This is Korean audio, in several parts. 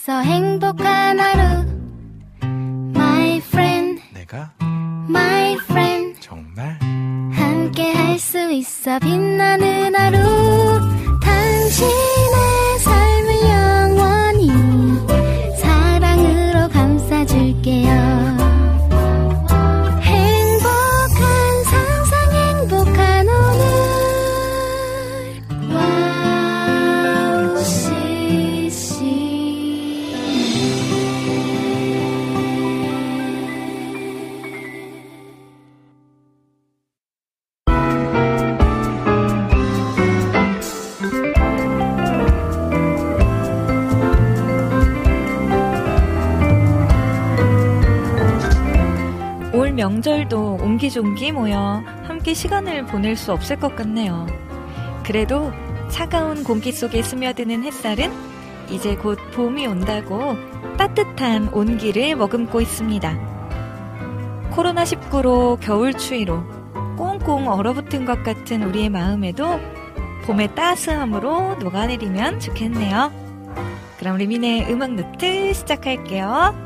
있어 행복한 하루 My friend 내가 My friend 정말 함께 할 수 있어 빛나는 하루 당신의 삶을 영원히 사랑으로 감싸줄게요 명절도 옹기종기 모여 함께 시간을 보낼 수 없을 것 같네요. 그래도 차가운 공기 속에 스며드는 햇살은 이제 곧 봄이 온다고 따뜻한 온기를 머금고 있습니다. 코로나19로 겨울 추위로 꽁꽁 얼어붙은 것 같은 우리의 마음에도 봄의 따스함으로 녹아내리면 좋겠네요. 그럼 리민의 음악 노트 시작할게요.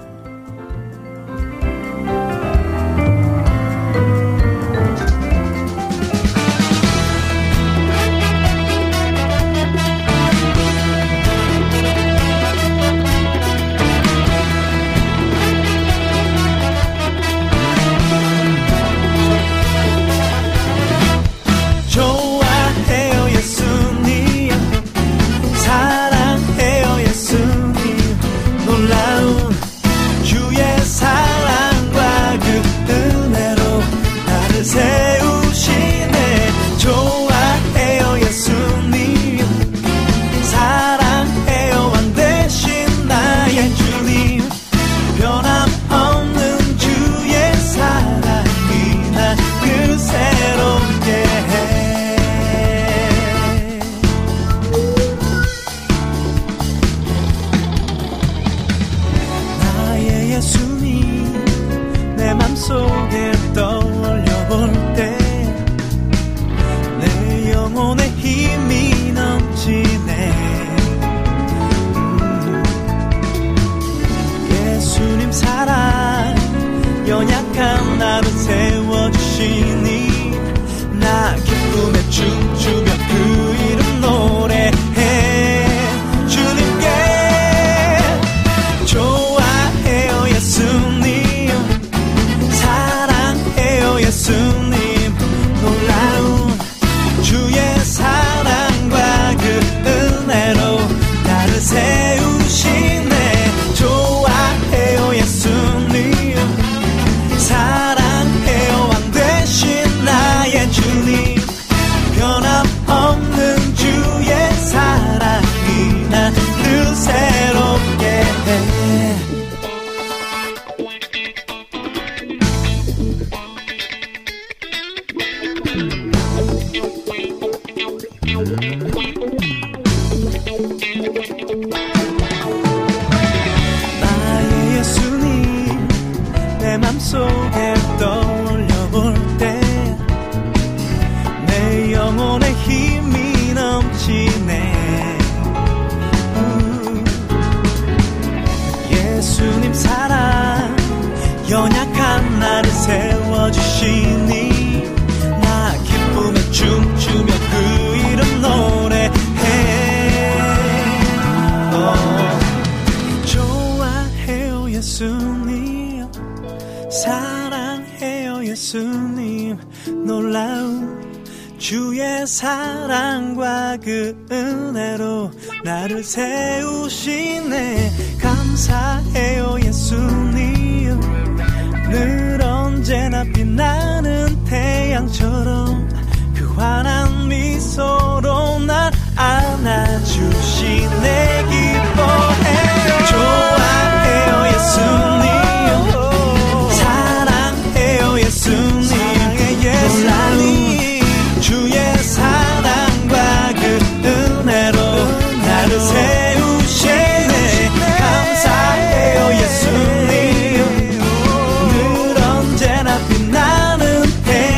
세우시네 감사해요 예수님 늘 언제나 빛나는 태양처럼 그 환한 미소로 날 안아주시네 기뻐해요 좋아해요 예수님 사랑해요 예수님 놀라운 주의 사랑과 그 은혜로 나를 세우시네 감사해요 예수님 늘 언제나 빛나는 태양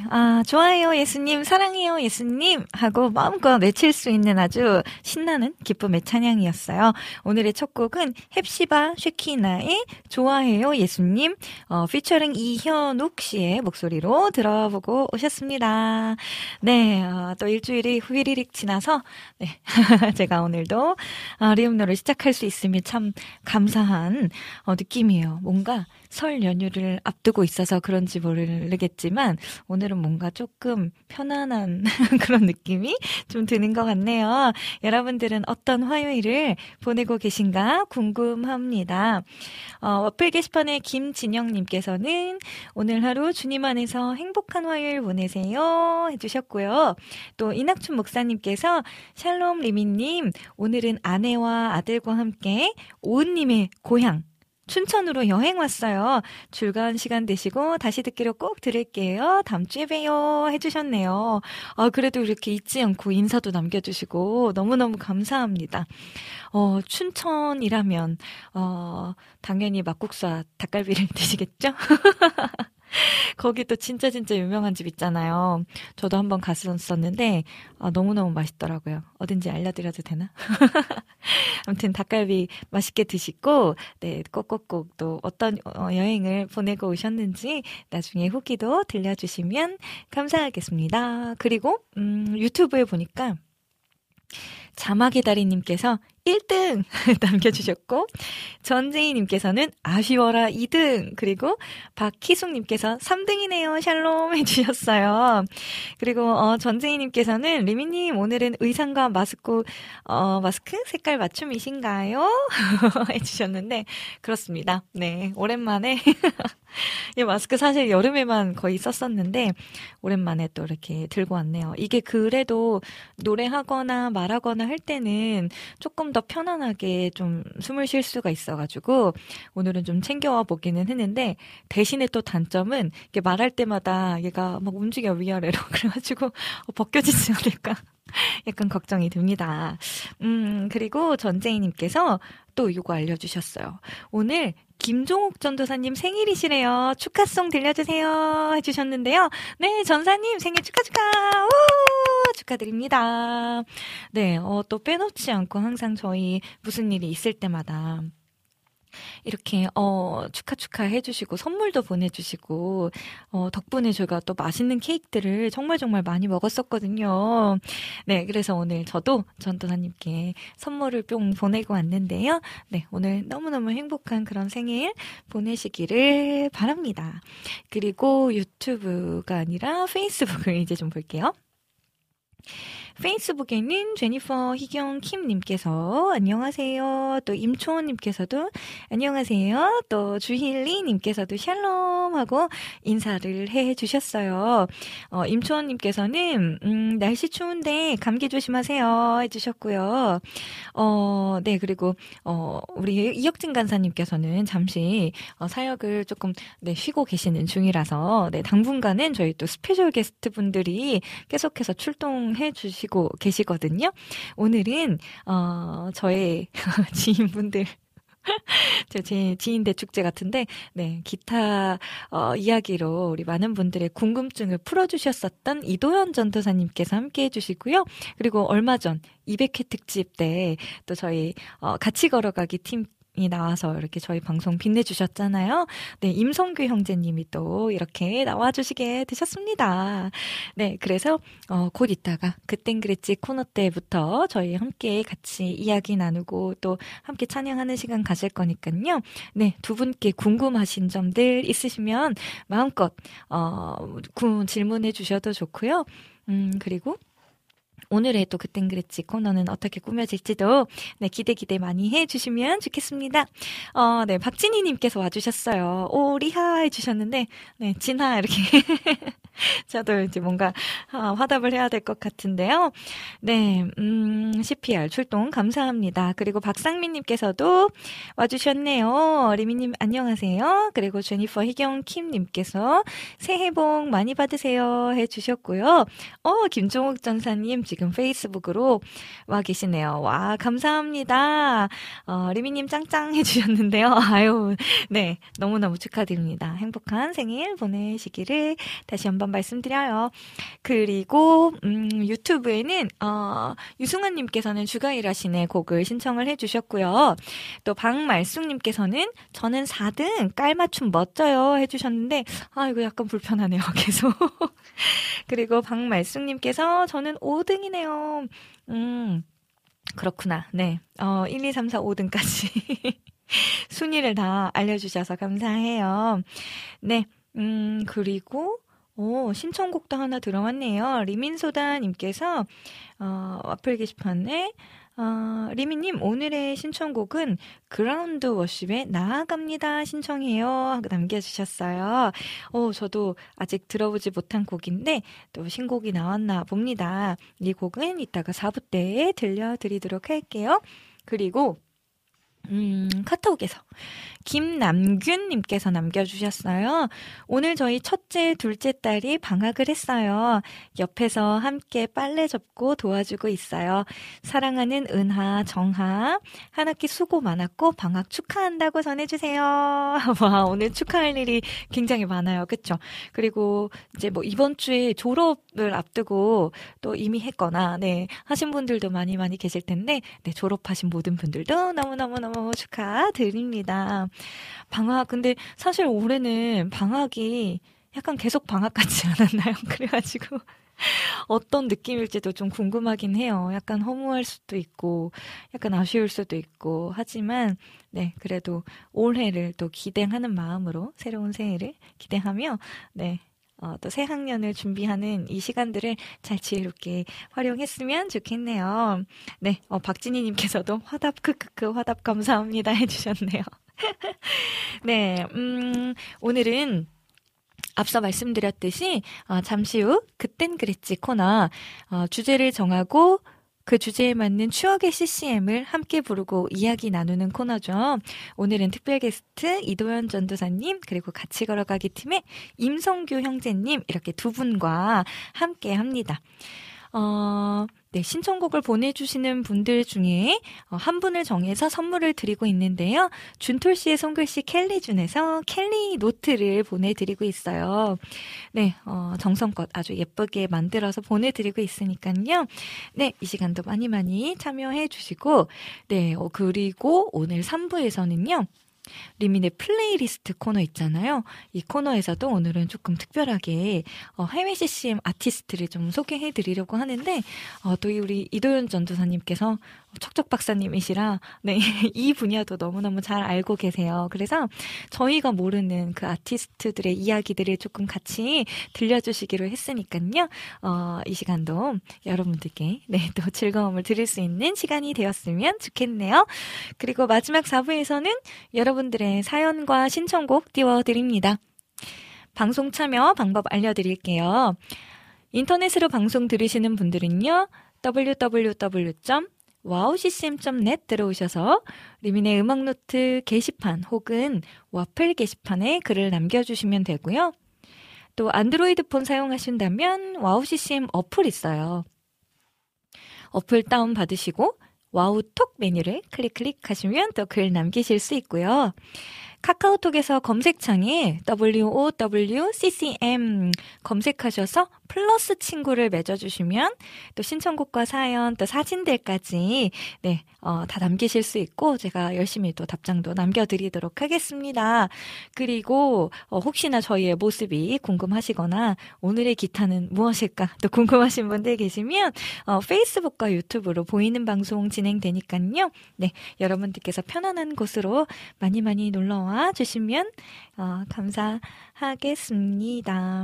좋아해요 예수님, 사랑해요 예수님 하고 마음껏 외칠 수 있는 아주 신나는 기쁨의 찬양이었어요. 오늘의 첫 곡은 헵시바 쉐키나의 좋아해요 예수님, 피처링 이현욱 씨의 목소리로 들어보고 오셨습니다. 네, 또 일주일이 휘리릭 지나서, 네, 제가 오늘도 리움노를 시작할 수 있음이 참 감사한 느낌이에요. 뭔가 설 연휴를 앞두고 있어서 그런지 모르겠지만 오늘은 뭔가 조금 편안한 그런 느낌이 좀 드는 것 같네요. 여러분들은 어떤 화요일을 보내고 계신가 궁금합니다. 어플 게시판에 김진영님께서는 오늘 하루 주님 안에서 행복한 화요일 보내세요 해주셨고요. 또 이낙춘 목사님께서 샬롬 리미님, 오늘은 아내와 아들과 함께 오은님의 고향 춘천으로 여행 왔어요. 즐거운 시간 되시고 다시 듣기로 꼭 들을게요. 다음 주에 봬요 해주셨네요. 그래도 이렇게 잊지 않고 인사도 남겨주시고 너무너무 감사합니다. 춘천이라면 당연히 막국수와 닭갈비를 드시겠죠? 거기 또 진짜 유명한 집 있잖아요. 저도 한번 갔었는데 너무너무 맛있더라고요. 어딘지 알려드려도 되나? 아무튼 닭갈비 맛있게 드시고, 네, 꼭꼭꼭 또 어떤 여행을 보내고 오셨는지 나중에 후기도 들려주시면 감사하겠습니다. 그리고 유튜브에 보니까 자막의 다리님께서 1등 남겨주셨고, 전재희님께서는 아쉬워라 2등, 그리고 박희숙님께서 3등이네요 샬롬 해주셨어요. 그리고 전재희님께서는 리미님 오늘은 의상과 마스크 색깔 맞춤이신가요? 해주셨는데 그렇습니다. 네, 오랜만에 이 마스크 사실 여름에만 거의 썼었는데 오랜만에 또 이렇게 들고 왔네요. 이게 그래도 노래하거나 말하거나 할 때는 조금 더 편안하게 좀 숨을 쉴 수가 있어가지고 오늘은 좀 챙겨와 보기는 했는데, 대신에 또 단점은 이게 말할 때마다 얘가 막 움직여 위아래로. 그래가지고 벗겨지지 않을까 약간 걱정이 듭니다. 그리고 전재희님께서 또 이거 알려주셨어요. 오늘 김종욱 전도사님 생일이시래요. 축하송 들려주세요 해주셨는데요. 네, 전사님 생일 축하! 축하드립니다. 네, 또 빼놓지 않고 항상 저희 무슨 일이 있을 때마다 이렇게 축하 해주시고 선물도 보내주시고 덕분에 저희가 또 맛있는 케이크들을 정말 많이 먹었었거든요. 네, 그래서 오늘 저도 전도사님께 선물을 뿅 보내고 왔는데요. 네, 오늘 너무너무 행복한 그런 생일 보내시기를 바랍니다. 그리고 유튜브가 아니라 페이스북을 이제 좀 볼게요. 페이스북에는 제니퍼 희경 킴님께서 안녕하세요. 또 임초원님께서도 안녕하세요. 또 주힐리님께서도 샬롬 하고 인사를 해주셨어요. 임초원님께서는 날씨 추운데 감기 조심하세요 해주셨고요. 네, 그리고 우리 이혁진 간사님께서는 잠시 사역을 조금 쉬고 계시는 중이라서 네, 당분간은 저희 또 스페셜 게스트 분들이 계속해서 출동해 주시고 계시거든요. 오늘은 저의 지인분들 제 지인 대축제 같은데, 네, 기타 이야기로 우리 많은 분들의 궁금증을 풀어주셨었던 이도현 전도사님께서 함께 해주시고요. 그리고 얼마 전 200회 특집 때 또 저희 같이 걸어가기 팀 이 나와서 이렇게 저희 방송 빛내주셨잖아요. 네, 임성규 형제님이 또 이렇게 나와주시게 되셨습니다. 네, 그래서 곧 있다가 그땐 그랬지 코너 때부터 저희 함께 같이 이야기 나누고 또 함께 찬양하는 시간 가질 거니까요. 네, 두 분께 궁금하신 점들 있으시면 마음껏 질문해 주셔도 좋고요. 그리고 오늘의 또 그땐 그랬지 코너는 어떻게 꾸며질지도 네, 기대 많이 해주시면 좋겠습니다. 네, 박진희님께서 와주셨어요. 오, 리하 해주셨는데, 네, 진하 이렇게 저도 이제 뭔가 화답을 해야 될 것 같은데요. 네, CPR 출동 감사합니다. 그리고 박상민님께서도 와주셨네요. 리미님 안녕하세요. 그리고 제니퍼 희경 킴님께서 새해 복 많이 받으세요 해주셨고요. 김종욱 전사님 지금 페이스북으로 와 계시네요. 와, 감사합니다. 리미님 짱짱 해주셨는데요. 아유, 네, 너무너무 축하드립니다. 행복한 생일 보내시기를 다시 한번 한번 말씀드려요. 그리고 유튜브에는 유승환님께서는 주가 일하시네 곡을 신청을 해주셨고요. 또 박말숙님께서는 저는 4등 깔맞춤 멋져요 해주셨는데 이거 약간 불편하네요. 계속. 그리고 박말숙님께서 저는 5등이네요. 그렇구나. 네. 1, 2, 3, 4, 5등까지 순위를 다 알려주셔서 감사해요. 네. 그리고 신청곡도 하나 들어왔네요. 리민소다님께서 와플 게시판에 리미님 오늘의 신청곡은 그라운드 워십의 나아갑니다 신청해요 하고 남겨주셨어요. 저도 아직 들어보지 못한 곡인데 또 신곡이 나왔나 봅니다. 이 곡은 이따가 4부 때에 들려드리도록 할게요. 그리고 카톡에서 김남균님께서 남겨주셨어요. 오늘 저희 첫째, 둘째 딸이 방학을 했어요. 옆에서 함께 빨래 접고 도와주고 있어요. 사랑하는 은하, 정하, 한 학기 수고 많았고 방학 축하한다고 전해주세요. 와, 오늘 축하할 일이 굉장히 많아요. 그쵸? 그리고 이제 이번 주에 졸업을 앞두고 또 이미 했거나 하신 분들도 많이 계실 텐데 졸업하신 모든 분들도 너무너무 축하드립니다. 방학, 근데 사실 올해는 방학이 약간 계속 방학 같지 않았나요? 그래가지고 어떤 느낌일지도 좀 궁금하긴 해요. 약간 허무할 수도 있고 약간 아쉬울 수도 있고 하지만 그래도 올해를 또 기대하는 마음으로 새로운 새해를 기대하며 또 새 학년을 준비하는 이 시간들을 잘 지혜롭게 활용했으면 좋겠네요. 박진희님께서도 화답 크크크 화답 감사합니다 해주셨네요. 오늘은 앞서 말씀드렸듯이 잠시 후 그땐 그랬지 코너 주제를 정하고 그 주제에 맞는 추억의 CCM을 함께 부르고 이야기 나누는 코너죠. 오늘은 특별 게스트 이도현 전도사님 그리고 같이 걸어가기 팀의 임성규 형제님 이렇게 두 분과 함께 합니다. 신청곡을 보내주시는 분들 중에 한 분을 정해서 선물을 드리고 있는데요. 준톨씨의 손글씨 켈리준에서 켈리 노트를 보내드리고 있어요. 정성껏 아주 예쁘게 만들어서 보내드리고 있으니까요. 이 시간도 많이 참여해 주시고 그리고 오늘 3부에서는요. 리민의 플레이리스트 코너 있잖아요. 이 코너에서도 오늘은 조금 특별하게 해외 CCM 아티스트를 좀 소개해 드리려고 하는데 또 우리 이도현 전도사님께서 척척 박사님이시라 이 분야도 너무너무 잘 알고 계세요. 그래서 저희가 모르는 그 아티스트들의 이야기들을 조금 같이 들려주시기로 했으니까요. 이 시간도 여러분들께 또 즐거움을 드릴 수 있는 시간이 되었으면 좋겠네요. 그리고 마지막 4부에서는 여러분들의 사연과 신청곡 띄워드립니다. 방송 참여 방법 알려드릴게요. 인터넷으로 방송 들으시는 분들은요. www.wowccm.net 들어오셔서 리민의 음악노트 게시판 혹은 와플 게시판에 글을 남겨주시면 되고요. 또 안드로이드 폰 사용하신다면 와우CCM 어플 있어요. 어플 다운받으시고 와우톡 메뉴를 클릭하시면 또 글 남기실 수 있고요. 카카오톡에서 검색창에 WOWCCM 검색하셔서 플러스 친구를 맺어주시면 또 신청곡과 사연 또 사진들까지 다 남기실 수 있고 제가 열심히 또 답장도 남겨드리도록 하겠습니다. 그리고 혹시나 저희의 모습이 궁금하시거나 오늘의 기타는 무엇일까 또 궁금하신 분들 계시면 페이스북과 유튜브로 보이는 방송 진행되니까요. 여러분들께서 편안한 곳으로 많이 놀러와 주시면 감사하겠습니다.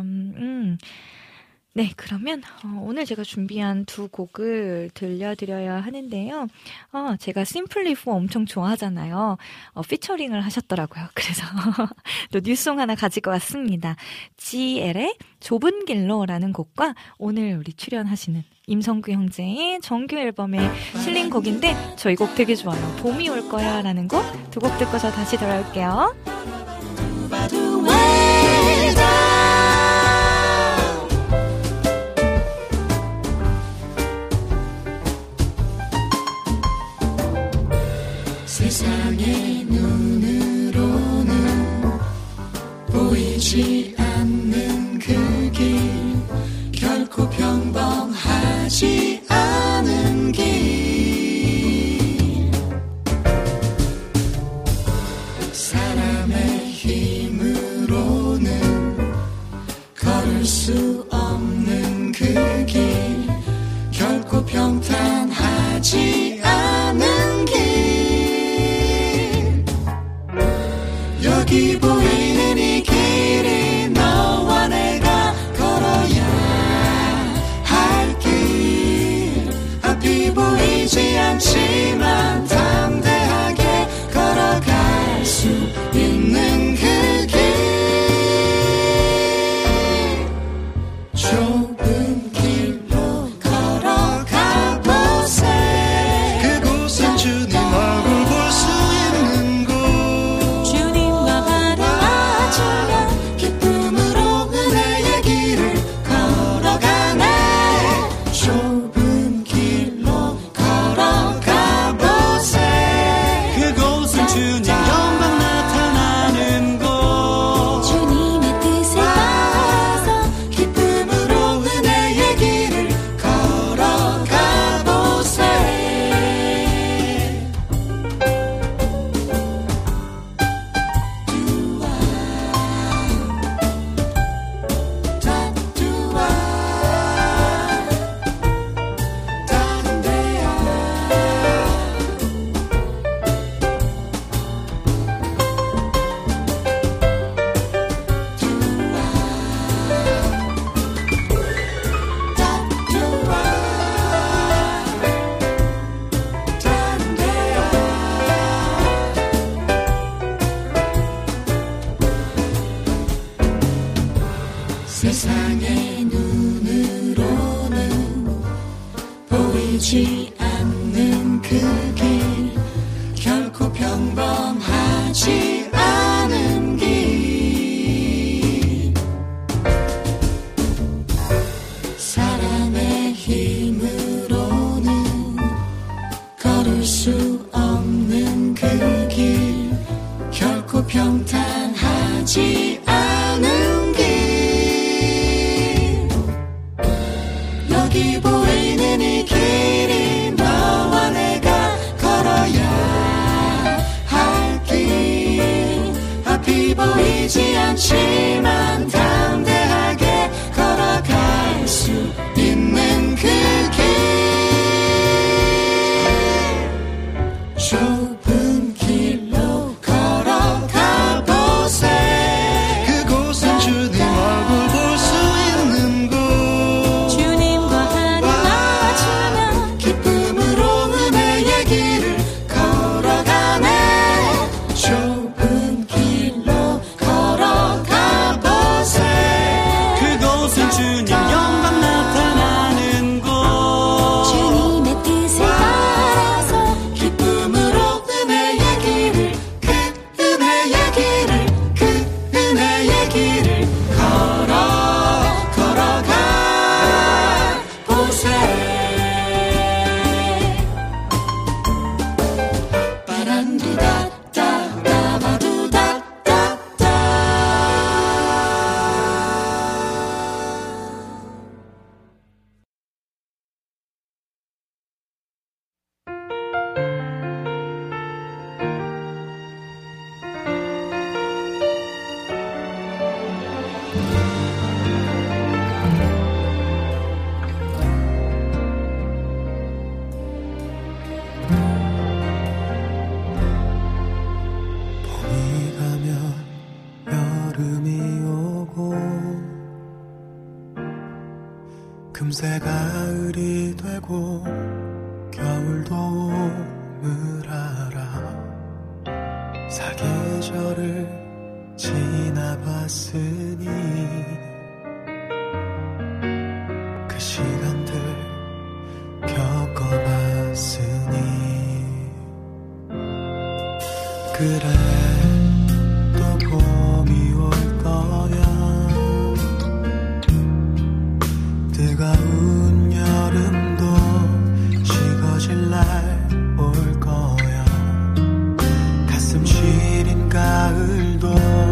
그러면 오늘 제가 준비한 두 곡을 들려드려야 하는데요. 제가 Simply For 엄청 좋아하잖아요. 피처링을 하셨더라고요. 그래서 또 뉴송 하나 가지고 왔습니다. GL의 좁은 길로라는 곡과 오늘 우리 출연하시는 임성규 형제의 정규 앨범에 실린 곡인데 저희 곡 되게 좋아요. 봄이 올 거야 라는 곡 두 곡 듣고서 다시 돌아올게요. 세상의 눈으로는 보이지 않는 그 길 보이지 않는 그 길 결코 평범하지 않은 길 사랑의 힘으로는 걸을 수 없는 그 길 결코 평탄하지 않은 길 여기 보이는 이 길이 너와 내가 걸어야 할 길 앞이 보이지 않지만 담대하게 걸어갈 수 있는 그 길 좁은 길로 걸어가 보세 그곳은 주님 얼굴 볼 수 있는 곳 주님과 하나 맞추면 기쁨으로 은혜의 길을 걸어가네 좁은 길로 걸어가 보세 그곳은 주님 영광 나타나는 곳 주님의 뜻을 따라서 기쁨으로 은혜의 길을 그 은혜의 길을 그 은혜의 길을 걸어가 보세 빠란두다따 따바두다따따 봄이 가면 여름이 오고 금세 가을이 되고 겨울도 오물 알아 사계절을 지나봤으니 그 시간들 겪어봤으니 그래 또 봄이 올 거야 뜨거운 여름도 식어질 날 올 거야 가슴 시린 가을도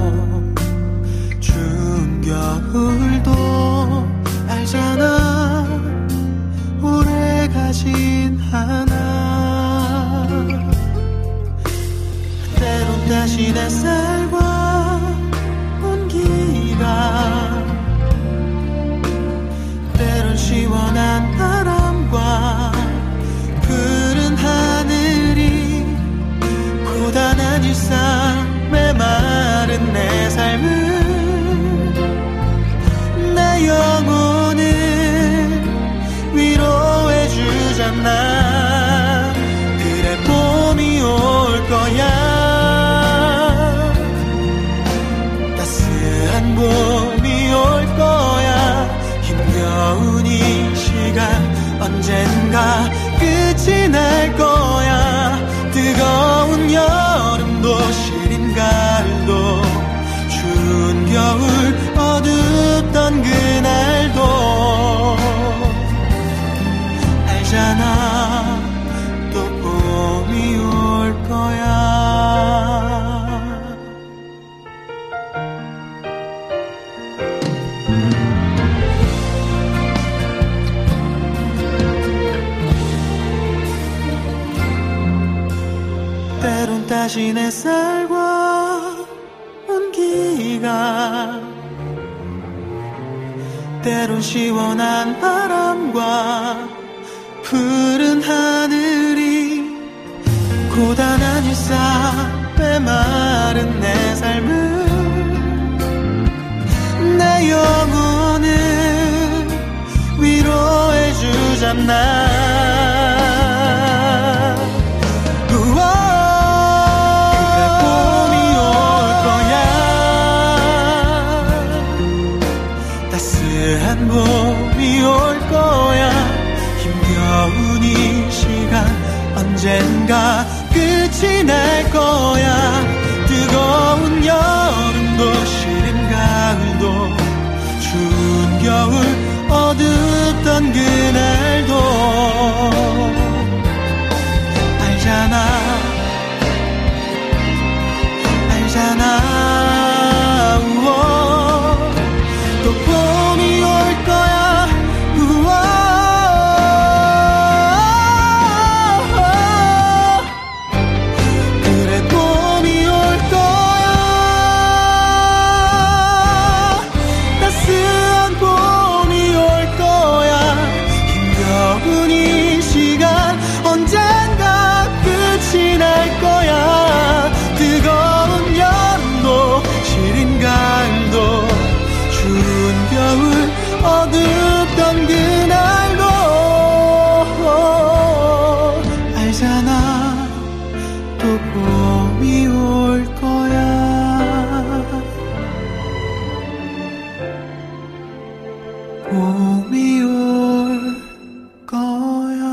추운 겨울도 알잖아 오래 가진 않아 때론 다시 햇살과 온기가 때론 시원한 바람과 푸른 하늘이 고단한 일상 메마른 내 삶은 내 영혼을 위로해 주잖아 그래 봄이 올 거야 따스한 봄이 올 거야 힘겨운 이 시간 언젠가 끝이 날 거야 뜨거운 여름도 시린 가을도 추운 겨울 어둡던 그날도 알잖아 또 봄이 올 거야 때론 따신 햇살과 온기가 때론 시원한 바람과 푸른 하늘이 고단한 일상 메마른 내 삶은 내 영혼을 위로해 주잖아 봄이 올 거야 힘겨운 이 끝이 날 거야. 뜨거운 여름도 시린 가을도 추운 겨울 어둡던 그날도 알잖아 우와 또 봄이 올 거야 우와 그래 봄이 올 거야 따스한 봄이 올 거야 힘겨운 이 시간 언젠가 끝이 날 거야 뜨거운 여름도 시린 가을도 추운 겨울 어둡던 그날도 알잖아 또 봄이 올 거야 봄이 올 거야.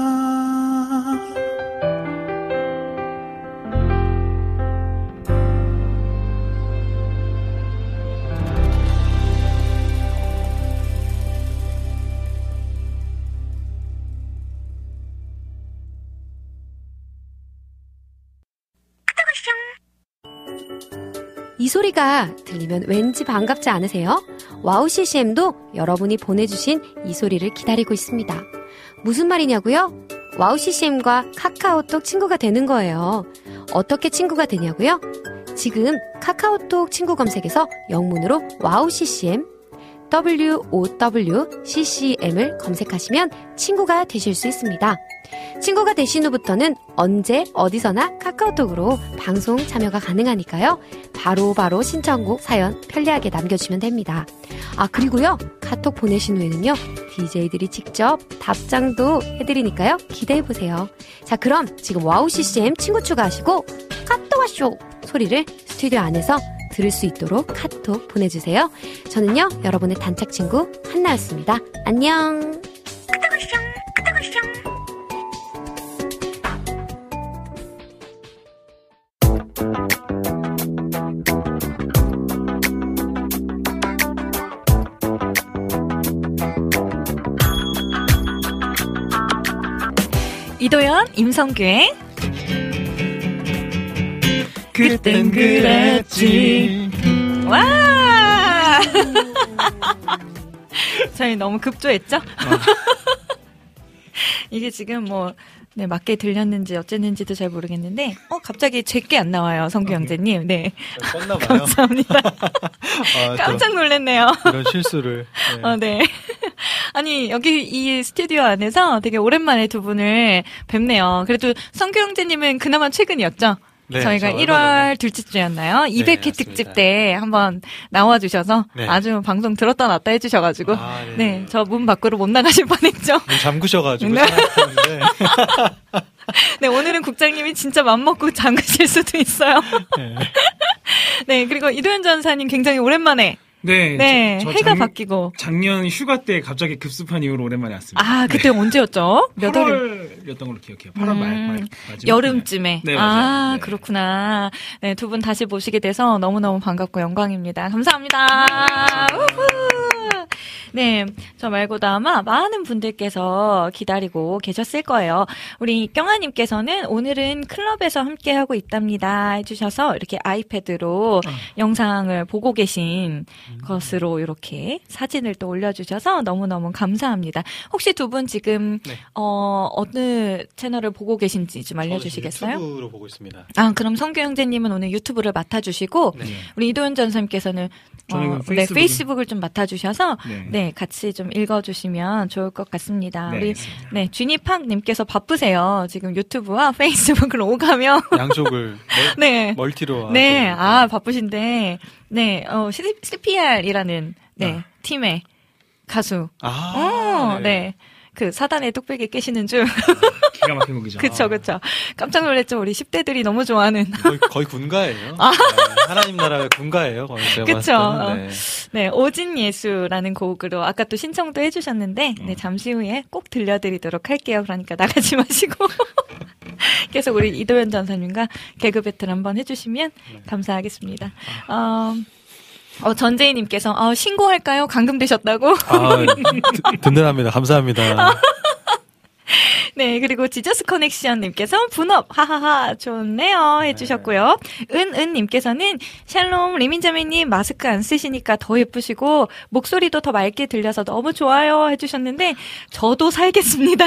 이 소리가 들리면 왠지 반갑지 않으세요? 와우 CCM도 여러분이 보내주신 이 소리를 기다리고 있습니다. 무슨 말이냐고요? 와우 CCM과 카카오톡 친구가 되는 거예요. 어떻게 친구가 되냐고요? 지금 카카오톡 친구 검색에서 영문으로 와우 CCM WOWCCM을 검색하시면 친구가 되실 수 있습니다. 친구가 되신 후부터는 언제 어디서나 카카오톡으로 방송 참여가 가능하니까요. 바로바로 신청곡 사연 편리하게 남겨주시면 됩니다. 아 그리고요 카톡 보내신 후에는요 DJ들이 직접 답장도 해드리니까요 기대해보세요. 자 그럼 지금 와우 CCM 친구 추가하시고 카톡 와쇼 소리를 스튜디오 안에서 들을 수 있도록 카톡 보내주세요. 저는요 여러분의 단짝 친구 한나였습니다. 안녕. 이도현, 임성규의 그땐 그랬지. 와! 저희 너무 급조했죠? 이게 지금 뭐 네, 맞게 들렸는지 어쨌는지도 잘 모르겠는데 갑자기 제게 안 나와요, 성규 형제님. 네. 껐나 봐요. 감사합니다. 깜짝 놀랐네요. 이런 실수를. 네. 네. 아니, 여기 이 스튜디오 안에서 되게 오랜만에 두 분을 뵙네요. 그래도 성규 형제님은 그나마 최근이었죠? 네, 저희가 1월 둘째 주였나요? 200회 특집 때 한번 나와주셔서 네. 아주 방송 들었다 놨다 해주셔가지고 네, 저 문 밖으로 못 나가실 뻔했죠. 문 잠그셔가지고 네. 생각하는데 네, 오늘은 국장님이 진짜 맘먹고 잠그실 수도 있어요. 네. 네, 그리고 이도현 전사님 굉장히 오랜만에 네, 저 해가 바뀌고 작년 휴가 때 갑자기 급습한 이후로 오랜만에 왔습니다. 아, 그때 언제였죠? 몇 월? 8월이었던 걸로 기억해요. 8월 말 여름쯤에. 네, 맞아요. 아, 네. 그렇구나. 네, 두 분 다시 보시게 돼서 너무너무 반갑고 영광입니다. 감사합니다. 우후. 네, 저 말고도 아마 많은 분들께서 기다리고 계셨을 거예요. 우리 경아님께서는 오늘은 클럽에서 함께하고 있답니다 해주셔서 이렇게 아이패드로 영상을 보고 계신 것으로 이렇게 사진을 또 올려주셔서 너무너무 감사합니다. 혹시 두 분 지금 네. 어느 채널을 보고 계신지 좀 알려주시겠어요? 유튜브로 보고 있습니다. 아, 그럼 성규 형제님은 오늘 유튜브를 맡아주시고 네. 우리 이도현 전사님께서는 저는 페이스북을 좀 맡아주셔서 네. 같이 좀 읽어주시면 좋을 것 같습니다. 네, 우리 알겠습니다. 쥐니팡님께서 바쁘세요. 지금 유튜브와 페이스북을 오가며 양쪽을 네. 멀티로 네, 하고 바쁘신데 네, CPR이라는 팀의 가수. 네. 네. 그 사단에 뚝배기 깨시는 줄 기가 막힌 곡이죠. 그쵸. 깜짝 놀랐죠. 우리 10대들이 너무 좋아하는. 거의 군가예요. 네, 하나님 나라의 군가예요. 제가 그쵸. 봤을 때는. 네, 오진 예수라는 곡으로 아까 또 신청도 해주셨는데, 네, 잠시 후에 꼭 들려드리도록 할게요. 그러니까 나가지 마시고. 계속 우리 이도현 전사님과 개그 배틀 한번 해주시면 감사하겠습니다. 전재희님께서, 신고할까요? 감금되셨다고? 든든합니다. 감사합니다. 네, 그리고 지저스 커넥션님께서 분업, 하하하, 좋네요. 해주셨고요. 은은님께서는 샬롬, 리민자매님 마스크 안 쓰시니까 더 예쁘시고, 목소리도 더 맑게 들려서 너무 좋아요. 해주셨는데, 저도 살겠습니다.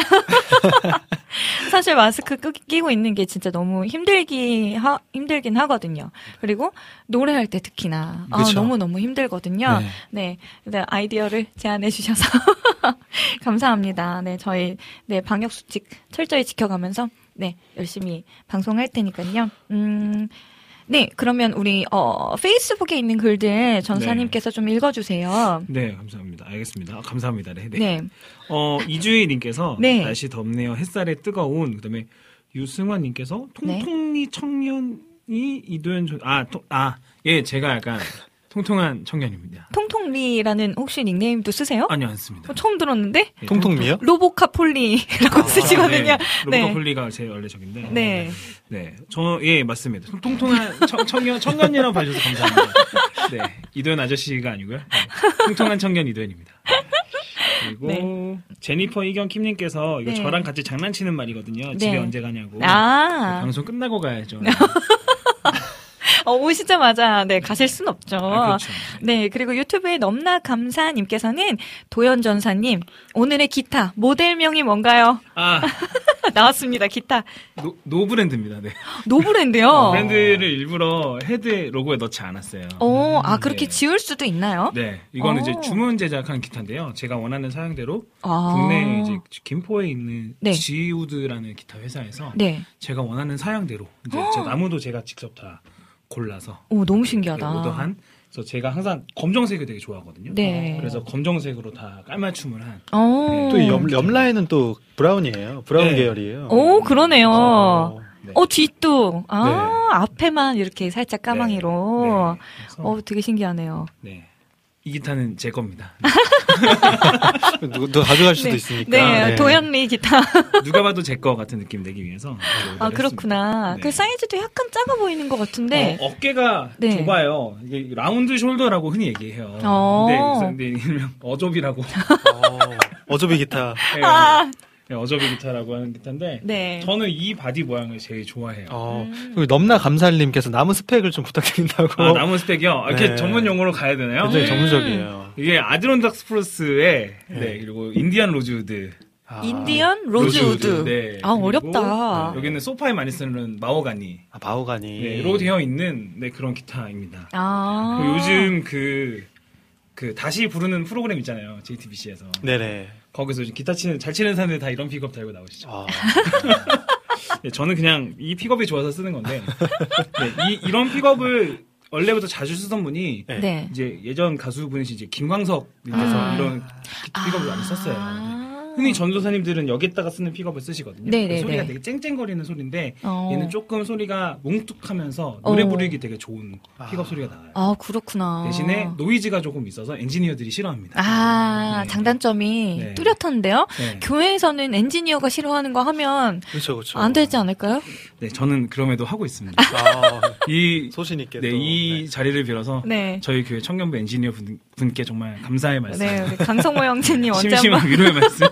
사실 마스크 끼고 있는 게 진짜 너무 힘들긴 하거든요. 그리고 노래할 때 특히나, 너무너무 힘들거든요. 네, 아이디어를 제안해 주셔서 감사합니다. 네, 저희, 네, 방역수칙 철저히 지켜가면서, 네, 열심히 방송할 테니까요. 네, 그러면 우리, 페이스북에 있는 글들 전사님께서 좀 읽어주세요. 네, 감사합니다. 알겠습니다. 감사합니다. 네. 네. 이주희님께서 네. 날씨 덥네요. 햇살에 뜨거운. 그다음에 유승환님께서 통통리 청년이 이도현 예, 제가 약간 통통한 청년입니다. 통통리라는 혹시 닉네임도 쓰세요? 아니요, 안 씁니다. 처음 들었는데? 네, 통통미요? 로보카폴리라고 쓰시거든요. 네. 로보카폴리가 제 원래 적인데. 네. 네. 예, 맞습니다. 통통한 청년이라고 봐주셔서 감사합니다. 네. 이도현 아저씨가 아니고요. 네. 통통한 청년 이도현입니다. 그리고 네. 제니퍼 이경 킴님께서 이거 네. 저랑 같이 장난치는 말이거든요. 네. 집에 언제 가냐고. 네, 방송 끝나고 가야죠. 오시자마자, 네, 가실 순 없죠. 그렇죠. 네, 그리고 유튜브에 넘나 감사님께서는 도현 전사님, 오늘의 기타, 모델명이 뭔가요? 나왔습니다, 기타. 노브랜드입니다, 네. 노브랜드요? 브랜드를 일부러 헤드 로고에 넣지 않았어요. 그렇게 네. 지을 수도 있나요? 네. 이거는 이제 주문 제작한 기타인데요. 제가 원하는 사양대로 국내 이제 김포에 있는 네. 지우드라는 기타 회사에서 네. 제가 원하는 사양대로 이제 제 나무도 제가 직접 다 골라서 너무 신기하다. 오더한. 그래서 제가 항상 검정색을 되게 좋아하거든요. 네. 그래서 검정색으로 다 깔맞춤을 한. 네. 또 옆라인은 또 브라운이에요. 브라운 네. 계열이에요. 그러네요. 네. 뒷도. 네. 앞에만 이렇게 살짝 까망이로. 네. 그래서 되게 신기하네요. 네. 이 기타는 제 겁니다. 누구 가져갈 수도 있으니까. 네, 도현리 기타. 누가 봐도 제 거 같은 느낌 내기 위해서. 그렇구나. 네. 그 사이즈도 약간 작아 보이는 것 같은데. 어깨가 네. 좁아요. 이게 라운드 숄더라고 흔히 얘기해요. 근데 일명 어조비라고. 어조비 기타. 네, 어조비 기타라고 하는 기타인데. 네. 저는 이 바디 모양을 제일 좋아해요. 그리고 넘나 감살님께서 나무 스펙을 좀 부탁드린다고. 나무 스펙이요? 이렇게 네. 전문 용어로 가야 되나요? 굉장히 전문적이에요. 이게 아디론닥스프로스의 네. 그리고 인디안 로즈우드. 인디언 로즈우드. 네. 어렵다. 여기는 소파에 많이 쓰는 마호가니. 마호가니. 로 되어 있는 그런 기타입니다. 그리고 요즘 그 다시 부르는 프로그램 있잖아요. JTBC에서. 네네. 거기서 기타 잘 치는 사람들 다 이런 픽업 달고 나오시죠. 네, 저는 그냥 이 픽업이 좋아서 쓰는 건데, 네, 이런 픽업을 원래부터 자주 쓰던 분이, 네. 이제 예전 가수분이신 이제 김광석님께서 이런 픽업을 많이 썼어요. 흔히 전도사님들은 여기다가 쓰는 픽업을 쓰시거든요. 네네네. 소리가 되게 쨍쨍거리는 소리인데 얘는 조금 소리가 뭉툭하면서 노래 부르기 되게 좋은 픽업 소리가 나와요. 그렇구나. 대신에 노이즈가 조금 있어서 엔지니어들이 싫어합니다. 네. 장단점이 네. 뚜렷한데요? 네. 교회에서는 엔지니어가 싫어하는 거 하면 그렇죠. 안 되지 않을까요? 네, 저는 그럼에도 하고 있습니다. 이 소신 있게 네, 또. 이 자리를 빌어서 네. 저희 교회 청년부 엔지니어 분께 정말 감사의 말씀. 네, 우리 강성모 형제님 언제 심심한 한번. 위로의 말씀.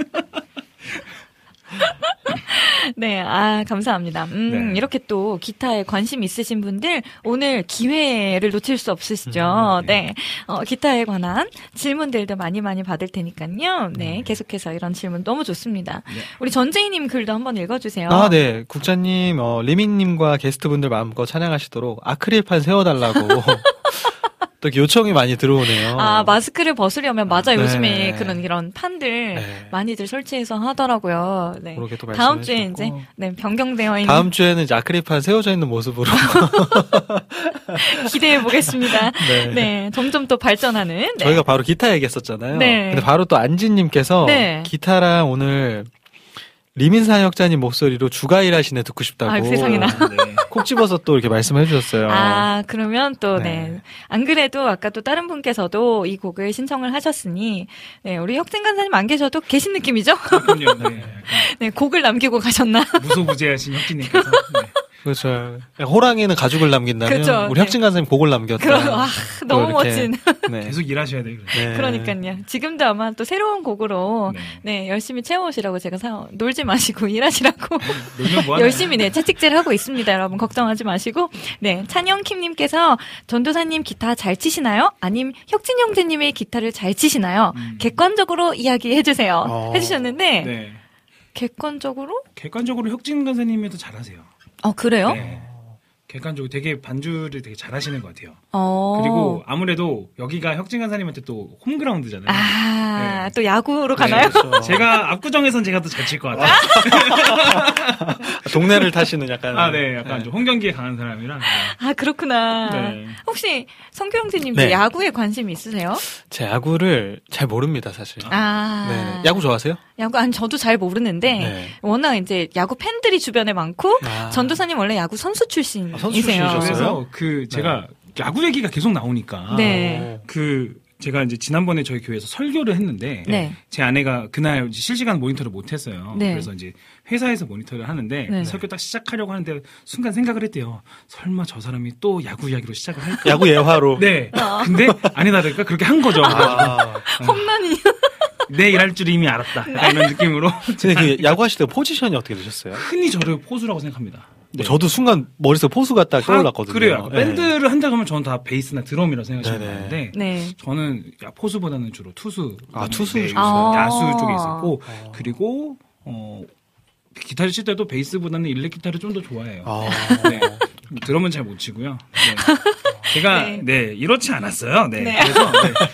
네, 감사합니다. 네. 이렇게 또 기타에 관심 있으신 분들 오늘 기회를 놓칠 수 없으시죠. 네. 기타에 관한 질문들도 많이 받을 테니까요. 네, 계속해서 이런 질문 너무 좋습니다. 네. 우리 전재희님 글도 한번 읽어주세요. 네. 국장님, 리민님과 게스트분들 마음껏 찬양하시도록 아크릴판 세워달라고. 또 이렇게 요청이 많이 들어오네요. 마스크를 벗으려면 맞아요. 네. 요즘에 이런 판들 네. 많이들 설치해서 하더라고요. 네. 그렇게 또 다음 주에 말씀해 이제 변경되어 있는 다음 주에는 이제 아크릴판 세워져 있는 모습으로 기대해 보겠습니다. 네. 네, 점점 또 발전하는. 네. 저희가 바로 기타 얘기했었잖아요. 네. 근데 바로 또 안지님께서 네. 기타랑 오늘 리민 사역자님 목소리로 주가일 하시네 듣고 싶다고. 아, 세상에나. 네. 콕 집어서 또 이렇게 말씀해 주셨어요. 아, 그러면 또, 네. 네. 안 그래도 아까 또 다른 분께서도 이 곡을 신청을 하셨으니, 네, 우리 혁진 간사님 안 계셔도 계신 느낌이죠? 그렇군요. 네. 네, 곡을 남기고 가셨나? 무소부재하신 혁진님께서. 네. 그렇죠. 호랑이는 가죽을 남긴다면 그렇죠. 우리 혁진 간사님 곡을 남겼다. 그럼, 너무 이렇게. 멋진. 네. 계속 일하셔야 돼요. 네. 그러니까요. 지금도 아마 또 새로운 곡으로, 네, 열심히 채워오시라고 제가 놀지 마시고 일하시라고. 놀면 뭐하나요? 열심히 네 채찍질을 하고 있습니다. 여러분 걱정하지 마시고 네 찬영킴님께서 전도사님 기타 잘 치시나요? 아님 혁진 형제님의 기타를 잘 치시나요? 객관적으로 이야기해 주세요. 해주셨는데 네. 객관적으로? 객관적으로 혁진 간사님이 더 잘하세요. 그래요? 네. 객관적으로 되게 반주를 되게 잘하시는 것 같아요. 어. 그리고 아무래도 여기가 혁진 간사님한테 또 홈그라운드잖아요. 아, 네. 또 야구로 가나요? 그렇죠. 제가 압구정에선 제가 더 잘 칠 것 같아요. 동네를 타시는 약간. 아, 네. 약간 좀 홈경기에 강한 사람이라. 아, 그렇구나. 네. 혹시 성규 형제님도 네. 야구에 관심이 있으세요? 제 야구를 잘 모릅니다, 사실. 아. 네. 야구 좋아하세요? 야구, 아니, 저도 잘 모르는데, 네. 워낙 이제 야구 팬들이 주변에 많고, 아. 전도사님 원래 야구 선수 출신이세요. 선수 출신이셨어요? 그래서 제가 야구 얘기가 계속 나오니까. 네. 제가 이제 지난번에 저희 교회에서 설교를 했는데 네. 제 아내가 그날 실시간 모니터를 못 했어요. 네. 그래서 이제 회사에서 모니터를 하는데 네. 설교 딱 시작하려고 하는데 순간 생각을 했대요. 설마 저 사람이 또 야구 이야기로 시작을 할까? 야구 예화로. 네. 근데 아니다 그러니까 그렇게 한 거죠. 아. 홈런이. 내 일할 줄 이미 알았다. 약간 이런 느낌으로. 근데 그 야구 하실 때 포지션이 어떻게 되셨어요? 흔히 저를 포수라고 생각합니다. 네. 저도 순간 머릿속에 포수가 딱 떠올랐거든요. 그래요. 네. 밴드를 한다 그러면 저는 다 베이스나 드럼이라고 생각하시면 네네. 되는데 네. 저는 포수보다는 주로 투수. 아, 투수 네, 주로. 야수 쪽에 있었고 그리고 기타를 칠 때도 베이스보다는 일렉 기타를 좀 더 좋아해요. 아. 네. 드럼은 잘 못 치고요. 네. 제가 네. 이렇지 않았어요. 네. 네. 그래서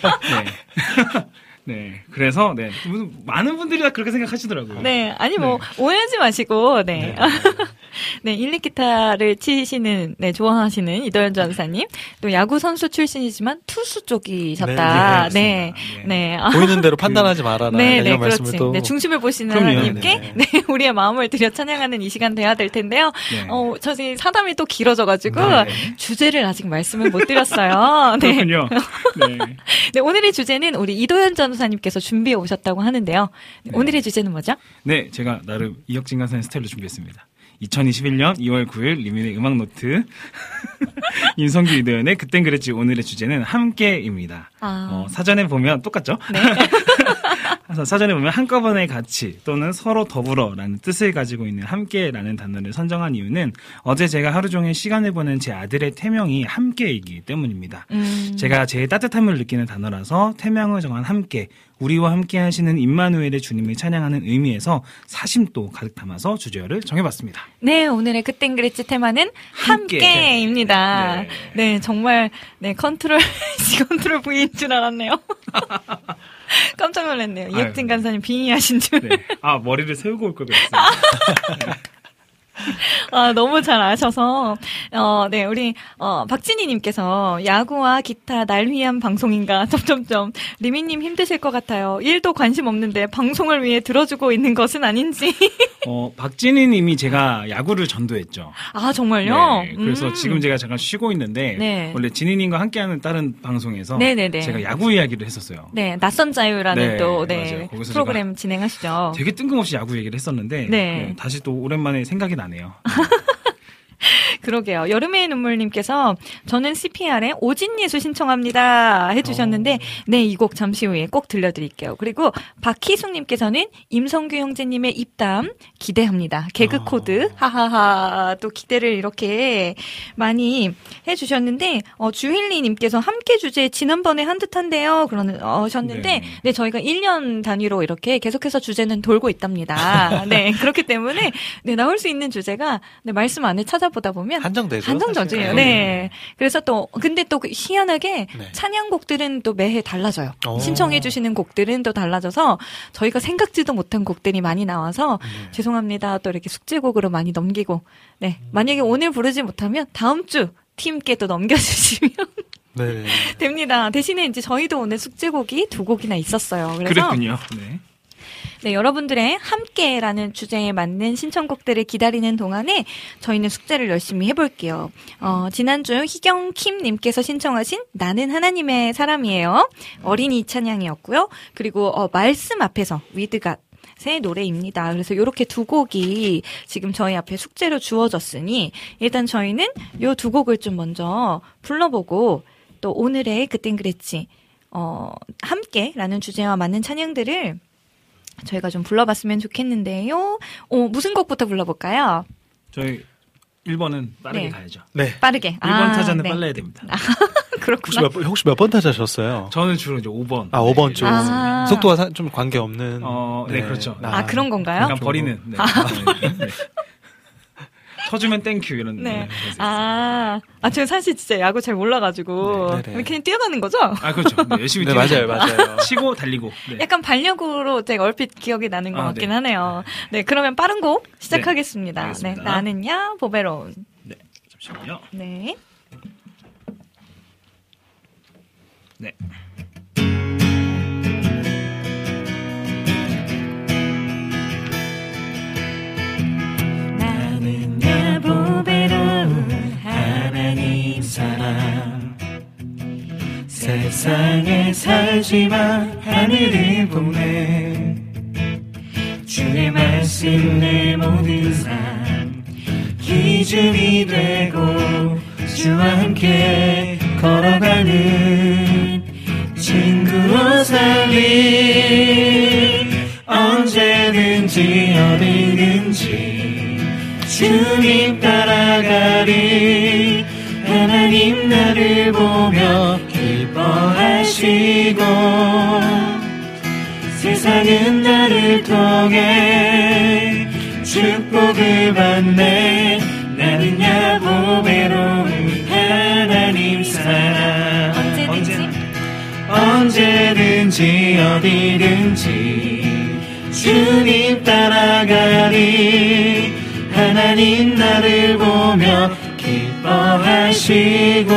네. 그래서 많은 분들이 다 그렇게 생각하시더라고요. 네. 아니, 오해하지 마시고, 네. 네, 일렉 기타를 치시는, 네, 좋아하시는 이도현 전사님. 또 야구 선수 출신이지만 투수 쪽이셨다. 네, 네. 네. 아, 보이는 대로 판단하지 말아라. 네, 이런 네, 말씀을 그렇지. 또. 네, 중심을 보시는 그럼요. 하나님께, 네. 네, 우리의 마음을 들여 찬양하는 이 시간 돼야 될 텐데요. 네. 저희 사담이 또 길어져가지고, 네. 주제를 아직 말씀을 못 드렸어요. 네. 그렇군요. 네. 네, 오늘의 주제는 우리 이도현 전사님께서 준비해 오셨다고 하는데요. 네, 오늘의 주제는 뭐죠? 네, 제가 나름 이혁진 간사의 스타일로 준비했습니다. 2021년 2월 9일 리민의 음악노트 임성규 이도현의 그땐 그랬지 오늘의 주제는 함께입니다. 사전에 보면 똑같죠? 네. 사전에 보면 한꺼번에 같이 또는 서로 더불어라는 뜻을 가지고 있는 함께라는 단어를 선정한 이유는 어제 제가 하루 종일 시간을 보낸 제 아들의 태명이 함께이기 때문입니다. 제가 제일 따뜻함을 느끼는 단어라서 태명을 정한 함께, 우리와 함께 하시는 임마누엘의 주님을 찬양하는 의미에서 사심도 가득 담아서 주제어를 정해봤습니다. 네, 오늘의 그땐 그랬지 테마는 함께입니다. 네. 네, 정말 네 컨트롤 V인 줄 알았네요. 깜짝 놀랐네요. 이혁진 간사님 빙의하신 줄. 네. 머리를 세우고 올 걸 그랬어요. 너무 잘 아셔서, 네, 우리, 박진희님께서 야구와 기타 날 위한 방송인가, 리미님 힘드실 것 같아요. 일도 관심 없는데 방송을 위해 들어주고 있는 것은 아닌지. 박진희 님이 제가 야구를 전도했죠. 아, 정말요? 네, 그래서 지금 제가 잠깐 쉬고 있는데, 네. 원래 진희 님과 함께하는 다른 방송에서 네네네. 제가 야구 이야기를 했었어요. 네, 낯선 자유라는 네, 또, 맞아요. 거기서 프로그램 진행하시죠. 되게 뜬금없이 야구 얘기를 했었는데, 네. 다시 또 오랜만에 생각이 나네요. 그러게요. 여름의 눈물님께서 저는 CPR의 오진예수 신청합니다 해주셨는데 네, 이 곡 잠시 후에 꼭 들려드릴게요. 그리고 박희숙님께서는 임성규 형제님의 입담 기대합니다. 개그 코드 하하하 또 기대를 이렇게 많이 해주셨는데 주힐리님께서 함께 주제 지난번에 한 듯한데요 그러셨는데 네, 저희가 1년 단위로 이렇게 계속해서 주제는 돌고 있답니다. 네, 그렇기 때문에 네, 나올 수 있는 주제가 네, 말씀 안에 찾아보다 보면 한정되죠. 한정적이에요. 네. 그래서 근데 또 희한하게 네. 찬양곡들은 또 매해 달라져요. 오. 신청해주시는 곡들은 또 달라져서 저희가 생각지도 못한 곡들이 많이 나와서 죄송합니다. 또 이렇게 숙제곡으로 많이 넘기고, 네. 만약에 오늘 부르지 못하면 다음 주 팀께 또 넘겨주시면 네. 됩니다. 대신에 이제 저희도 오늘 숙제곡이 2곡이나 있었어요. 그래서 그랬군요. 네. 네, 여러분들의 함께라는 주제에 맞는 신청곡들을 기다리는 동안에 저희는 숙제를 열심히 해볼게요. 지난주 희경킴님께서 신청하신 나는 하나님의 사람이에요. 어린이 찬양이었고요. 그리고 말씀 앞에서 위드갓 의 노래입니다. 그래서 이렇게 두 곡이 지금 저희 앞에 숙제로 주어졌으니 일단 저희는 요 두 곡을 좀 먼저 불러보고 또 오늘의 그땐 그랬지 함께라는 주제와 맞는 찬양들을 저희가 좀 불러봤으면 좋겠는데요. 무슨 곡부터 불러볼까요? 저희 1번은 빠르게 네. 가야죠. 네. 빠르게. 1번 타자는 네. 빨라야 됩니다. 그렇구나. 혹시 몇 번 타자셨어요? 저는 주로 이제 5번. 5번 쪽. 아. 속도와 좀 관계없는. 네, 그렇죠. 그런 건가요? 약간 버리는. 네. 네. 쳐주면 땡큐 이런. 네. 제가 사실 진짜 야구 잘 몰라가지고 그냥 뛰어가는 거죠? 그렇죠. 네, 열심히 네, 맞아요. 치고 달리고. 네. 약간 반력으로 제가 얼핏 기억이 나는 것 같긴 하네요. 네, 그러면 빠른 곡 시작하겠습니다. 네, 나는야 보배로운. 네, 잠시만요. 네. 네. 나는야 보배로운 하나님 사람 세상에 살지만 하늘을 보내 주의 말씀 내 모든 삶 기준이 되고 주와 함께 걸어가는 친구로 살리 언제든지 어디든지 주님 따라가리 하나님 나를 보며 기뻐하시고 세상은 나를 통해 축복을 받네 나는야 보배로운 하나님 사랑 언제든지 어디든지 주님 따라가리 하나님 나를 보며 기뻐하시고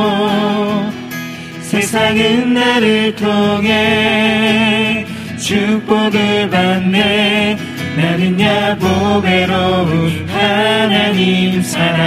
세상은 나를 통해 축복을 받네 나는야 보배로운 하나님 사랑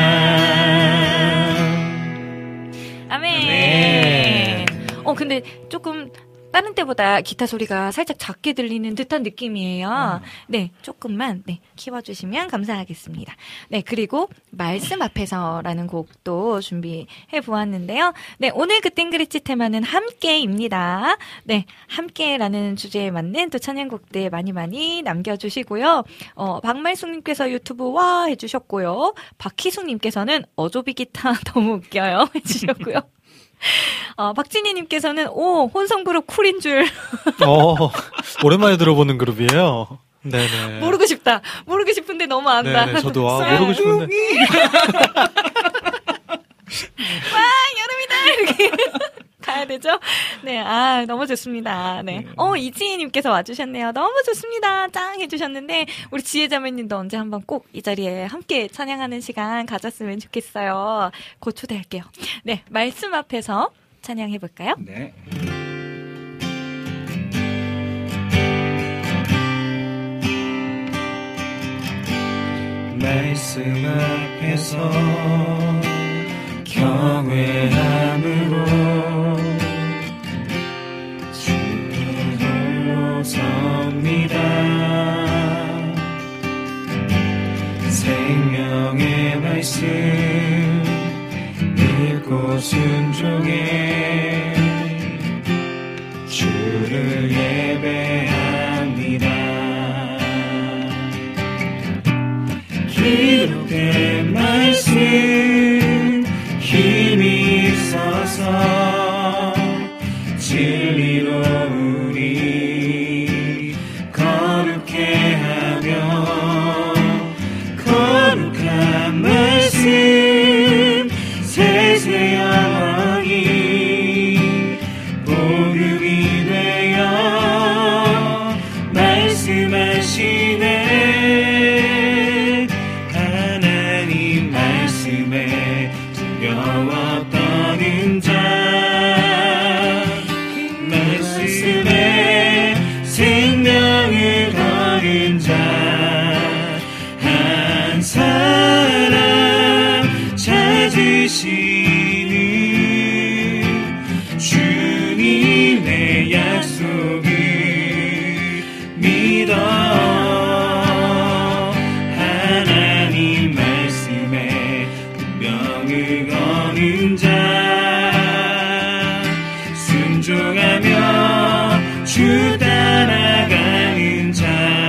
아멘. 근데 조금 다른 때보다 기타 소리가 살짝 작게 들리는 듯한 느낌이에요. 네, 조금만 키워주시면 감사하겠습니다. 네, 그리고 말씀 앞에서라는 곡도 준비해 보았는데요. 네, 오늘 그땐 그랬지 테마는 함께입니다. 네, 함께라는 주제에 맞는 또 찬양곡들 많이 남겨주시고요. 박말숙님께서 유튜브 와 해주셨고요. 박희숙님께서는 어조비 기타 너무 웃겨요 해주셨고요. 박진희님께서는 혼성그룹 쿨인 줄. 오랜만에 들어보는 그룹이에요. 네네. 모르고 싶은데 너무 안다. 네네, 저도 모르고 싶은데. 와 여름이다 이렇게 가야 되죠? 네, 너무 좋습니다. 네. 이지혜님께서 와주셨네요. 너무 좋습니다. 짱 해주셨는데, 우리 지혜자매님도 언제 한번 꼭 이 자리에 함께 찬양하는 시간 가졌으면 좋겠어요. 곧 초대할게요. 네, 말씀 앞에서 찬양해볼까요? 네. 말씀 앞에서 경외함으로 주님 홀로 섭니다. 생명의 말씀 읽고 순종해 주를 예배합니다. 기록된 말씀 힘이 있어서 진리로 우리 거룩해 하며 거룩한 말씀 세세 영원히 복음이 되어 말씀하시네 하나님 말씀 이루시는 주님의 약속을 믿어 하나님 말씀에 운명을 거는 자 순종하며 주 따라가는 자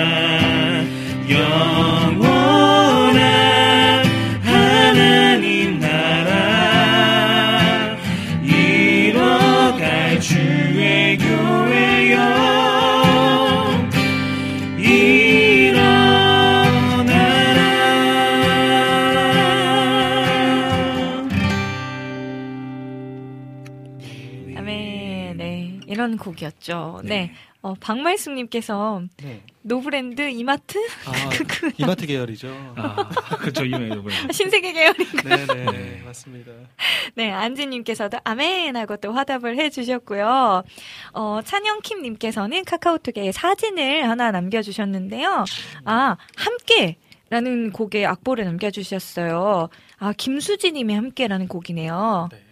영원한 하나님 나라 이뤄갈 주의 교회여 이런 곡이었죠. 네. 박말숙님께서 네. 노브랜드 이마트? 이마트 계열이죠. 그렇죠. 이마트 노브랜드. 신세계 계열인가? 네네. 맞습니다. 네. 안지님께서도 아멘! 하고 또 화답을 해주셨고요. 찬영킴님께서는 카카오톡에 사진을 하나 남겨주셨는데요. 함께! 라는 곡의 악보를 남겨주셨어요. 김수지님의 함께라는 곡이네요. 네.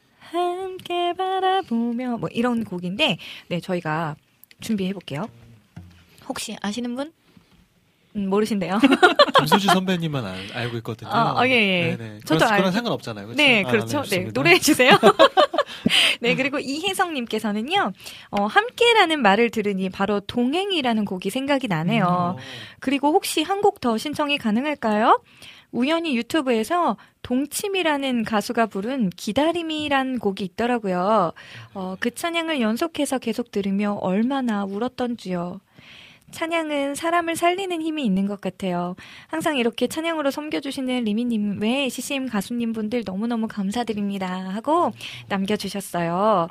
함께 바라보며 뭐 이런 곡인데 네 저희가 준비해 볼게요. 혹시 아시는 분? 모르신대요. 김수지 선배님만 알고 있거든요. 예. 네네. 저도 그런 상관없잖아요. 그렇죠? 네, 그렇죠. 네, 노래해 주세요. 네, 그리고 이혜성님께서는요, 함께라는 말을 들으니 바로 동행이라는 곡이 생각이 나네요. 그리고 혹시 한 곡 더 신청이 가능할까요? 우연히 유튜브에서 동침이라는 가수가 부른 기다림이란 곡이 있더라고요. 그 찬양을 연속해서 계속 들으며 얼마나 울었던지요. 찬양은 사람을 살리는 힘이 있는 것 같아요. 항상 이렇게 찬양으로 섬겨주시는 리미님 외 CCM 가수님 분들 너무너무 감사드립니다 하고 남겨주셨어요.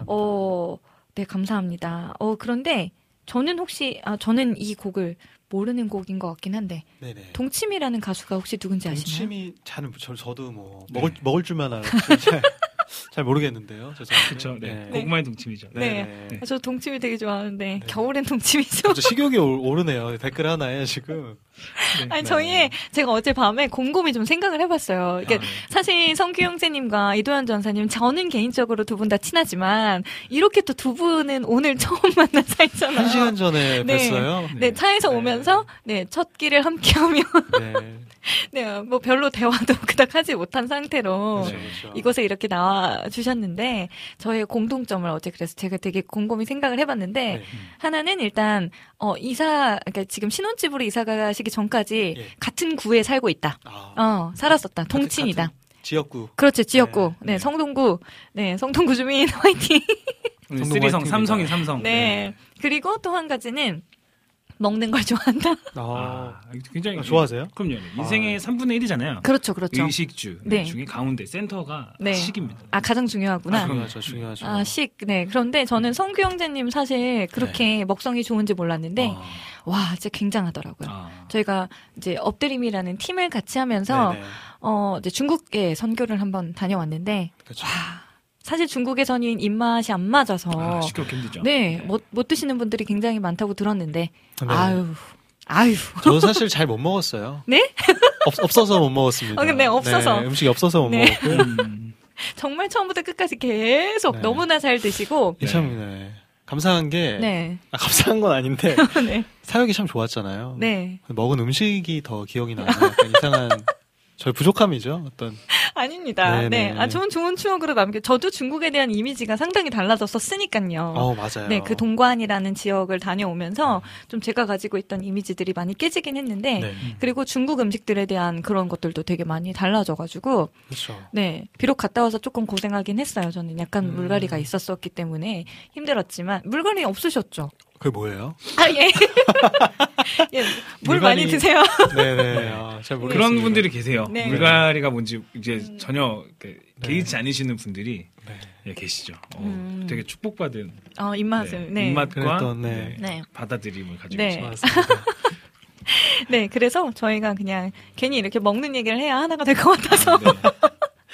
네, 감사합니다. 그런데 저는 혹시 저는 이 곡을 모르는 곡인 것 같긴 한데 네네. 동침이라는 가수가 혹시 누군지 아시나요? 동침이 저도 뭐 먹을 줄만 알아요. 잘 모르겠는데요. 그렇죠. 네. 고구마의 동침이죠. 네. 저 동침이 되게 좋아하는데 겨울엔 동침이죠. 식욕이 오르네요. 댓글 하나에 지금. 아니 제가 어젯밤에 곰곰이 좀 생각을 해봤어요. 이게 사실 성규 형제님과 이도현 전사님 저는 개인적으로 두 분 다 친하지만 이렇게 또 두 분은 오늘 처음 만난 사이잖아요. 1시간 전에 뵀어요. 네, 차에서 오면서 첫 끼를 함께하며 네, 뭐 별로 대화도 그닥 하지 못한 상태로 그렇죠. 이곳에 이렇게 나와 주셨는데 저의 공통점을 어제 그래서 제가 되게 곰곰이 생각을 해봤는데 하나는 일단 그러니까 지금 신혼집으로 이사 가시기 전까지 같은 구에 살고 있다. 살았었다. 동친이다. 같은 지역구. 그렇죠, 지역구. 네, 성동구. 네, 성동구 주민 화이팅. 쓰리성, 삼성이 삼성. 네. 그리고 또 한 가지는 먹는 걸 좋아한다. 굉장히 좋아하세요? 그럼요. 인생의 3분의 1이잖아요. 그렇죠. 의식주 중에 가운데 센터가 식입니다. 가장 중요하구나. 중요하죠. 식. 네. 그런데 저는 성규 형제님 사실 그렇게 먹성이 좋은지 몰랐는데 와, 진짜 굉장하더라고요. 저희가 이제 엎드림이라는 팀을 같이 하면서 이제 중국에 선교를 한번 다녀왔는데 그렇죠. 와. 사실 중국에서는 입맛이 안 맞아서 시끄럽게 힘들죠. 네, 못 드시는 분들이 굉장히 많다고 들었는데 아유. 저도 사실 잘 못 먹었어요. 네? 없어서 못 먹었습니다. 네, 없어서. 네, 음식이 없어서 못 먹었고요. 정말 처음부터 끝까지 계속 너무나 잘 드시고 참 감사한 게 감사한 건 아닌데 사역이 참 좋았잖아요. 네. 먹은 음식이 더 기억이 나요. 약간 이상한 저희 부족함이죠. 어떤 아닙니다. 네. 좋은 추억으로 저도 중국에 대한 이미지가 상당히 달라졌었으니까요. 맞아요. 네, 그 동관이라는 지역을 다녀오면서 좀 제가 가지고 있던 이미지들이 많이 깨지긴 했는데 그리고 중국 음식들에 대한 그런 것들도 되게 많이 달라져가지고 그렇죠. 네, 비록 갔다 와서 조금 고생하긴 했어요. 저는 약간 물갈이가 있었었기 때문에 힘들었지만 물갈이 없으셨죠? 그게 뭐예요? 예, 물 많이 드세요. 네네. 잘 모르겠습니다. 그런 분들이 계세요. 네. 물갈이가 뭔지 이제 전혀 개의치 않으시는 분들이 계시죠. 되게 축복받은 입맛을 입맛과 받아들임을 가지고 있습니다. 네, 그래서 저희가 그냥 괜히 이렇게 먹는 얘기를 해야 하나가 될 것 같아서.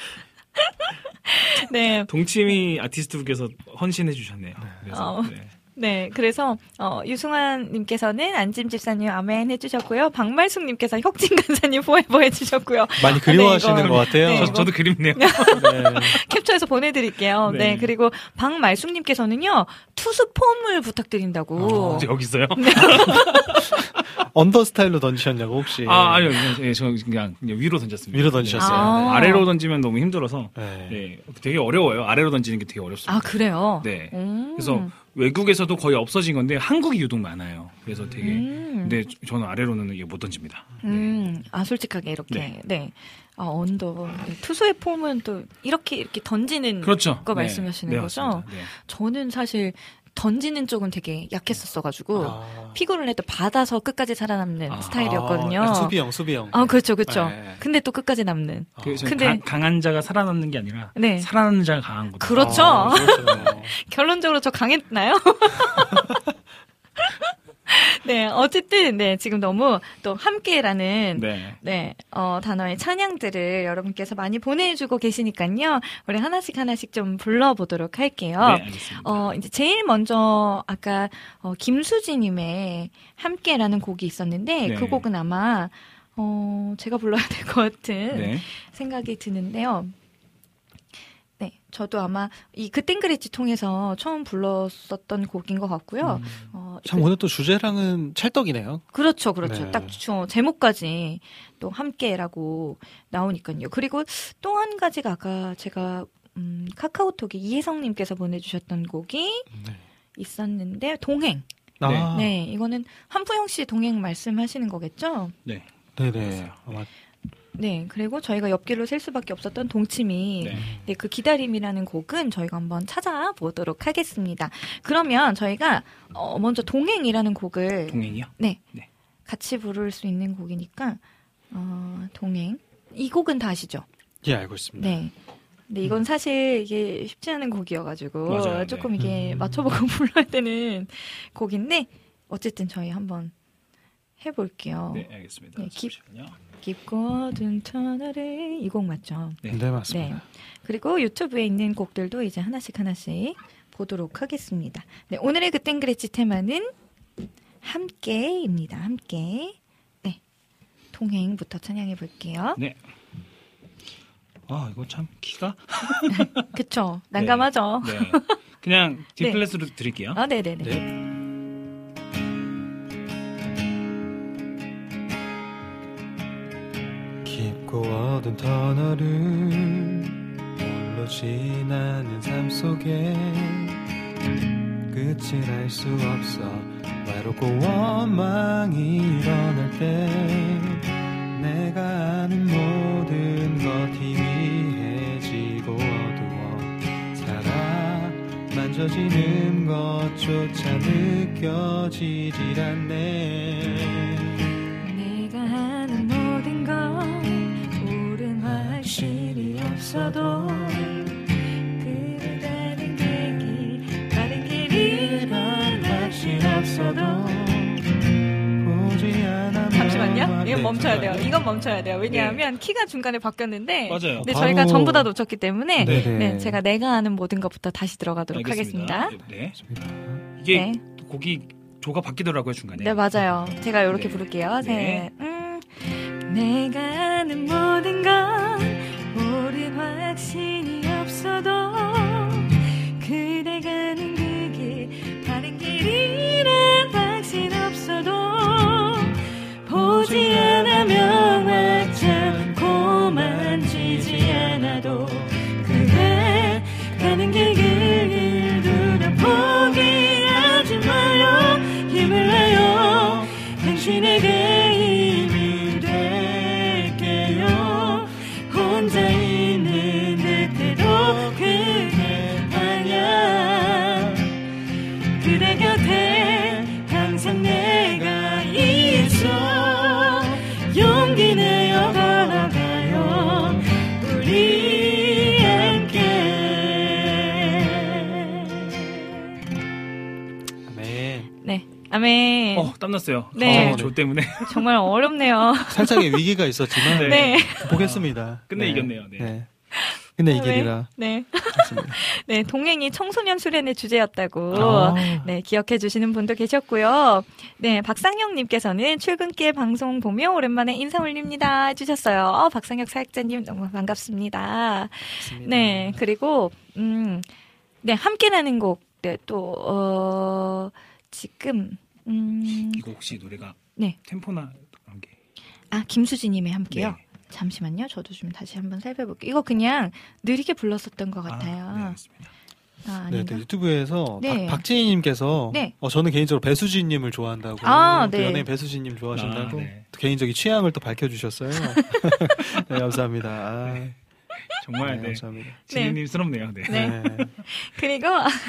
네. 동치미 아티스트분께서 헌신해 주셨네요. 그래서 네, 그래서 유승환님께서는 안짐 집사님 아멘 해주셨고요. 박말숙님께서 혁진 간사님 포에버 해주셨고요. 많이 그리워하시는 네, 것 같아요. 네, 저도 그립네요. 네. 캡처해서 보내드릴게요. 네. 네. 그리고 박말숙님께서는요, 투수 폼을 부탁드린다고. 여기 있어요? 언더 스타일로 던지셨냐고 혹시? 아니요. 저 그냥 위로 던졌습니다. 위로 던지셨어요. 아. 아래로 던지면 너무 힘들어서 네. 네, 되게 어려워요. 아래로 던지는 게 되게 어렵습니다. 아, 그래요? 네. 그래서 외국에서도 거의 없어진 건데 한국이 유독 많아요. 그래서 되게 근데 저는 아래로는 이게 못 던집니다. 솔직하게 이렇게. 네. 언더. 투수의 폼은 또 이렇게 던지는 그렇죠. 거 말씀하시는 네, 거죠? 맞습니다. 네. 저는 사실 던지는 쪽은 되게 약했었어가지고 피구를 해도 받아서 끝까지 살아남는 스타일이었거든요. 수비형. 그렇죠. 네. 근데 또 끝까지 남는. 근데 강한 자가 살아남는 게 아니라 네. 살아남는 자가 강한 거죠. 그렇죠. 그렇죠. 결론적으로 저 강했나요? 네, 어쨌든, 네, 지금 너무 또 함께라는, 네. 단어의 찬양들을 여러분께서 많이 보내주고 계시니까요. 우리 하나씩 좀 불러보도록 할게요. 네, 알겠습니다. 이제 제일 먼저, 아까, 김수지님의 함께라는 곡이 있었는데, 네. 그 곡은 아마, 제가 불러야 될 것 같은 네. 생각이 드는데요. 네, 저도 아마 이 그땐 그랬지 통해서 처음 불렀었던 곡인 것 같고요. 참 오늘 또 주제랑은 찰떡이네요. 그렇죠. 네. 딱 제목까지 또 함께라고 나오니까요. 그리고 또 한 가지가 아까 제가 카카오톡에 이혜성님께서 보내주셨던 곡이 있었는데 동행. 네, 이거는 한푸영 씨 동행 말씀하시는 거겠죠? 네. 네네. 아마 네, 그리고 저희가 옆길로 셀 수밖에 없었던 동치미. 네, 그 기다림이라는 곡은 저희가 한번 찾아보도록 하겠습니다. 그러면 저희가 먼저 동행이라는 곡을 동행이요? 네. 같이 부를 수 있는 곡이니까 동행. 이 곡은 다 아시죠? 예, 알고 있습니다. 네. 근데 이건 사실 이게 쉽지 않은 곡이어가지고 맞아요, 조금 네. 이게 맞춰보고 불러야 되는 곡인데 어쨌든 저희 한번 해볼게요. 네, 알겠습니다. 네, 잠시만요. 깊고 어두운 터널에 이 곡 맞죠? 네, 맞습니다. 네. 그리고 유튜브에 있는 곡들도 이제 하나씩 보도록 하겠습니다. 네, 오늘의 그땐 그랬지 테마는 함께입니다. 함께. 네. 동행부터 찬양해 볼게요. 네. 이거 참 키가 그쵸. 난감하죠. 네. 그냥 디플랫으로 드릴게요. 네네네. 깊고 어두운 터널을 홀로 지나는 삶 속에 끝을 알 수 없어 외롭고 원망이 일어날 때 내가 아는 모든 것 희미해지고 어두워 살아 만져지는 것조차 느껴지질 않네. 내가 하는 모든 것 옳은 확실히 없어도 그를 가는 길 다른 길이란 확신 없어도 보지 않아. 잠시만요. 이건 멈춰야 돼요. 이건 멈춰야 돼요. 왜냐하면 키가 중간에 바뀌었는데 맞아요. 근데 바로... 저희가 전부 다 놓쳤기 때문에 네네. 제가 내가 아는 모든 것부터 다시 들어가도록 알겠습니다. 하겠습니다. 네. 이게 네. 곡이 조가 바뀌더라고요 중간에. 네, 맞아요. 제가 이렇게 네. 부를게요. 네. 내가 아는 모든 건 옳은 확신이 없어도 그대 가는 그 길 다른 길이란 확신 없어도 보지 않아 명하지 않고 만지지 않아도 그대 가는 길 두려 포기하지 마요. 힘을 내요. 당신에게 힘이 될게요. 혼자 있는 듯해도 그대 아냐. 그대 곁에 항상 내가 있어. 용기 내어 걸어가요. 우리 함께. 아멘. 네. 아멘. 땀났어요. 네. 조 때문에. 근데 이 길이라. 네. 맞습니다. 네, 동행이 청소년 수련의 주제였다고 아. 네, 기억해 주시는 분도 계셨고요. 네, 박상혁님께서는 출근길 방송 보며 오랜만에 인사 올립니다 해주셨어요. 박상혁 사역자님 너무 반갑습니다. 맞습니다. 네, 그리고 네, 함께라는 곡, 네, 또 지금 이거 혹시 노래가 네, 템포나 그런 게 김수지님의 함께요. 네. 잠시만요. 저도 좀 다시 한번 살펴볼게요. 이거 그냥 느리게 불렀었던 것 같아요. 네, 맞습니다. 네, 아닌가? 네, 유튜브에서 네. 박진희님께서 네. 저는 개인적으로 배수진님을 좋아한다고 또 네. 연예인 배수진님 좋아하신다고 네. 또 개인적인 취향을 또 밝혀주셨어요. 네, 감사합니다. 네. 정말 네. 감사합니다. 진희님스럽네요. 네. 네. 그리고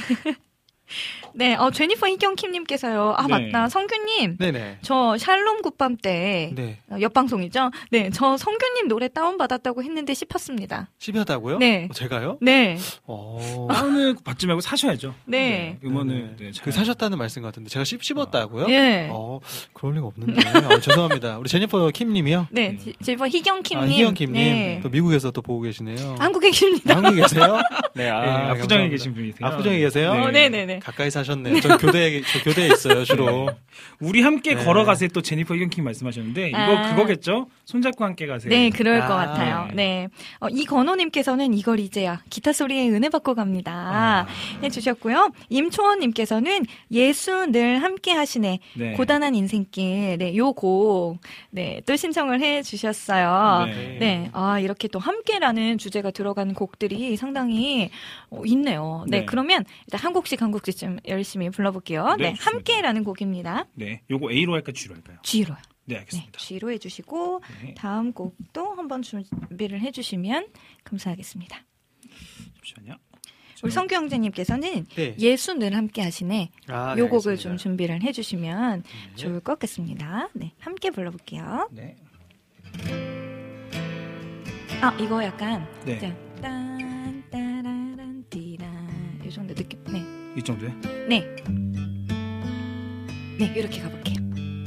네, 제니퍼 희경킴님께서요. 네. 맞다. 성규님. 네네. 저 샬롬 굿밤 때 네. 옆방송이죠. 네, 저 성규님 노래 다운받았다고 했는데 씹혔습니다. 씹혔다고요? 네. 제가요? 네. 다운을 받지 말고 사셔야죠. 네. 음원을 네. 잘. 그 사셨다는 말씀 같은데 제가 씹었다고요? 네. 그럴 리가 없는데. 죄송합니다. 우리 제니퍼 킴님이요? 네, 제니퍼 희경킴님. 희경킴님. 네. 또 미국에서 또 보고 계시네요. 한국에 계십니다. 한국에 계세요? 네, 네, 압구정에 감사합니다. 계신 분이세요. 압구정에 계세요? 네네네. 가까이 사셨네요. 저 교대에 있어요, 주로. 우리 함께 네. 걸어가세요. 또 제니퍼 희경킴 말씀하셨는데 이거 그거겠죠? 손잡고 함께 가세요. 네, 그럴 아, 것 같아요. 네. 이건호님께서는 이걸 이제야 기타 소리에 은혜 받고 갑니다. 해주셨고요. 임초원님께서는 예수 늘 함께 하시네. 네. 고단한 인생길. 네, 요 곡. 네, 또 신청을 해주셨어요. 네. 네. 이렇게 또 함께라는 주제가 들어가는 곡들이 상당히 있네요. 네, 네. 그러면 일단 한 곡씩 좀 열심히 불러볼게요. 네, 네, 좋습니다. 함께라는 곡입니다. 네. 요거 A로 할까 G로 할까요? G로요. 네, 네, 알겠습니다. G로 해주시고 네. 다음 곡도 한번 준비를 해주시면 감사하겠습니다. 잠시만요. 우리 성규 형제님께서는 네. 예수 늘 함께 하시네. 네, 요 곡을 알겠습니다. 좀 준비를 해주시면 좋을 것 같습니다. 네, 함께 불러볼게요. 네. 이거 약간 네. 딴 따라란 띠란 이 정도 느낌. 네, 이 정도요? 네, 네 이렇게 가볼게요.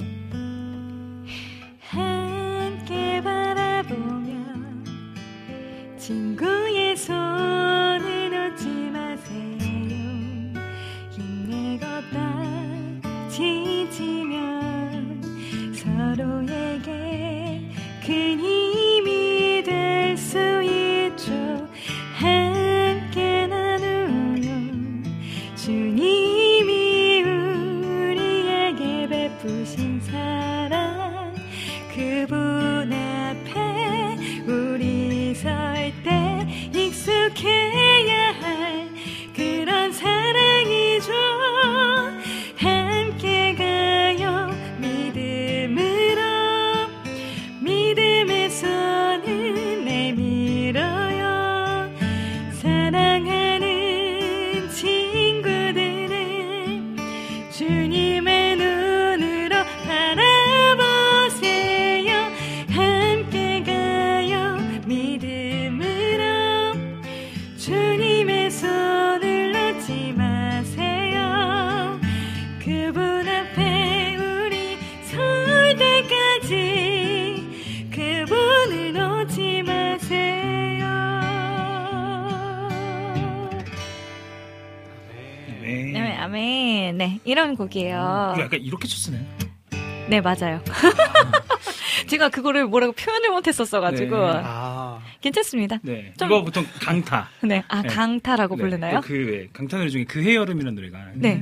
함께 바라보며 친구의 손을 놓지 마세요. 힘내고 딱 지치면 서로에게 큰 힘이 될 수 있죠. 함께 나누며 주님이 우리에게 베푸신 사랑 그분 앞에 우리 설 때 익숙해야 할 그런 사랑이죠. 함께 가요 믿음으로 믿음의 손을 내밀어요. 사랑하는 친구들을 주님의 눈으로 바라보세요. 함께 가요 믿음으로 주님의 손을 놓지 마세요. 그분 앞에 우리 설 때까지 그분을 놓지 마세요. 네. 네, 아멘. 네, 이런 곡이에요. 이거 약간 이렇게 쳤으네요. 네, 맞아요. 제가 그거를 뭐라고 표현을 못했었어가지고 네. 괜찮습니다. 네. 좀- 이거 보통 강타. 네, 네. 강타라고 네. 부르나요? 강타 노래 중에 그해 여름이라는 노래가. 네.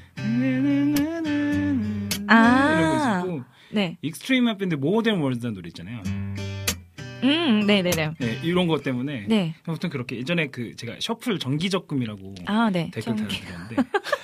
이런 아, 거 있고 네, 익스트림 밴드 모던 월드라는 노래 있잖아요. 네네네. 네, 이런 것 때문에 네, 보통 그렇게 예전에 제가 셔플 정기적금이라고 네. 댓글 달아드렸는데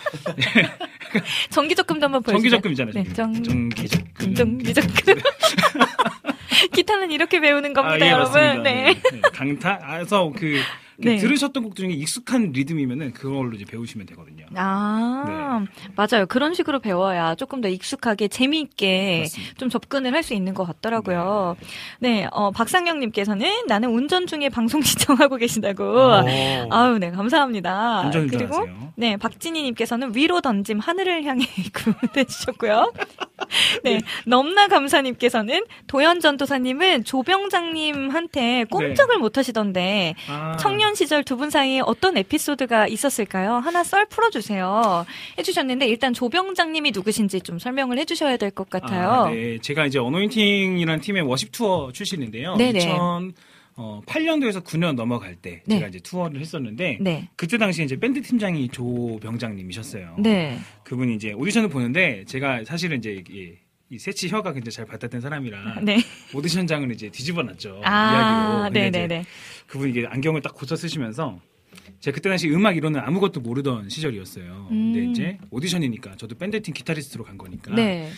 정기적금도 한번 보여주세요. 정기적금 있잖아요. 네, 정기적금. 정기적금. 기타는 이렇게 배우는 겁니다, 예, 여러분. 맞습니다. 네. 네, 강타. 그래서 네. 들으셨던 곡 중에 익숙한 리듬이면은 그걸로 이제 배우시면 되거든요. 맞아요. 그런 식으로 배워야 조금 더 익숙하게 재미있게 맞습니다. 좀 접근을 할 수 있는 것 같더라고요. 네, 박상영님께서는 나는 운전 중에 방송 시청하고 계신다고. 아유, 네, 감사합니다. 운전 그리고 잘하세요. 네, 박진희님께서는 위로 던짐 하늘을 향해 구해주셨고요. 네, 넘나 감사님께서는 도연전도사님은 조병장님한테 꼼짝을 못 하시던데 청년 시절 두 분 사이에 어떤 에피소드가 있었을까요? 하나 썰 풀어주세요. 해주셨는데 일단 조병장님이 누구신지 좀 설명을 해주셔야 될 것 같아요. 네, 제가 이제 어노인팅이라는 팀의 워십 투어 출신인데요. 네네. 2008년도에서 9년 넘어갈 때 네. 제가 이제 투어를 했었는데 네. 그때 당시 이제 밴드 팀장이 조병장님이셨어요. 네. 그분이 이제 오디션을 보는데 제가 사실은 이제 이 새치 혀가 굉장히 잘 발달된 사람이라 네. 오디션장을 이제 뒤집어놨죠. 아, 이야기로. 네네네. 그분이 이게 안경을 딱 고쳐 쓰시면서 제가 그때 당시 음악 이론은 아무것도 모르던 시절이었어요. 근데 이제 오디션이니까 저도 밴드팀 기타리스트로 간 거니까 네.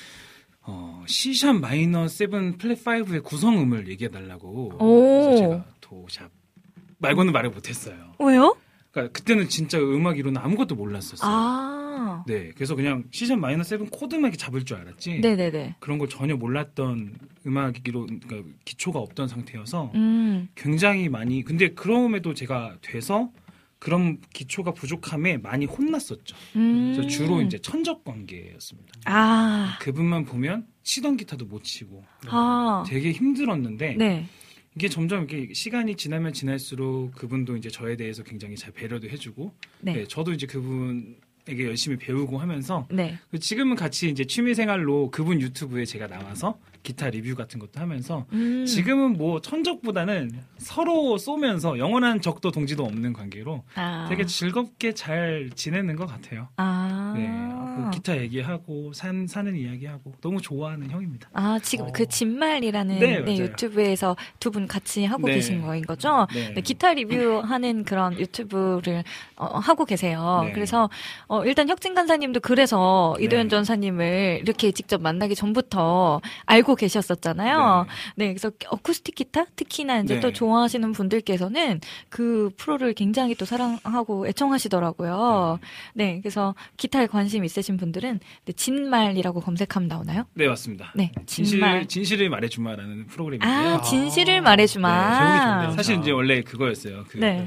C샵 마이너 7 플랫 5의 구성음을 얘기해달라고. 오. 그래서 제가 도샵 말고는 말을 못했어요. 왜요? 그러니까 그때는 진짜 음악 이론은 아무것도 몰랐었어요. 아. 네, 그래서 그냥 C샵 마이너 7 코드만 이렇게 잡을 줄 알았지. 네네네. 그런 걸 전혀 몰랐던 음악 이론, 그러니까 기초가 없던 상태여서 굉장히 많이. 근데 그럼에도 제가 돼서 그런 기초가 부족함에 많이 혼났었죠. 그래서 주로 이제 천적 관계였습니다. 아. 그분만 보면 치던 기타도 못 치고 아. 되게 힘들었는데 네. 이게 점점 이렇게 시간이 지나면 지날수록 그분도 이제 저에 대해서 굉장히 잘 배려도 해주고 네. 네, 저도 이제 그분에게 열심히 배우고 하면서 네. 지금은 같이 이제 취미생활로 그분 유튜브에 제가 나와서 기타 리뷰 같은 것도 하면서 지금은 뭐 천적보다는 서로 쏘면서 영원한 적도 동지도 없는 관계로 아. 되게 즐겁게 잘 지내는 것 같아요. 아. 네, 뭐 기타 얘기하고 사는 이야기하고 너무 좋아하는 형입니다. 아, 지금 그 진말이라는 네, 네, 맞아요. 유튜브에서 두 분 같이 하고 네. 계신 거인 거죠? 네. 네, 기타 리뷰하는 그런 유튜브를 하고 계세요. 네. 그래서 일단 혁진 간사님도 그래서 네. 이도현 전사님을 이렇게 직접 만나기 전부터 알고 계셨었잖아요. 네, 그래서 어쿠스틱 기타 특히나 이제 네. 또 좋아하시는 분들께서는 그 프로를 굉장히 또 사랑하고 애청하시더라고요. 네, 그래서 기타에 관심 있으신 분들은 네, 진말이라고 검색하면 나오나요? 네, 맞습니다. 네, 진말. 진실을 말해주마라는 프로그램인데요. 아, 진실을 말해주마. 네, 사실 이제 원래 그거였어요. 그 네.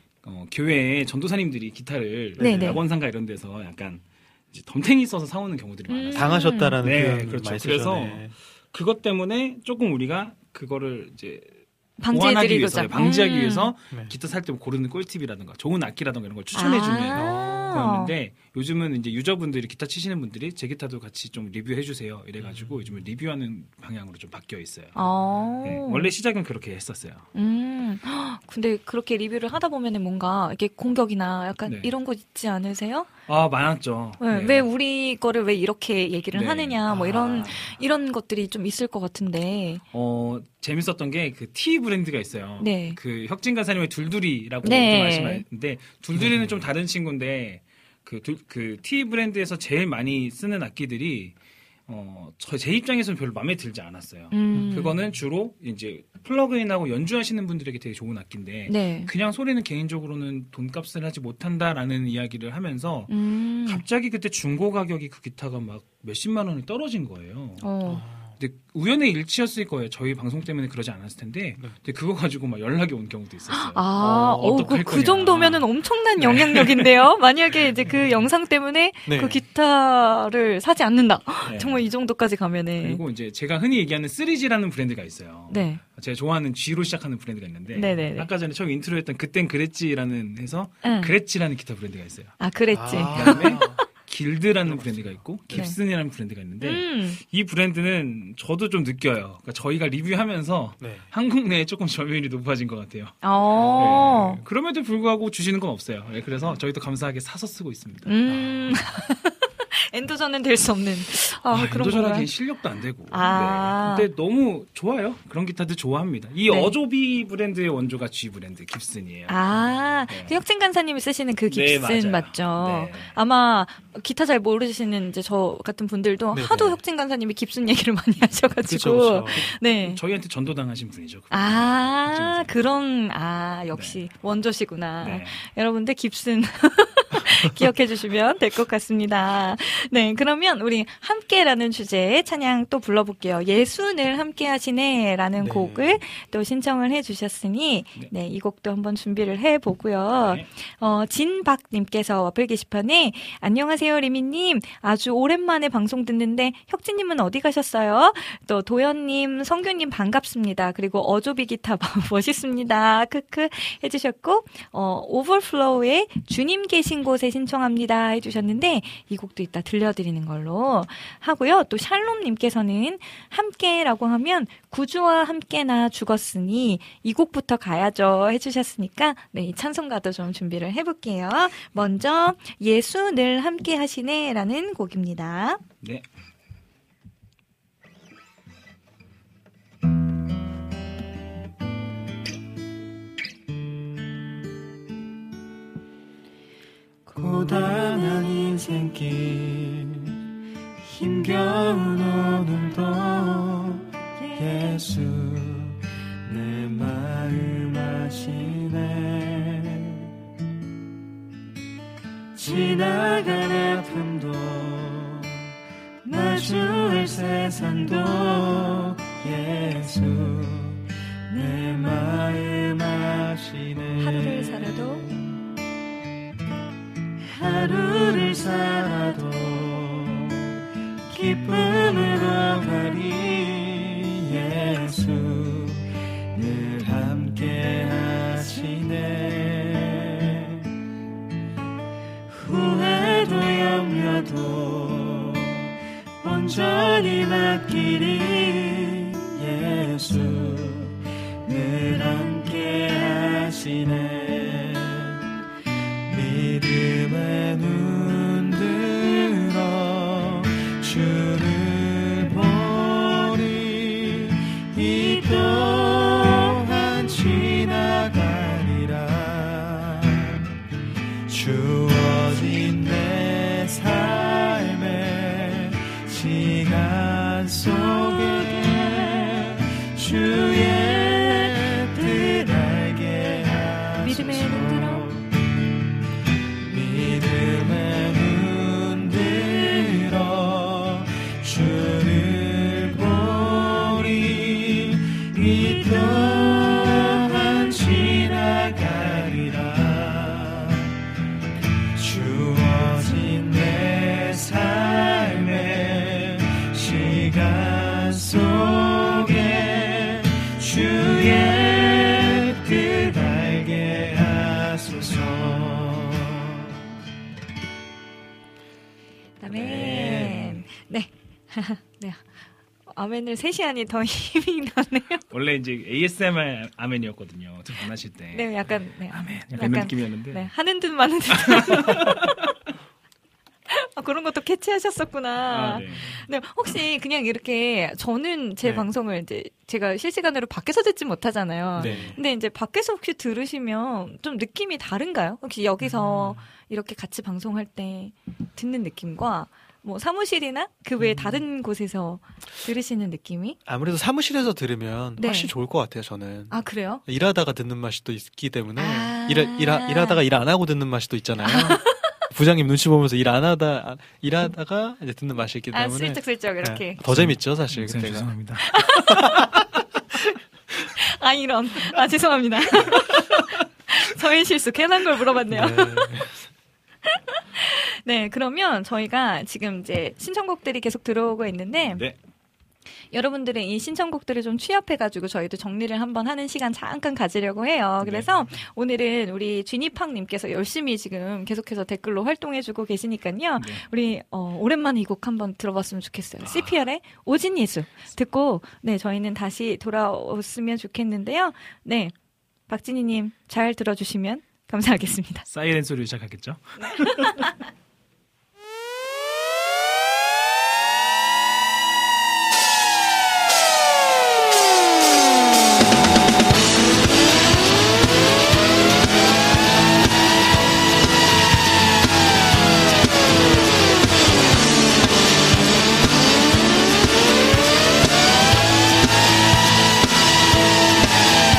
교회에 전도사님들이 기타를 네네. 낙원상가 이런 데서 약간 이제 덤탱이 써서 사오는 경우들이 많았어요. 당하셨다라는 네, 표현 그렇죠. 많이 그래서 쓰셨네. 그것 때문에 조금 우리가 그거를 이제 보완하기 위해서, 방지해드리고자. 방지하기 위해서 네. 기타 살 때 고르는 꿀팁이라든가 좋은 악기라든가 이런 걸 추천해주는 거였는데 요즘은 이제 유저분들이 기타 치시는 분들이 제 기타도 같이 좀 리뷰해주세요 이래가지고 요즘은 리뷰하는 방향으로 좀 바뀌어 있어요. 네, 원래 시작은 그렇게 했었어요. 근데 그렇게 리뷰를 하다 보면은 뭔가 이렇게 공격이나 약간 네. 이런 거 있지 않으세요? 아, 많았죠. 네, 네. 왜 우리 거를 왜 이렇게 얘기를 네. 하느냐 뭐 이런 것들이 좀 있을 것 같은데. 재밌었던 게 그 티 브랜드가 있어요. 네. 그 혁진 간사님의 둘둘이라고 네. 좀 말씀하셨는데 둘둘이는 좀 다른 친구인데 그 티 브랜드에서 제일 많이 쓰는 악기들이 제 입장에서는 별로 마음에 들지 않았어요. 그거는 주로 이제 플러그인하고 연주하시는 분들에게 되게 좋은 악기인데 네. 그냥 소리는 개인적으로는 돈값을 하지 못한다라는 이야기를 하면서 갑자기 그때 중고 가격이 그 기타가 막 몇십만 원이 떨어진 거예요. 근데 우연의 일치였을 거예요. 저희 방송 때문에 그러지 않았을 텐데 근데 그거 가지고 막 연락이 온 경우도 있었어요. 어떡할 그 거냐. 정도면은 엄청난 영향력인데요. 만약에 이제 그 영상 때문에 네. 그 기타를 사지 않는다. 네. 정말 이 정도까지 가면은. 그리고 이제 제가 흔히 얘기하는 3G라는 브랜드가 있어요. 네. 제가 좋아하는 G로 시작하는 브랜드가 있는데 네네네. 아까 전에 처음 인트로 했던 그땐 그랬지라는 해서 응. 그랬지라는 기타 브랜드가 있어요. 아, 그랬지. 그다음에 길드라는 브랜드가 있고 깁슨이라는 브랜드가 있는데 이 브랜드는 저도 좀 느껴요. 그러니까 저희가 리뷰하면서 네. 한국 내에 조금 점유율이 높아진 것 같아요. 네. 그럼에도 불구하고 주시는 건 없어요. 네, 그래서 저희도 감사하게 사서 쓰고 있습니다. 엔도전은 될 수 없는. 그런 엔도전하기엔 건가요? 실력도 안 되고. 아. 네. 근데 너무 좋아요. 그런 기타들 좋아합니다. 이 네. 어조비 브랜드의 원조가 G 브랜드 깁슨이에요. 그 혁진 간사님이 쓰시는 그 네, 깁슨 맞아요. 맞죠? 네. 아마 기타 잘 모르시는 이제 저 같은 분들도 네네. 하도 혁진 간사님이 깁슨 얘기를 많이 하셔가지고. 그쵸. 네. 저희한테 전도당하신 분이죠. 역시 원조시구나. 네. 여러분들 깁슨 기억해 주시면 될 것 같습니다. 네, 그러면 우리 함께라는 주제에 찬양 또 불러볼게요. 예수늘 함께 하시네라는 네. 곡을 또 신청을 해 주셨으니 네, 이 곡도 한번 준비를 해보고요. 네. 진박님께서 와플 게시판에 안녕하세요 리미님, 아주 오랜만에 방송 듣는데 혁진님은 어디 가셨어요? 또 도연님, 성규님 반갑습니다. 그리고 어조비 기타 멋있습니다. 크크 해주셨고 오버플로우의 주님 계신 곳에 신청합니다 해주셨는데 이 곡도 이따 들려드리는 걸로 하고요. 또 샬롬님께서는 함께라고 하면 구주와 함께나 죽었으니 이 곡부터 가야죠 해주셨으니까 네, 이 찬송가도 좀 준비를 해볼게요. 먼저 예수 늘 함께 하시네라는 곡입니다. 네. 고단한 인생길 힘겨운 오늘도 예수 내 마음 아시네. 지나간 아픔도 마주할 세상도 예수 내 마음 아시네. 하루를 살아도 하루를 살아도 기쁨으로 가리 예수 늘 함께 하시네. 후회도 염려도 온전히 맡기리 예수 늘 함께 하시네. 믿음의 눈 들어 주를 보리 이 또한 지나가리라. 주어진 내 삶의 시간 속에 주의 뜻 알게 하소서. 믿음의 눈 들어 주를 보리 이 또한 지나가리라. 주어진 내 삶의 시간 속에 주의 뜻 알게 하소서. 아멘. 네. 네. 아멘을 셋이 하니 더 힘이 나네요. 원래 이제 ASMR 아멘이었거든요. 좀 원하실 때. 네, 약간 네. 아멘. 약간 이런 느낌이었는데. 네, 하는 듯 마는 듯. 아, 그런 것도 캐치하셨었구나. 아, 네. 네, 혹시 그냥 이렇게 저는 제 네. 방송을 이제 제가 실시간으로 밖에서 듣지 못하잖아요. 네. 근데 이제 밖에서 혹시 들으시면 좀 느낌이 다른가요? 혹시 여기서 이렇게 같이 방송할 때 듣는 느낌과 뭐 사무실이나 그 외에 다른 곳에서 들으시는 느낌이? 아무래도 사무실에서 들으면 네. 훨씬 좋을 것 같아요, 저는. 아, 그래요? 일하다가 듣는 맛이 또 있기 때문에 아. 일하다가 일 안 하고 듣는 맛이 또 있잖아요. 부장님 눈치 보면서 일하다가 이제 듣는 맛이 있기 때문에 아, 슬쩍슬쩍 이렇게. 네, 더 재밌죠, 사실 선생님, 그때가. 죄송합니다. 아, 이런. 아, 죄송합니다. 저의 실수. 괜한 걸 물어봤네요. 네. 네, 그러면 저희가 지금 이제 신청곡들이 계속 들어오고 있는데 네. 여러분들의 이 신청곡들을 좀 취합해가지고 저희도 정리를 한번 하는 시간 잠깐 가지려고 해요. 그래서 오늘은 우리 쥐니팡님께서 열심히 지금 계속해서 댓글로 활동해주고 계시니까요. 네. 우리 오랜만에 이 곡 한번 들어봤으면 좋겠어요. CPR의 오진 예수 듣고 네 저희는 다시 돌아왔으면 좋겠는데요. 네, 박진희님 잘 들어주시면 감사하겠습니다. 사이렌 소리를 시작하겠죠?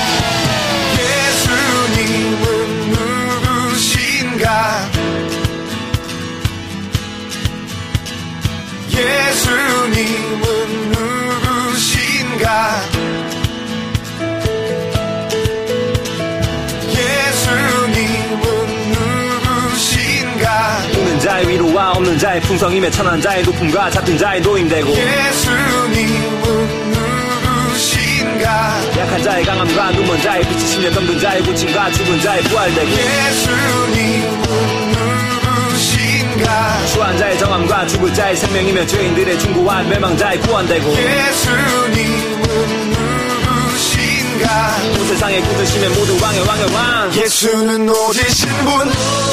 예수님은 누구신가 없는 자의 풍성임에 천한 자의 높음과 잡힌 자의 노임되고 예수님은 누구신가 약한 자의 강함과 눈먼 자의 빛이시며 병든 자의 고침과 죽은 자의 부활되고 예수님은 누구신가 추한 자의 정함과 죽을 자의 생명이며 죄인들의 중고와 멸망자의 구원되고 예수님은 누구신가 온 세상에 굳으시면 모든 왕의 왕의 왕 예수는 오지신 분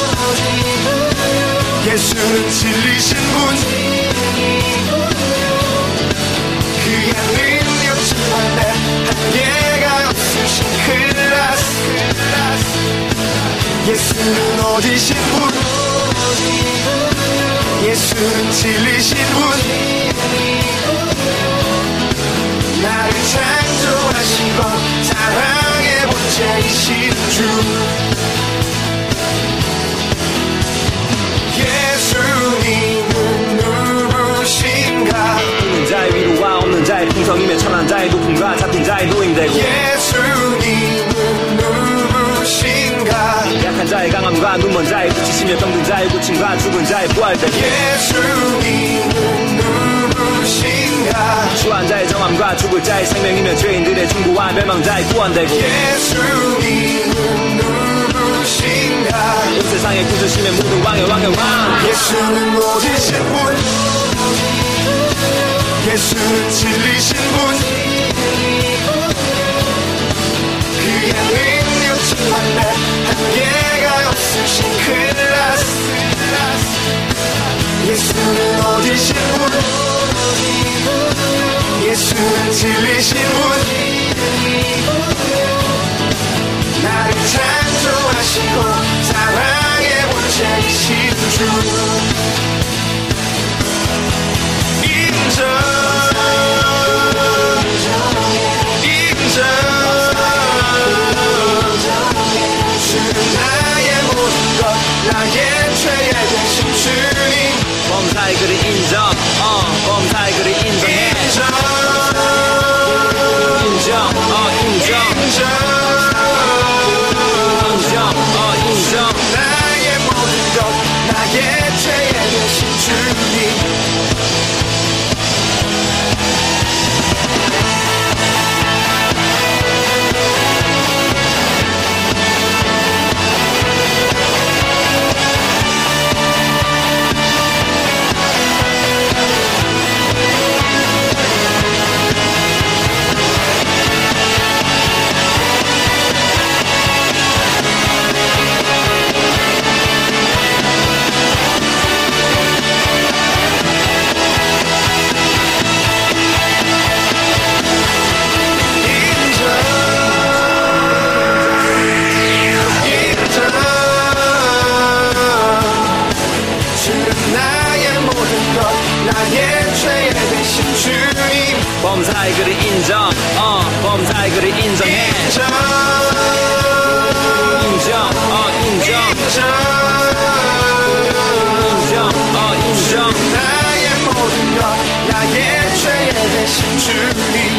예수는 진리신 분 그의 능력 충만해 한계가 없으신 클라스 예수는 오지신 분 예수는 진리신 분 나를 창조하시고 사랑의 본체이신 주 예수님은 누구신가 있는 자의 위로와 없는 자의 풍성임에 천한 자의 높음과 잡힌 자의 노임되고 예수님은 누구신가 약한 자의 강함과 눈먼 자의 빛이시며 병든 자의 고침과 죽은 자의 부활되고 예수님은 누구신가 추한 자의 정함과 죽을 자의 생명이며 죄인들의 중고와 멸망자의 구원되고 예수님은 누구신가 온 세상에 굳으시면 모든 왕의 왕의 왕 예수는 오지신 분 예수는 진리신 분 그의 능력 충만해 한계가 없으신 클라스 예수는 오지신 분 예수는 진리신 분 나를 창조하시고 사랑의 본체이신 주 인정 주는 나의 모든 것 나의 죄에 대신 주님 범사의 그를 인정 범사의 그를 인정해 인정 나의 모든 것 나의 죄에 대신 주님 범사의 그를 인정 범사의 그를 인정해 인정 나의 모든 것 나의 죄에 대신 주님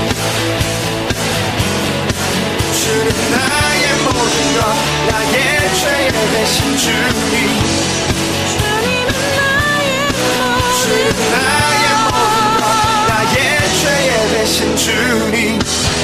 주는 나의 모든 것 나의 죄에 대신 주님 주는 나의 모든 것 나의 죄에 대신 주님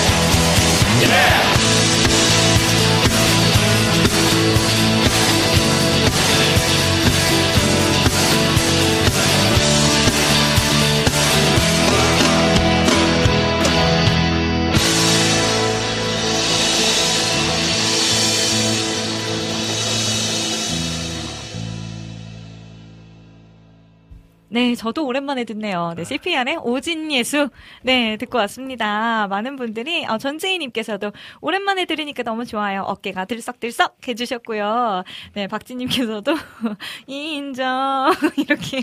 네, 저도 오랜만에 듣네요. 네, CPR의 오진예수. 네, 듣고 왔습니다. 많은 분들이, 전재희님께서도 오랜만에 들으니까 너무 좋아요. 어깨가 들썩들썩 해주셨고요. 네, 박진님께서도 인정. 이렇게.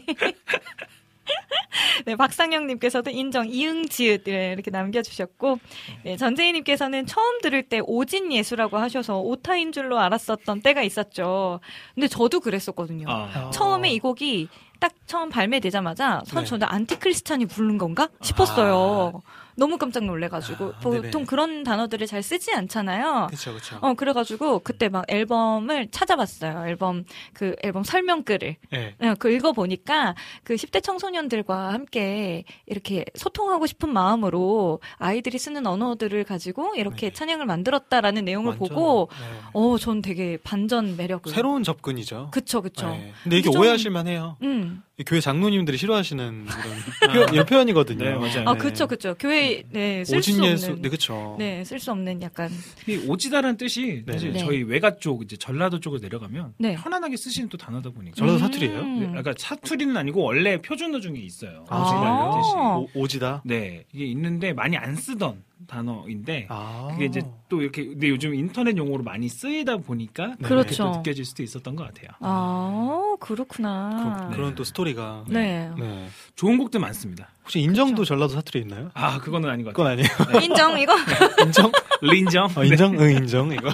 네, 박상영님께서도 인정, 이응지읒 이렇게 남겨주셨고, 네, 전재희님께서는 처음 들을 때 오진예수라고 하셔서 오타인 줄로 알았었던 때가 있었죠. 근데 저도 그랬었거든요. 처음에 이 곡이 딱 처음 발매되자마자 저는 안티크리스찬이 부른 건가 싶었어요. 너무 깜짝 놀래가지고 보통 네네. 그런 단어들을 잘 쓰지 않잖아요. 그렇죠, 그렇죠. 그래가지고 그때 막 앨범을 찾아봤어요. 앨범 설명글을. 네. 그 읽어보니까 그 10대 청소년들과 함께 이렇게 소통하고 싶은 마음으로 아이들이 쓰는 언어들을 가지고 이렇게 네. 찬양을 만들었다라는 내용을 완전, 보고 네. 전 되게 반전 매력을. 새로운 접근이죠. 그쵸. 네. 근데 이게 좀- 오해하실만 해요. 교회 장로님들이 싫어하시는 이런 표현이거든요. 네, 맞아요. 아, 그쵸. 교회에, 쓸 수 오진 예수, 없는. 네, 그쵸. 네, 쓸 수 없는 약간. 이 오지다라는 뜻이 네. 사실 네. 저희 외가 쪽, 이제 전라도 쪽으로 내려가면 네. 편안하게 쓰시는 또 단어다 보니까. 전라도 사투리예요? 네, 그러니까 사투리는 아니고 원래 표준어 중에 있어요. 아. 오지다라는 뜻이. 오지다? 네, 이게 있는데 많이 안 쓰던 단어인데 아. 그게 이제 또 이렇게 근데 요즘 인터넷 용어로 많이 쓰이다 보니까 네. 그렇죠. 그렇게 또 느껴질 수도 있었던 것 같아요. 아, 그렇구나. 그런 또 스토리가. 네. 네. 좋은 곡들 많습니다. 혹시 인정도 전라도 사투리 있나요? 아, 그거는 아닌 것 그건 같아요. 아니에요. 인정, 이거? 인정? 린정. 인정? 응, 인정. 이거.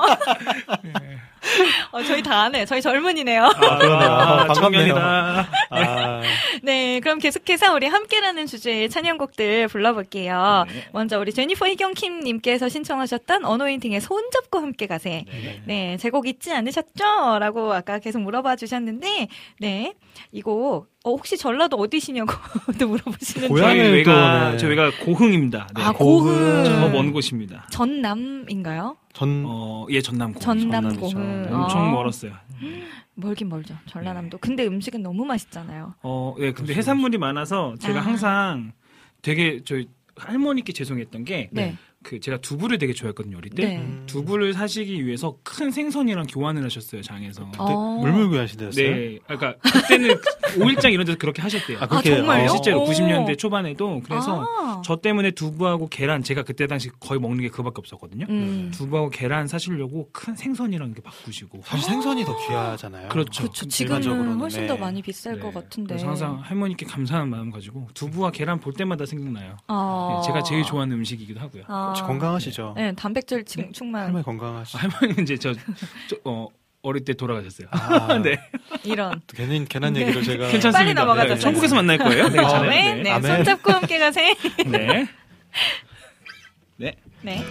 저희 다 아네. 저희 젊은이네요. 그러네요. 반갑네요. 청년이다. 아, 네, 그럼 계속해서 우리 함께라는 주제의 찬양곡들 불러볼게요. 네. 먼저 우리 제니퍼 희경킴님께서 신청하셨던 언어인팅의 손잡고 함께 가세. 네, 제곡 잊지 않으셨죠? 라고 아까 계속 물어봐 주셨는데, 네, 이거 혹시 전라도 어디시냐고 또 물어보시는데. 고향을 또, 네. 저희 외가 고흥입니다. 네. 아, 고흥. 저 먼 곳입니다. 전남인가요? 예, 전남 고흥. 전남 전남이죠. 고흥. 엄청 아, 멀었어요. 멀긴 멀죠. 전라남도. 근데 음식은 너무 맛있잖아요. 예, 근데 해산물이 많아서 제가 아. 항상 되게 저희 할머니께 죄송했던 게 네. 제가 두부를 되게 좋아했거든요, 어릴 때. 네. 두부를 사시기 위해서 큰 생선이랑 교환을 하셨어요, 장에서. 물물교 하시대였어요? 네. 그러니까 그때는 5일장 이런 데서 그렇게 하셨대요. 아, 그렇게, 정말요? 실제로 오. 90년대 초반에도. 그래서 아. 저 때문에 두부하고 계란, 제가 그때 당시 거의 먹는 게 그거밖에 없었거든요. 두부하고 계란 사시려고 큰 생선이랑 이렇게 바꾸시고. 사실 생선이 더 귀하잖아요. 그렇죠. 그렇죠. 지금은 일반적으로는, 훨씬 네. 더 많이 비쌀 네. 것 같은데. 그래서 항상 할머니께 감사한 마음 가지고 두부와 계란 볼 때마다 생각나요. 아. 네, 제가 제일 좋아하는 음식이기도 하고요. 아. 건강하시죠? 네, 단백질 충만. 할머니 건강하시죠? 할머니는 이제 어릴 때 돌아가셨어요. 아, 네. 이런. 괜한 얘기로 제가. 괜찮습니다. 빨리 넘어가자. 네, 천국에서 만날 거예요. 네, 괜찮아요. 네, 네. 아멘. 손잡고 함께 가세. 네. 네. 네.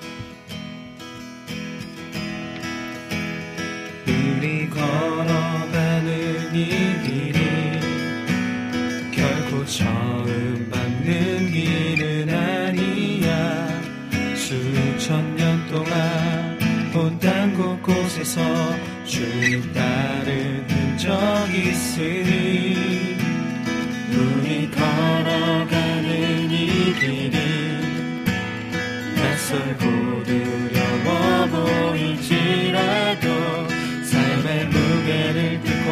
우리 걸어가는 이 길이 결코 처음 밟는 길은 아니야. 수천 년 동안 온 땅 곳곳에서 주님 따른 흔적 있으니 우리 걸어가는 이 길이 낯설고 두려워 보일지라도 삶의 무게를 딛고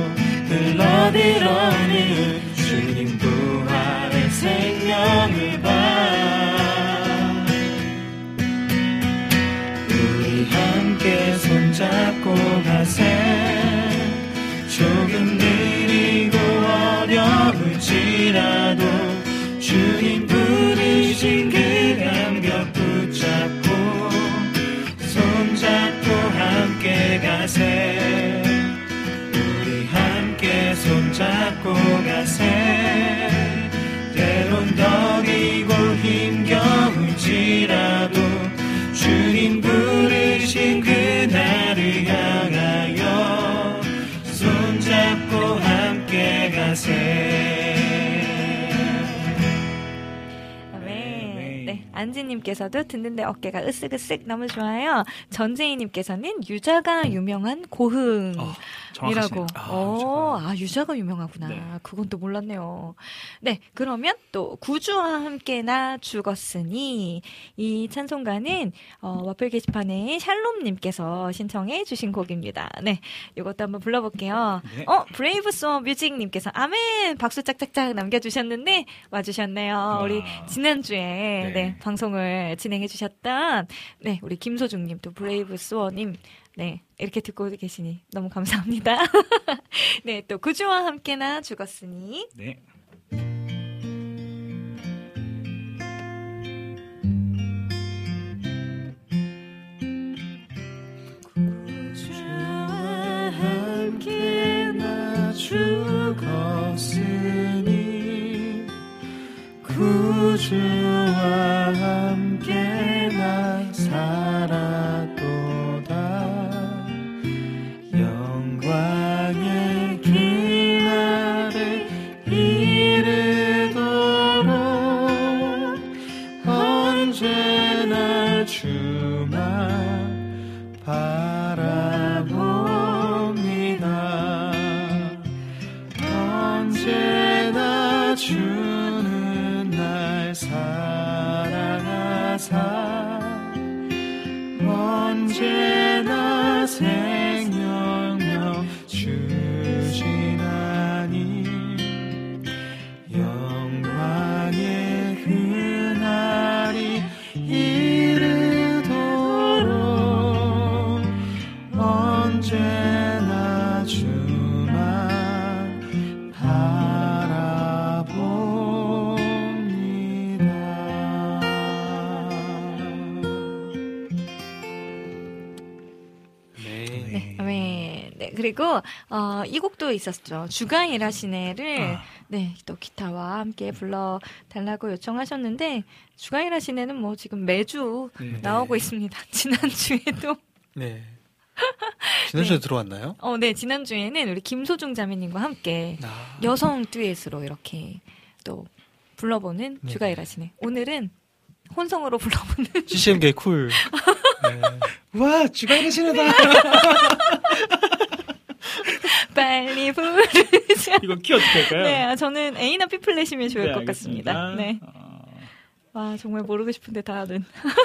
흘러들어오는 주님 부활의 생명을 봐. 우리 함께 손잡고 가세. 조금 느리고 어려울지라도 주님 부르신 그 감격 붙잡고 손잡고 함께 가세. 우리 함께 손잡고 가세. 때론 덕이고 힘겨울지라도 주님 부르신 그날을 향하여 손잡고 함께 가세. 네. 안지님께서도 듣는데 어깨가 으쓱으쓱 너무 좋아요. 전재희님께서는 유자가 유명한 고흥. 정확하시네요. 이라고. 유자가 유명하구나. 네. 그건 또 몰랐네요. 네, 그러면 또 구주와 함께나 죽었으니 이 찬송가는 와플 게시판에 샬롬님께서 신청해 주신 곡입니다. 네, 이것도 한번 불러볼게요. 네. 브레이브 소어 뮤직님께서 아멘 박수 짝짝짝 남겨주셨는데 와주셨네요. 우리 지난주에 네, 방송을 진행해 주셨던 네, 우리 김소중님 또 브레이브 소어님 네, 이렇게 듣고 계시니 너무 감사합니다. 네, 또 구주와 함께나 죽었으니. 네. 구주와 함께나 죽었으니 구주와 바라봅니다. 언제나 주는 날 사랑하사 언제나 생명력 주시나니 영광의 그날이 이르도록 언제나 주만 바라봅니다. 네, 아멘. 네, 그리고 이 곡도 있었죠. 주가 일하시네를 네, 또 기타와 함께 불러달라고 요청하셨는데 주가 일하시네는 뭐 지금 매주 나오고 있습니다. 지난주에도 네. 지난주에 네. 들어왔나요? 네, 지난주에는 우리 김소중 자매님과 함께 여성 듀엣으로 이렇게 또 불러보는 주가 일하시네. 오늘은 혼성으로 불러보는 CCMK 쿨. 네. 와, 주가 일하시네다. 빨리 부르자. 이거 키 어떻게 할까요? 네, 저는 A나 B 플랫이면 좋을 네, 것 같습니다. 네. 와, 정말 모르고 싶은데 다는.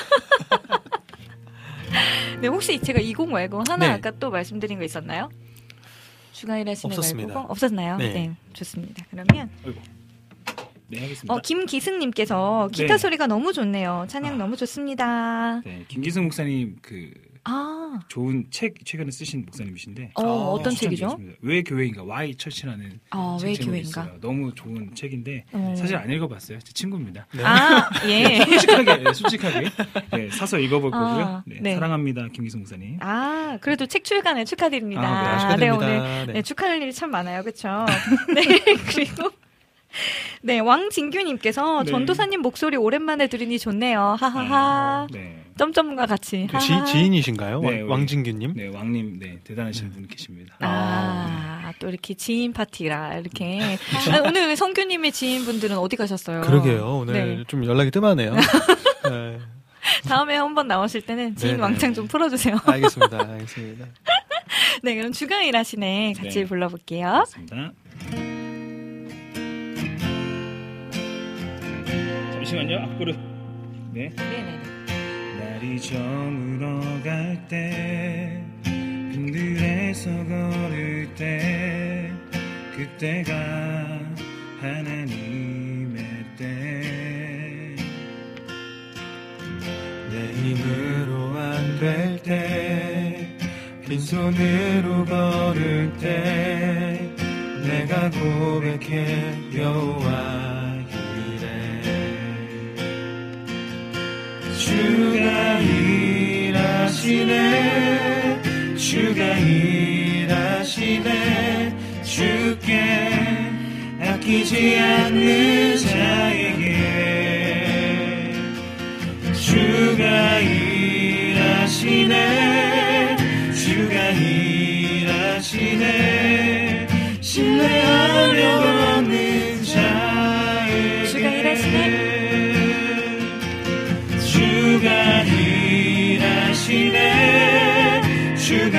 네, 혹시 제가 이 곡 말고 하나 네. 아까 또 말씀드린 거 있었나요? 주가 일하시네 없었습니다. 말고 없었나요? 네. 네, 좋습니다. 그러면 네, 하겠습니다. 김기승님께서 기타 네. 소리가 너무 좋네요. 찬양 너무 좋습니다. 네, 김기승 목사님 아, 좋은 책 최근에 쓰신 목사님이신데 어떤 책이죠? 추천드리겠습니다. 왜 교회인가? Why Church라는 왜 책 제목이 교회인가? 있어요. 너무 좋은 책인데 어. 사실 안 읽어봤어요. 제 친구입니다. 아, 예. 솔직하게 네, 사서 읽어볼 거고요. 네, 네. 사랑합니다, 김기승 목사님. 아, 그래도 책 출간을 축하드립니다. 네, 축하드립니다. 오늘 네. 축하할 일이 참 많아요. 그렇죠? 네, 그리고 네, 왕진규님께서 네. 전도사님 목소리 오랜만에 들으니 좋네요. 하하하. 네. 점점과 같이. 그 하하하. 지인이신가요? 네, 왕진규님? 네, 왕님, 네, 대단하신 분 계십니다. 또 이렇게 지인 파티라 이렇게. 오늘 성규님의 지인분들은 어디 가셨어요? 그러게요. 오늘 네. 좀 연락이 뜸하네요. 네. 다음에 한번 나오실 때는 지인 네네. 왕창 좀 풀어주세요. 알겠습니다. 알겠습니다. 네, 그럼 주가 일하시네 같이 네. 불러볼게요. 맞습니다. 잠시만요, 앞그릇. 네. 네네네. 날이 저물어 갈 때, 빈들에서 걸을 때, 그때가 하나님의 때. 내 힘으로 안 될 때, 빈손으로 걸을 때, 내가 고백해 여호와 주가 일하시네 주가 일하시네 주께 아끼지 않는 자에게 주가 일하시네 주가 일하시네 신뢰하며 걷는 자에게 주가 일하시네 주가 일하시네 주가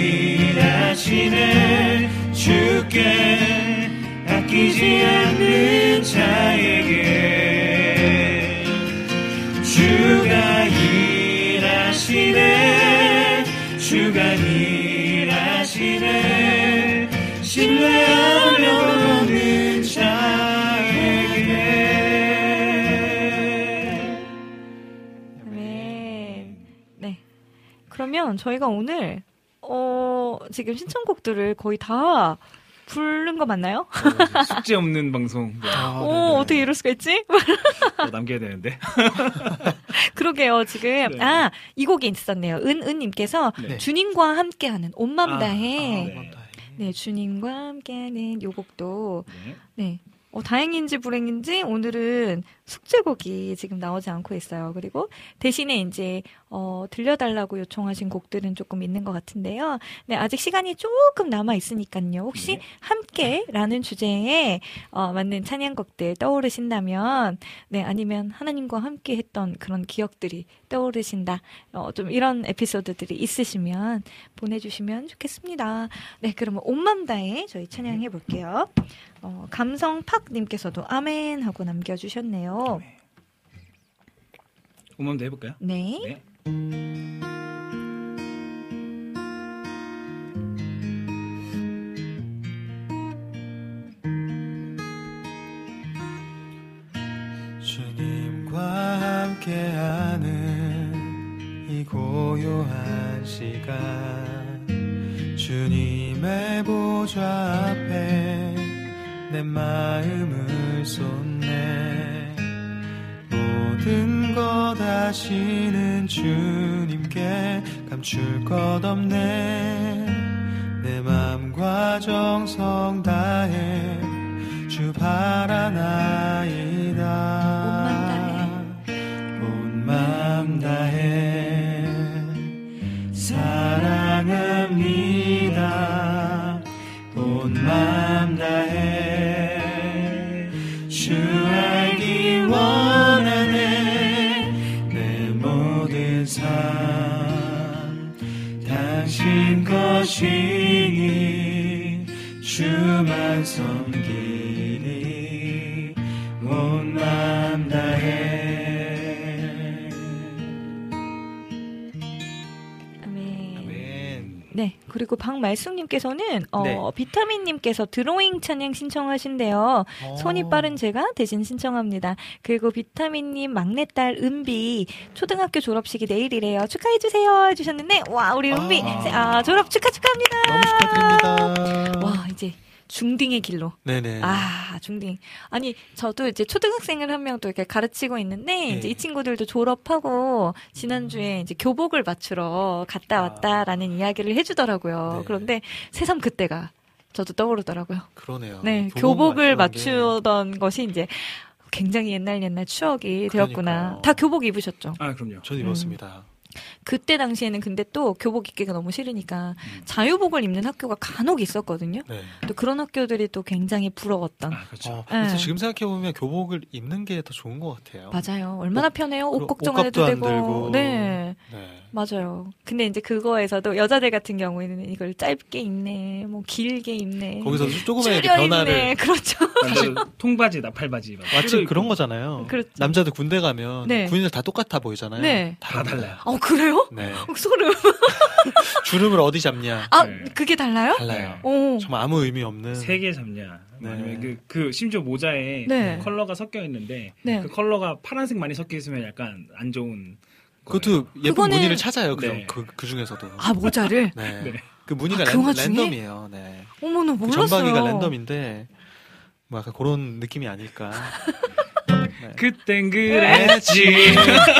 일하시네 주께 아끼지 않는 자에게 주가 일하시네 주가 일하시네 신뢰하며 걷는 자에게 네. 그러면 저희가 오늘 지금 신청곡들을 거의 다 부른 거 맞나요? 숙제 없는 방송. 네. 어떻게 이럴 수가 있지? 남겨야 되는데. 그러게요, 지금. 네. 이 곡이 있었네요. 은님께서 네. 주님과 함께하는 온 맘 다해. 네. 네, 주님과 함께하는 요 곡도. 네. 네. 다행인지 불행인지 오늘은 숙제곡이 지금 나오지 않고 있어요. 그리고 대신에 이제 들려달라고 요청하신 곡들은 조금 있는 것 같은데요. 네, 아직 시간이 조금 남아 있으니까요. 혹시 네. 함께라는 주제에 맞는 찬양곡들 떠오르신다면, 네, 아니면 하나님과 함께했던 그런 기억들이 떠오르신다. 좀 이런 에피소드들이 있으시면 보내주시면 좋겠습니다. 네, 그러면 온맘 다해 저희 찬양해 볼게요. 감성팍님께서도 아멘 하고 남겨주셨네요. 오만도 해볼까요? 네. 네. 주님과 함께하는 이 고요한 시간 주님의 보좌 앞에 내 마음을 쏟네 모든 것 아시는 주님께 감출 것 없네 내 맘과 정성 다해 주 바라나이다 온 맘 다해 사랑합니다 온 맘 다해 주 알기 원하네 내 모든 삶 당신 것이니 주만 섬기리 온 맘 다해 아멘. 네, 그리고 박말숙님께서는 네. 비타민님께서 드로잉 찬양 신청하신대요. 손이 빠른 제가 대신 신청합니다. 그리고 비타민님 막내딸 은비 초등학교 졸업식이 내일이래요. 축하해주세요 해주셨는데 와 우리 은비 졸업 축하합니다. 너무 축하드립니다. 와 이제 중딩의 길로. 네네. 중딩. 아니, 저도 이제 초등학생을 한 명 또 이렇게 가르치고 있는데, 네. 이제 이 친구들도 졸업하고, 지난주에 이제 교복을 맞추러 갔다 왔다라는 이야기를 해주더라고요. 네. 그런데 새삼 그때가 저도 떠오르더라고요. 그러네요. 네, 교복을 맞추던 것이 이제 굉장히 옛날 추억이 되었구나. 그러니까요. 다 교복 입으셨죠? 아, 그럼요. 전 입었습니다. 그때 당시에는 근데 또 교복 입기가 너무 싫으니까 자유복을 입는 학교가 간혹 있었거든요. 네. 또 그런 학교들이 또 굉장히 부러웠던. 그렇죠. 그래서 네. 지금 생각해보면 교복을 입는 게 더 좋은 것 같아요. 맞아요. 얼마나 편해요. 옷 그리고 걱정 안 해도 옷값도 안 되고. 들고. 네. 네. 맞아요. 근데 이제 그거에서도 여자들 같은 경우에는 이걸 짧게 입네, 뭐 길게 입네. 거기서 조금의 줄여 변화를. 입네. 그렇죠. 사실 통바지, 나팔바지 막 마치 그런 거잖아요. 그렇죠. 남자들 군대 가면 네. 군인들 다 똑같아 보이잖아요. 네. 다 달라요. 그래요? 네. 소름. 주름을 어디 잡냐. 네. 그게 달라요? 달라요. 오. 정말 아무 의미 없는. 세 개 잡냐. 네. 아니면 그 심지어 모자에 네. 컬러가 섞여 있는데 네. 그 컬러가 파란색 많이 섞여 있으면 약간 안 좋은. 그것도 예쁜 그거는- 무늬를 찾아요. 네. 그 중에서도. 모자를? 네. 네. 그 무늬가 그 와중에? 랜덤이에요. 네. 어머나, 그 몰랐어요. 전방위가 랜덤인데 뭐 약간 그런 느낌이 아닐까. 그땐 그랬지.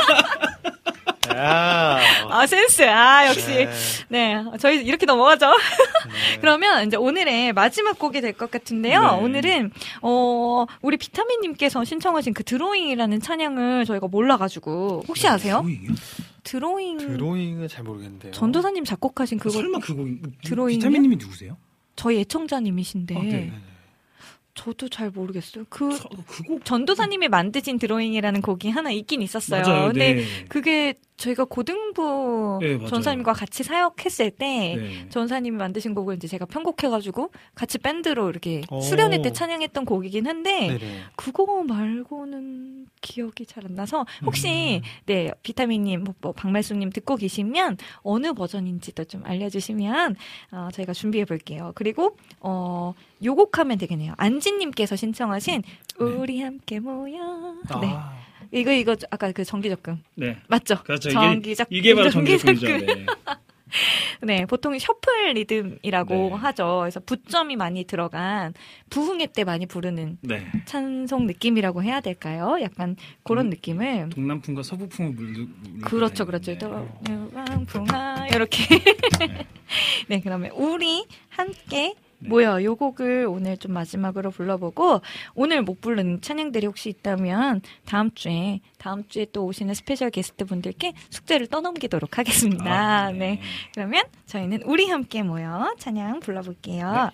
센스. 역시. 네. 저희 이렇게 넘어가죠. 그러면 이제 오늘의 마지막 곡이 될 것 같은데요. 네. 오늘은, 우리 비타민님께서 신청하신 그 드로잉이라는 찬양을 저희가 몰라가지고, 혹시 아세요? 드로잉. 은 잘 모르겠는데요. 전도사님 작곡하신 그거, 설마 그거 드로잉이요? 비타민님이 누구세요? 저희 애청자님이신데, 네. 저도 잘 모르겠어요. 그거 전도사님이 만드신 드로잉이라는 곡이 하나 있긴 있었어요. 맞아요. 근데 네. 그게 저희가 고등부 네, 맞아요. 전사님과 같이 사역했을 때 네. 전사님이 만드신 곡을 이제 제가 편곡해가지고 같이 밴드로 이렇게 오. 수련회 때 찬양했던 곡이긴 한데 네네. 그거 말고는 기억이 잘 안 나서 혹시 네 비타민님 뭐 박말숙님 듣고 계시면 어느 버전인지도 좀 알려주시면 저희가 준비해 볼게요. 그리고 요 곡하면 되겠네요. 안지님께서 신청하신 우리 함께 모여. 네. 이거 아까 그 정기적금. 네. 맞죠? 그렇죠. 정기적금. 이게 바로 정기적금이죠. 네. 네, 보통 셔플 리듬이라고 네. 하죠. 그래서 부점이 많이 들어간 부흥회 때 많이 부르는 네. 찬송 느낌이라고 해야 될까요? 약간 그런 느낌을. 동남풍과 서부풍을 그렇죠. 네. 풍아 이렇게. 네, 그러면 우리 함께 뭐야, 요 곡을 오늘 좀 마지막으로 불러보고 오늘 못 부른 찬양들이 혹시 있다면 다음 주에 또 오시는 스페셜 게스트 분들께 숙제를 떠넘기도록 하겠습니다. 네. 그러면 저희는 우리 함께 모여 찬양 불러볼게요.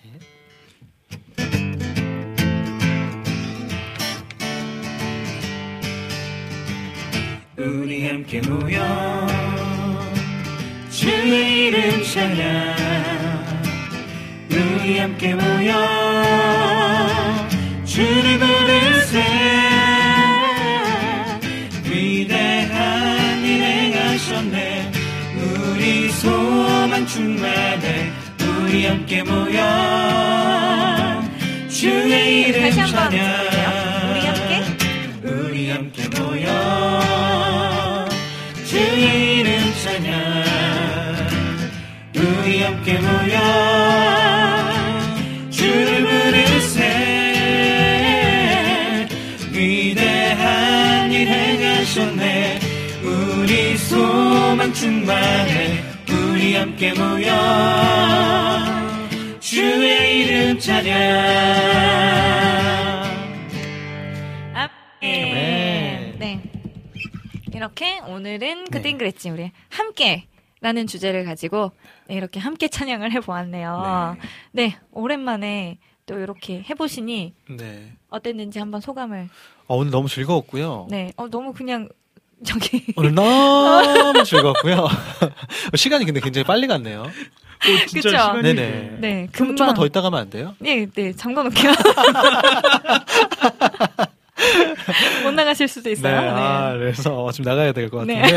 우리 함께 모여 주의 이름 찬양 우리 함께 모여 주를 부르세 위대한 일 행하셨네 우리 소망 충만해 우리 함께 모여 주의 이름 찬양 우리 함께 모여 주의 이름 찬양 우리 함께 모여 주를 부르세 위대한 일 행하셨네 우리 소망 충만해 우리 함께 모여 주의 이름 찬양 네. 이렇게 오늘은 그땐 그랬지 우리 함께라는 주제를 가지고 이렇게 함께 찬양을 해보았네요. 네, 오랜만에 또 이렇게 해보시니 어땠는지 한번 소감을. 오늘 너무 즐거웠고요. 네, 너무 그냥 오늘 너무 즐거웠고요. 시간이 근데 굉장히 빨리 갔네요. 진짜 그쵸? 시간이 네, 좀만 더 있다 가면 안 돼요? 네, 잠궈놓게요. 못 나가실 수도 있어요. 네. 그래서 지금 나가야 될 것 같은데.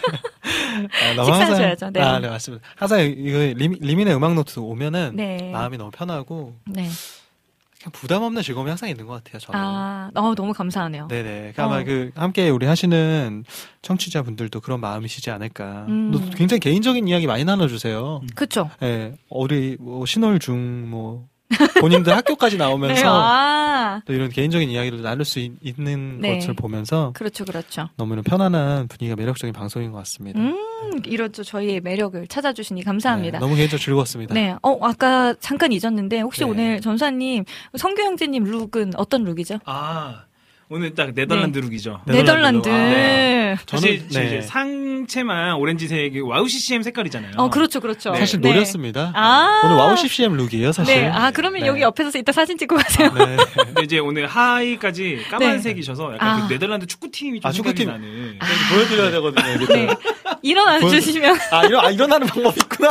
식사하셔야죠. 네. 네, 맞습니다. 항상 이거 리민의 음악 노트 오면은 마음이 너무 편하고 그냥 부담 없는 즐거움이 항상 있는 것 같아요. 저는. 너무 감사하네요. 네네. 아마 함께 우리 하시는 청취자분들도 그런 마음이시지 않을까. 굉장히 개인적인 이야기 많이 나눠주세요. 그렇죠. 네, 우리 신월 중 본인들 학교까지 나오면서 또 이런 개인적인 이야기를 나눌 수 있는 것을 보면서 그렇죠. 너무나 편안한 분위기가 매력적인 방송인 것 같습니다. 이렇죠. 저희의 매력을 찾아주시니 감사합니다. 너무 개인적으로 즐거웠습니다. 네. 아까 잠깐 잊었는데 혹시 오늘 전사님, 성규 형제님 룩은 어떤 룩이죠? 오늘 딱 네덜란드 룩이죠. 네덜란드. 사실 이제 상체만 오렌지색 와우 CCM 색깔이잖아요. 그렇죠. 사실 노렸습니다. 오늘 와우 CCM 룩이에요, 사실. 네. 그러면 여기 옆에서 이따 사진 찍고 가세요. 근데 이제 오늘 하의까지 까만색이셔서 약간 그 네덜란드 축구팀이 좀 생각이 나는. 보여드려야 되거든요. 네. 일어나 주시면. 일어나는 방법이 있구나.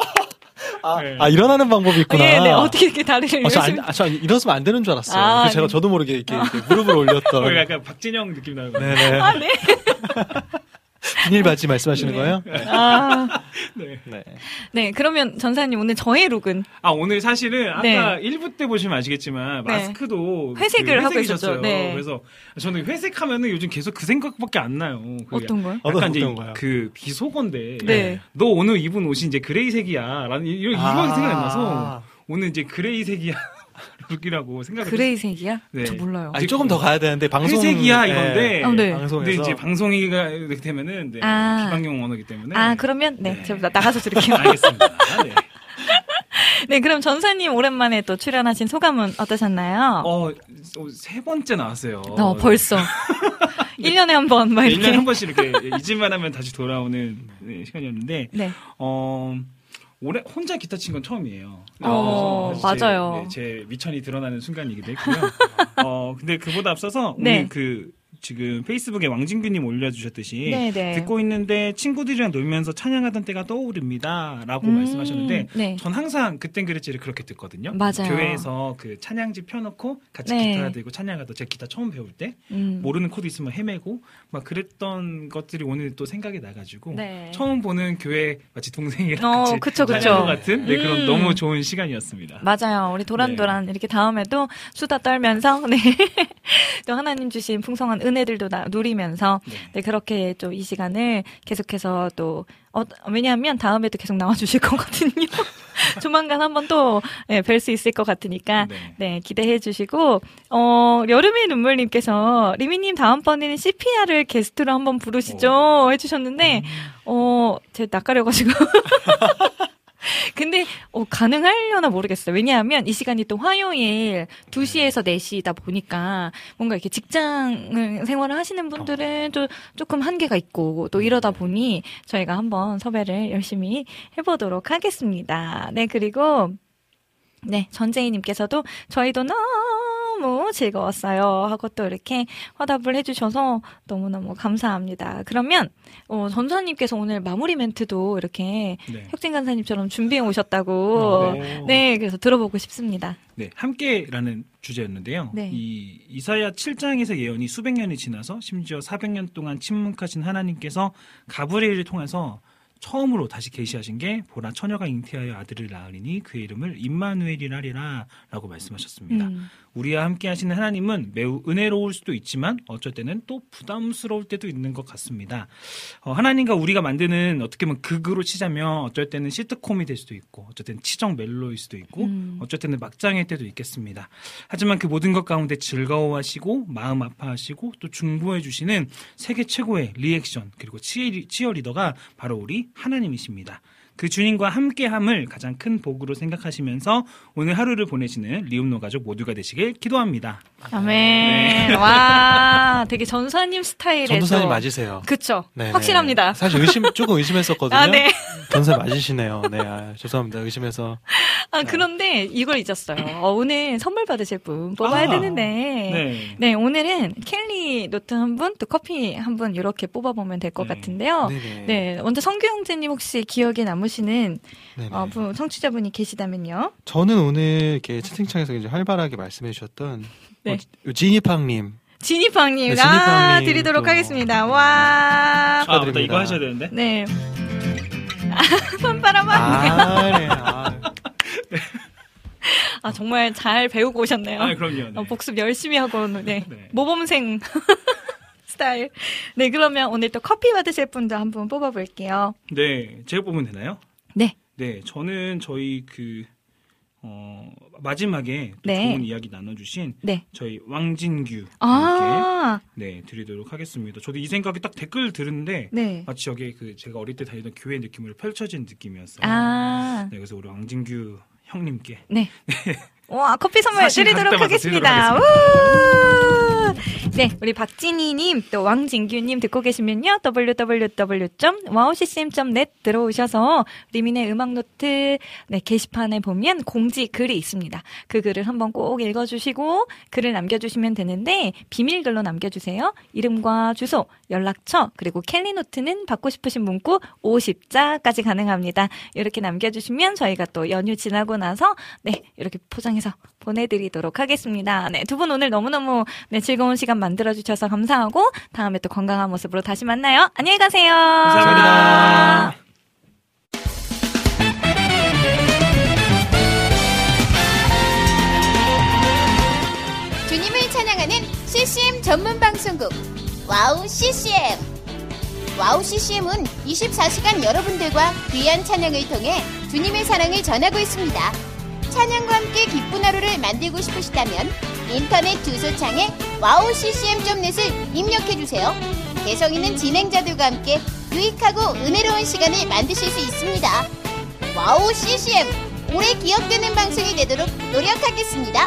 일어나는 방법이 있구나. 네. 어떻게 이렇게 다리를 저 일어서면 안 되는 줄 알았어요. 그래서 저도 모르게 이렇게 무릎을 올렸던. 약간 박진영 느낌 나는 거예요. 네네. 네. 비닐 바지 말씀하시는 거예요? 네, 그러면 전사님 오늘 저의 룩은? 오늘 사실은 아까 1부 때 보시면 아시겠지만 마스크도 회색을 하고 있었죠. 그래서 저는 회색하면은 요즘 계속 그 생각밖에 안 나요. 어떤 거요? 약간 이제 그 비속어인데 너 오늘 입은 옷이 이제 그레이색이야 라는 이거 생각이 나서 오늘 이제 그레이색이야 룩이라고 생각을 그레이색이야? 저 몰라요. 조금 더 가야 되는데 방송 회색이야 이건데 방송에서 근데 이제 방송이가 이렇게 되면은 비방용 언어기 때문에 그러면 제가 나가서 들을게요. 알겠습니다. 네, 그럼 전사님 오랜만에 또 출연하신 소감은 어떠셨나요? 세 번째 나왔어요. 벌써 1년에 한 번 막 이렇게 1년에 한 번씩 이렇게 잊을만 하면 다시 돌아오는 시간이었는데 올해 혼자 기타 친 건 처음이에요. 맞아요. 제 미천이 드러나는 순간이기도 했고요. 근데 그보다 앞서서 오늘 지금 페이스북에 왕진규님 올려주셨듯이 듣고 있는데 친구들이랑 놀면서 찬양하던 때가 떠오릅니다 라고 말씀하셨는데 전 항상 그땐 그랬지를 그렇게 듣거든요. 맞아요. 교회에서 그 찬양지 펴놓고 같이 기타 들고 찬양하던 제가 기타 처음 배울 때 모르는 코드 있으면 헤매고 막 그랬던 것들이 오늘 또 생각이 나가지고 처음 보는 교회 마치 동생이랑 같이 찬양하는 것 같은 그런 너무 좋은 시간이었습니다. 맞아요. 우리 도란도란 이렇게 다음에도 수다 떨면서 또 하나님 주신 풍성한 은혜들도 누리면서 그렇게 또 이 시간을 계속해서 또 왜냐하면 다음에도 계속 나와주실 거거든요. 조만간 한번 또 뵐 수 있을 것 같으니까 기대해 주시고 여름의 눈물님께서 리미님 다음번에는 CPR을 게스트로 한번 부르시죠 해주셨는데 제가 낯가려가지고 근데 가능하려나 모르겠어요. 왜냐하면 이 시간이 또 화요일 2시에서 4시다 보니까 뭔가 이렇게 직장 생활을 하시는 분들은 또 조금 한계가 있고 또 이러다 보니 저희가 한번 섭외를 열심히 해보도록 하겠습니다. 네, 그리고 네, 전재희님께서도 저희도 너무 즐거웠어요 하고 또 이렇게 화답을 해주셔서 너무너무 감사합니다. 그러면 전사님께서 오늘 마무리 멘트도 이렇게 네. 혁진 간사님처럼 준비해 오셨다고 네, 그래서 들어보고 싶습니다. 네, 함께라는 주제였는데요. 네. 이 이사야 7장에서 예언이 수백 년이 지나서 심지어 400년 동안 침묵하신 하나님께서 가브리엘을 통해서 처음으로 다시 계시하신 게 보라 처녀가 잉태하여 아들을 낳으리니 그의 이름을 임마누엘이라 하리라 라고 말씀하셨습니다. 우리와 함께 하시는 하나님은 매우 은혜로울 수도 있지만 어쩔 때는 또 부담스러울 때도 있는 것 같습니다. 하나님과 우리가 만드는 어떻게 보면 극으로 치자면 어쩔 때는 시트콤이 될 수도 있고 어쩔 때는 치정 멜로일 수도 있고 어쩔 때는 막장일 때도 있겠습니다. 하지만 그 모든 것 가운데 즐거워하시고 마음 아파하시고 또 중보해 주시는 세계 최고의 리액션 그리고 치어리더가 바로 우리 하나님이십니다. 그 주님과 함께함을 가장 큰 복으로 생각하시면서 오늘 하루를 보내시는 리움노 가족 모두가 되시길 기도합니다. 아멘. 네. 와, 되게 전사님 스타일에서. 전도사님 맞으세요. 그쵸. 네네. 확실합니다. 사실 조금 의심했었거든요. 아, 네. 전사 맞으시네요. 네, 죄송합니다. 의심해서. 그런데 이걸 잊었어요. 오늘 선물 받으실 분 뽑아야 되는데. 네, 오늘은 켈리 노트 한 분, 또 커피 한 분 이렇게 뽑아보면 될 것 같은데요. 네네. 네, 먼저 성규 형제님 혹시 기억에 남으시는 청취자분이 계시다면요? 저는 오늘 이렇게 채팅창에서 이제 활발하게 말씀해 주셨던 지니팡님. 지니팡님, 드리도록 하겠습니다. 와. 축하드립니다. 이거 하셔야 되는데. 네. 빰빠라밤. 정말 잘 배우고 오셨네요. 그럼요. 네. 복습 열심히 하고, 네. 모범생 스타일. 네, 그러면 오늘 또 커피 받으실 분도 한번 뽑아볼게요. 네, 제가 뽑으면 되나요? 네. 네, 저는 저희 마지막에 또 좋은 이야기 나눠주신 저희 왕진규 분께 드리도록 하겠습니다. 저도 이 생각이 딱 댓글 들은데 마치 여기에 제가 어릴 때 다니던 교회 느낌으로 펼쳐진 느낌이었어요. 네, 그래서 우리 왕진규 형님께 와, 커피 선물 드리도록 하겠습니다. 네, 우리 박진희님, 또 왕진규님 듣고 계시면요, www.wowccm.net 들어오셔서 리민의 음악노트 게시판에 보면 공지 글이 있습니다. 그 글을 한번 꼭 읽어주시고 글을 남겨주시면 되는데 비밀글로 남겨주세요. 이름과 주소, 연락처, 그리고 캘리노트는 받고 싶으신 문구 50자까지 가능합니다. 이렇게 남겨주시면 저희가 또 연휴 지나고 나서 이렇게 포장해서 보내드리도록 하겠습니다. 네, 두 분 오늘 너무너무 즐거운 시간 만들어주셔서 감사하고 다음에 또 건강한 모습으로 다시 만나요. 안녕히 가세요. 감사합니다. 주님을 찬양하는 CCM 전문 방송국 와우 CCM. 와우 CCM은 24시간 여러분들과 귀한 찬양을 통해 주님의 사랑을 전하고 있습니다. 찬양과 함께 기쁜 하루를 만들고 싶으시다면 인터넷 주소창에 wowccm.net을 입력해주세요. 개성 있는 진행자들과 함께 유익하고 은혜로운 시간을 만드실 수 있습니다. 와우 CCM, 오래 기억되는 방송이 되도록 노력하겠습니다.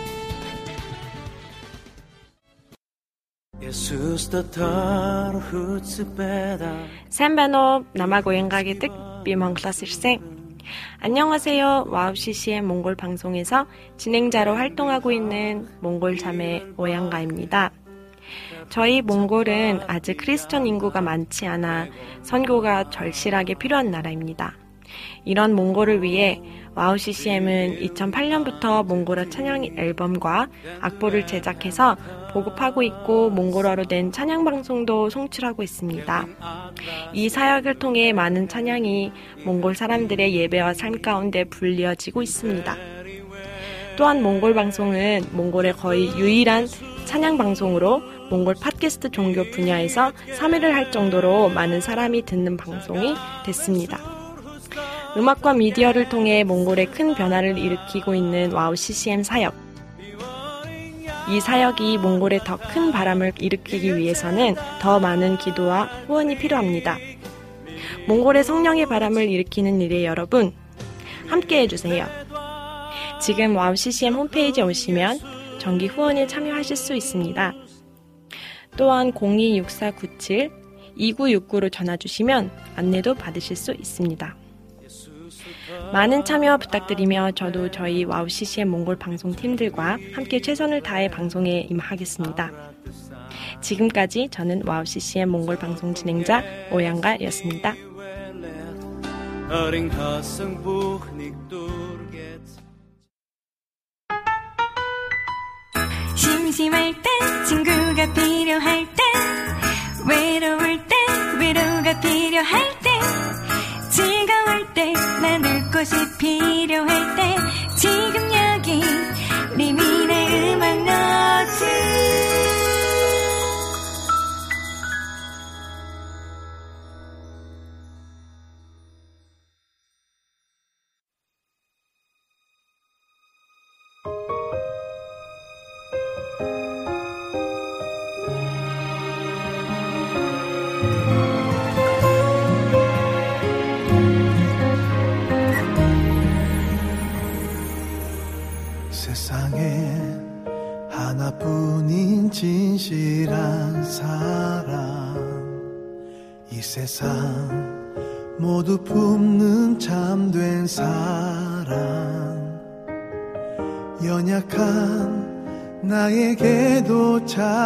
Сайн байна уу? Намайг Уянга гэдэг. Би Монголоос ирсэн. 안녕하세요. 와우 CCM 몽골 방송에서 진행자로 활동하고 있는 몽골 자매 오양가입니다. 저희 몽골은 아직 크리스천 인구가 많지 않아 선교가 절실하게 필요한 나라입니다. 이런 몽골을 위해 와우 CCM은 2008년부터 몽골어 찬양 앨범과 악보를 제작해서 보급하고 있고 몽골어로 된 찬양 방송도 송출하고 있습니다. 이 사역을 통해 많은 찬양이 몽골 사람들의 예배와 삶 가운데 불리어지고 있습니다. 또한 몽골 방송은 몽골의 거의 유일한 찬양 방송으로 몽골 팟캐스트 종교 분야에서 3위를 할 정도로 많은 사람이 듣는 방송이 됐습니다. 음악과 미디어를 통해 몽골에 큰 변화를 일으키고 있는 와우 CCM 사역. 이 사역이 몽골에 더 큰 바람을 일으키기 위해서는 더 많은 기도와 후원이 필요합니다. 몽골의 성령의 바람을 일으키는 일에 여러분, 함께 해주세요. 지금 와우 CCM 홈페이지에 오시면 정기 후원에 참여하실 수 있습니다. 또한 026497-2969로 전화주시면 안내도 받으실 수 있습니다. 많은 참여 부탁드리며 저도 저희 와우 CCM 몽골 방송팀들과 함께 최선을 다해 방송에 임하겠습니다. 지금까지 저는 와우 CCM 몽골 방송 진행자 오양가였습니다. 심심할 때 친구가 필요할 때 외로울 때 위로가 필요할 때 즐거울 때 나눌 곳이 필요할 때 지금 여기 리민의 음악 노트 세상에 하나뿐인 진실한 사랑 이 세상 모두 품는 참된 사랑 연약한 나에게도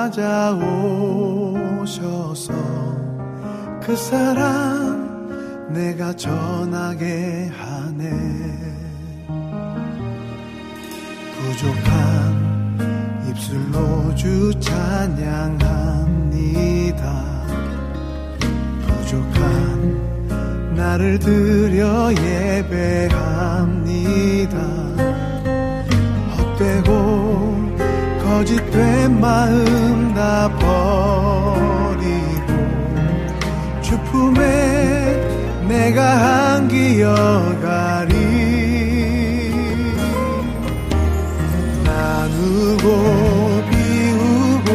찾아오셔서 그 사랑 내가 전하게 하네 부족한 입술로 주 찬양합니다 부족한 나를 드려 예배합니다 헛되고 거짓된 마음 다 버리고 주 품에 내가 안기어가리 나누고 비우고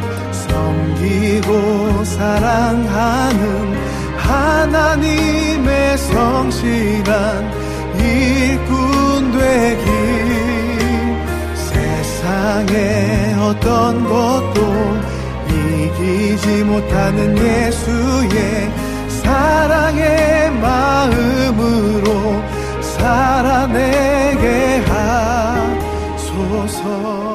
섬기고 사랑하는 하나님의 성실한 일꾼 되기 세상의 어떤 것도 이기지 못하는 예수의 사랑의 마음으로 살아내게 하소서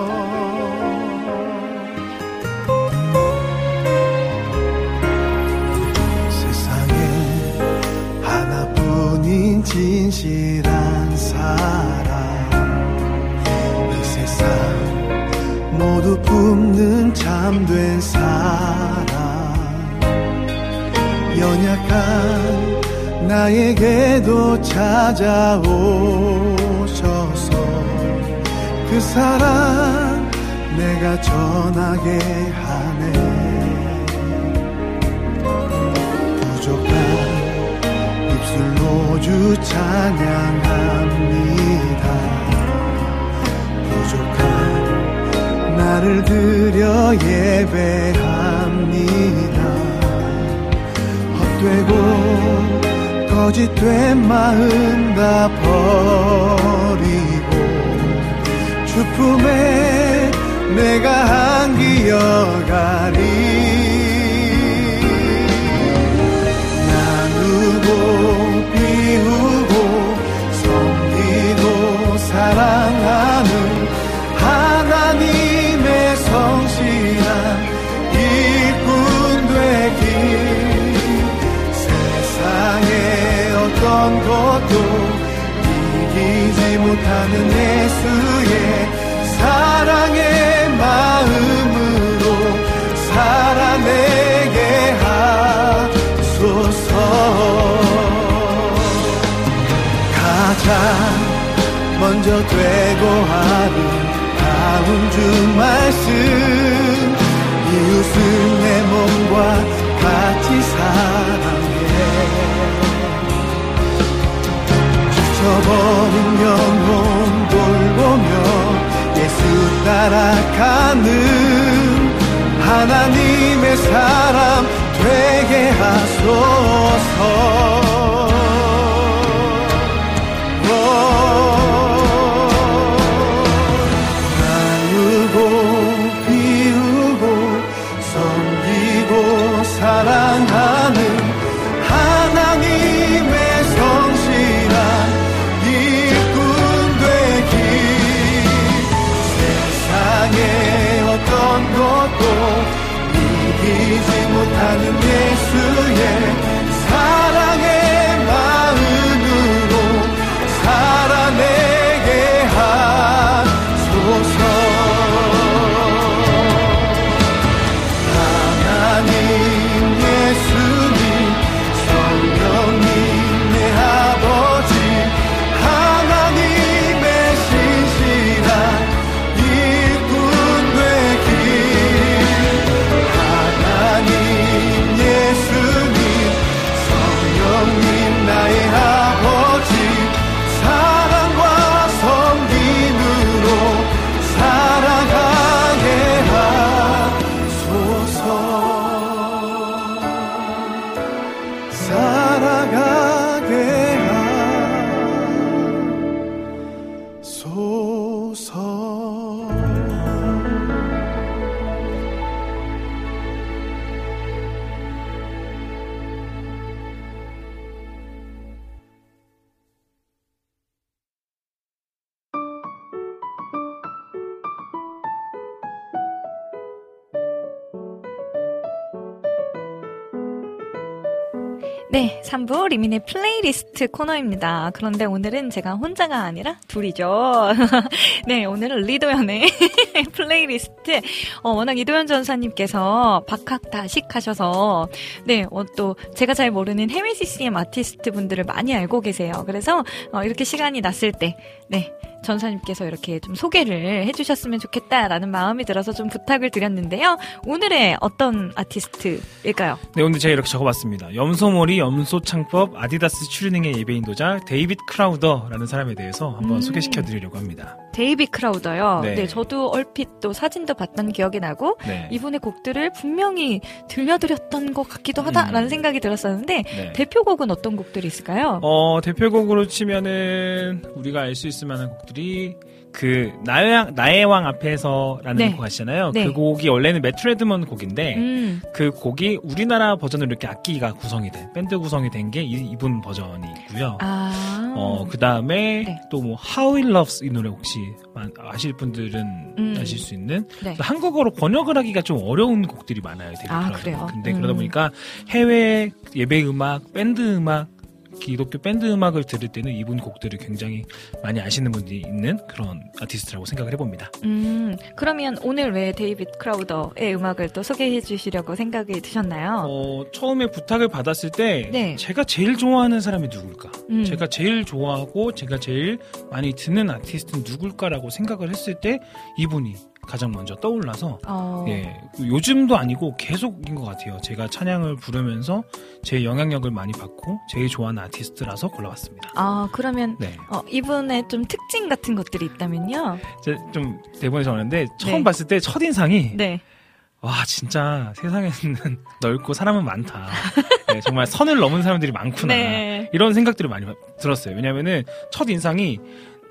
진실한 사랑 이 세상 모두 품는 참된 사랑 연약한 나에게도 찾아오셔서 그 사랑 내가 전하게 하네 부족한 입술로 주 찬양합니다 부족한 나를 드려 예배합니다 헛되고 거짓된 마음 다 버리고 주 품에 내가 안기어가리 비우고 섬기고 사랑하는 하나님의 성실한 일꾼 되기 세상의 어떤 것도 이기지 못하는 예수의 사랑의 마음으로 살아내게 하소서 가장 먼저 되고 아름다운 주 말씀 이웃은 내 몸과 같이 사랑해 지쳐버린 영혼 돌보며 예수 따라가는 하나님의 사람 되게 하소서 네, 3부 리민의 플레이리스트 코너입니다. 그런데 오늘은 제가 혼자가 아니라 둘이죠. 네, 오늘은 리도연의 플레이리스트. 워낙 이도연 전사님께서 박학다식하셔서 네, 또 제가 잘 모르는 해외 CCM 아티스트 분들을 많이 알고 계세요. 그래서 이렇게 시간이 났을 때 네, 전사님께서 이렇게 좀 소개를 해주셨으면 좋겠다라는 마음이 들어서 좀 부탁을 드렸는데요. 오늘의 어떤 아티스트일까요? 네, 오늘 제가 이렇게 적어봤습니다. 염소머리, 염소창법, 아디다스 추리닝의 예배인도자 데이빗 크라우더라는 사람에 대해서 한번 소개시켜드리려고 합니다. 데이빗 크라우더요? 네. 네, 저도 얼핏 또 사진도 봤던 기억이 나고 네. 이분의 곡들을 분명히 들려드렸던 것 같기도 하다라는 생각이 들었었는데 네. 대표곡은 어떤 곡들이 있을까요? 대표곡으로 치면은 우리가 알 수 있을 만한 곡들이 그 나의 왕 앞에서라는 네. 곡 아시잖아요. 네. 그 곡이 원래는 매트 레드먼 곡인데 그 곡이 우리나라 버전으로 이렇게 악기가 구성이 된 밴드 구성이 된 게 이분 버전이고요. 그 다음에 네. 또 뭐 How He Loves 이 노래 혹시 아실 분들은 아실 수 있는 네. 한국어로 번역을 하기가 좀 어려운 곡들이 많아요. 그래요? 근데 그러다 보니까 해외 예배 음악, 밴드 음악 기독교 밴드 음악을 들을 때는 이분 곡들을 굉장히 많이 아시는 분들이 있는 그런 아티스트라고 생각을 해봅니다. 그러면 오늘 왜 데이빗 크라우더의 음악을 또 소개해 주시려고 생각이 드셨나요? 처음에 부탁을 받았을 때 네. 제가 제일 좋아하는 사람이 누굴까? 제가 제일 좋아하고 제가 제일 많이 듣는 아티스트는 누굴까라고 생각을 했을 때 이분이 가장 먼저 떠올라서 예, 요즘도 아니고 계속인 것 같아요. 제가 찬양을 부르면서 제 영향력을 많이 받고 제일 좋아하는 아티스트라서 골라왔습니다. 그러면 네. 이분의 좀 특징 같은 것들이 있다면요? 제가 좀 대본에 적었는데 처음 네. 봤을 때 첫인상이 네. 와 진짜 세상에는 넓고 사람은 많다. 네, 정말 선을 넘은 사람들이 많구나. 네. 이런 생각들을 많이 들었어요. 왜냐면은 첫인상이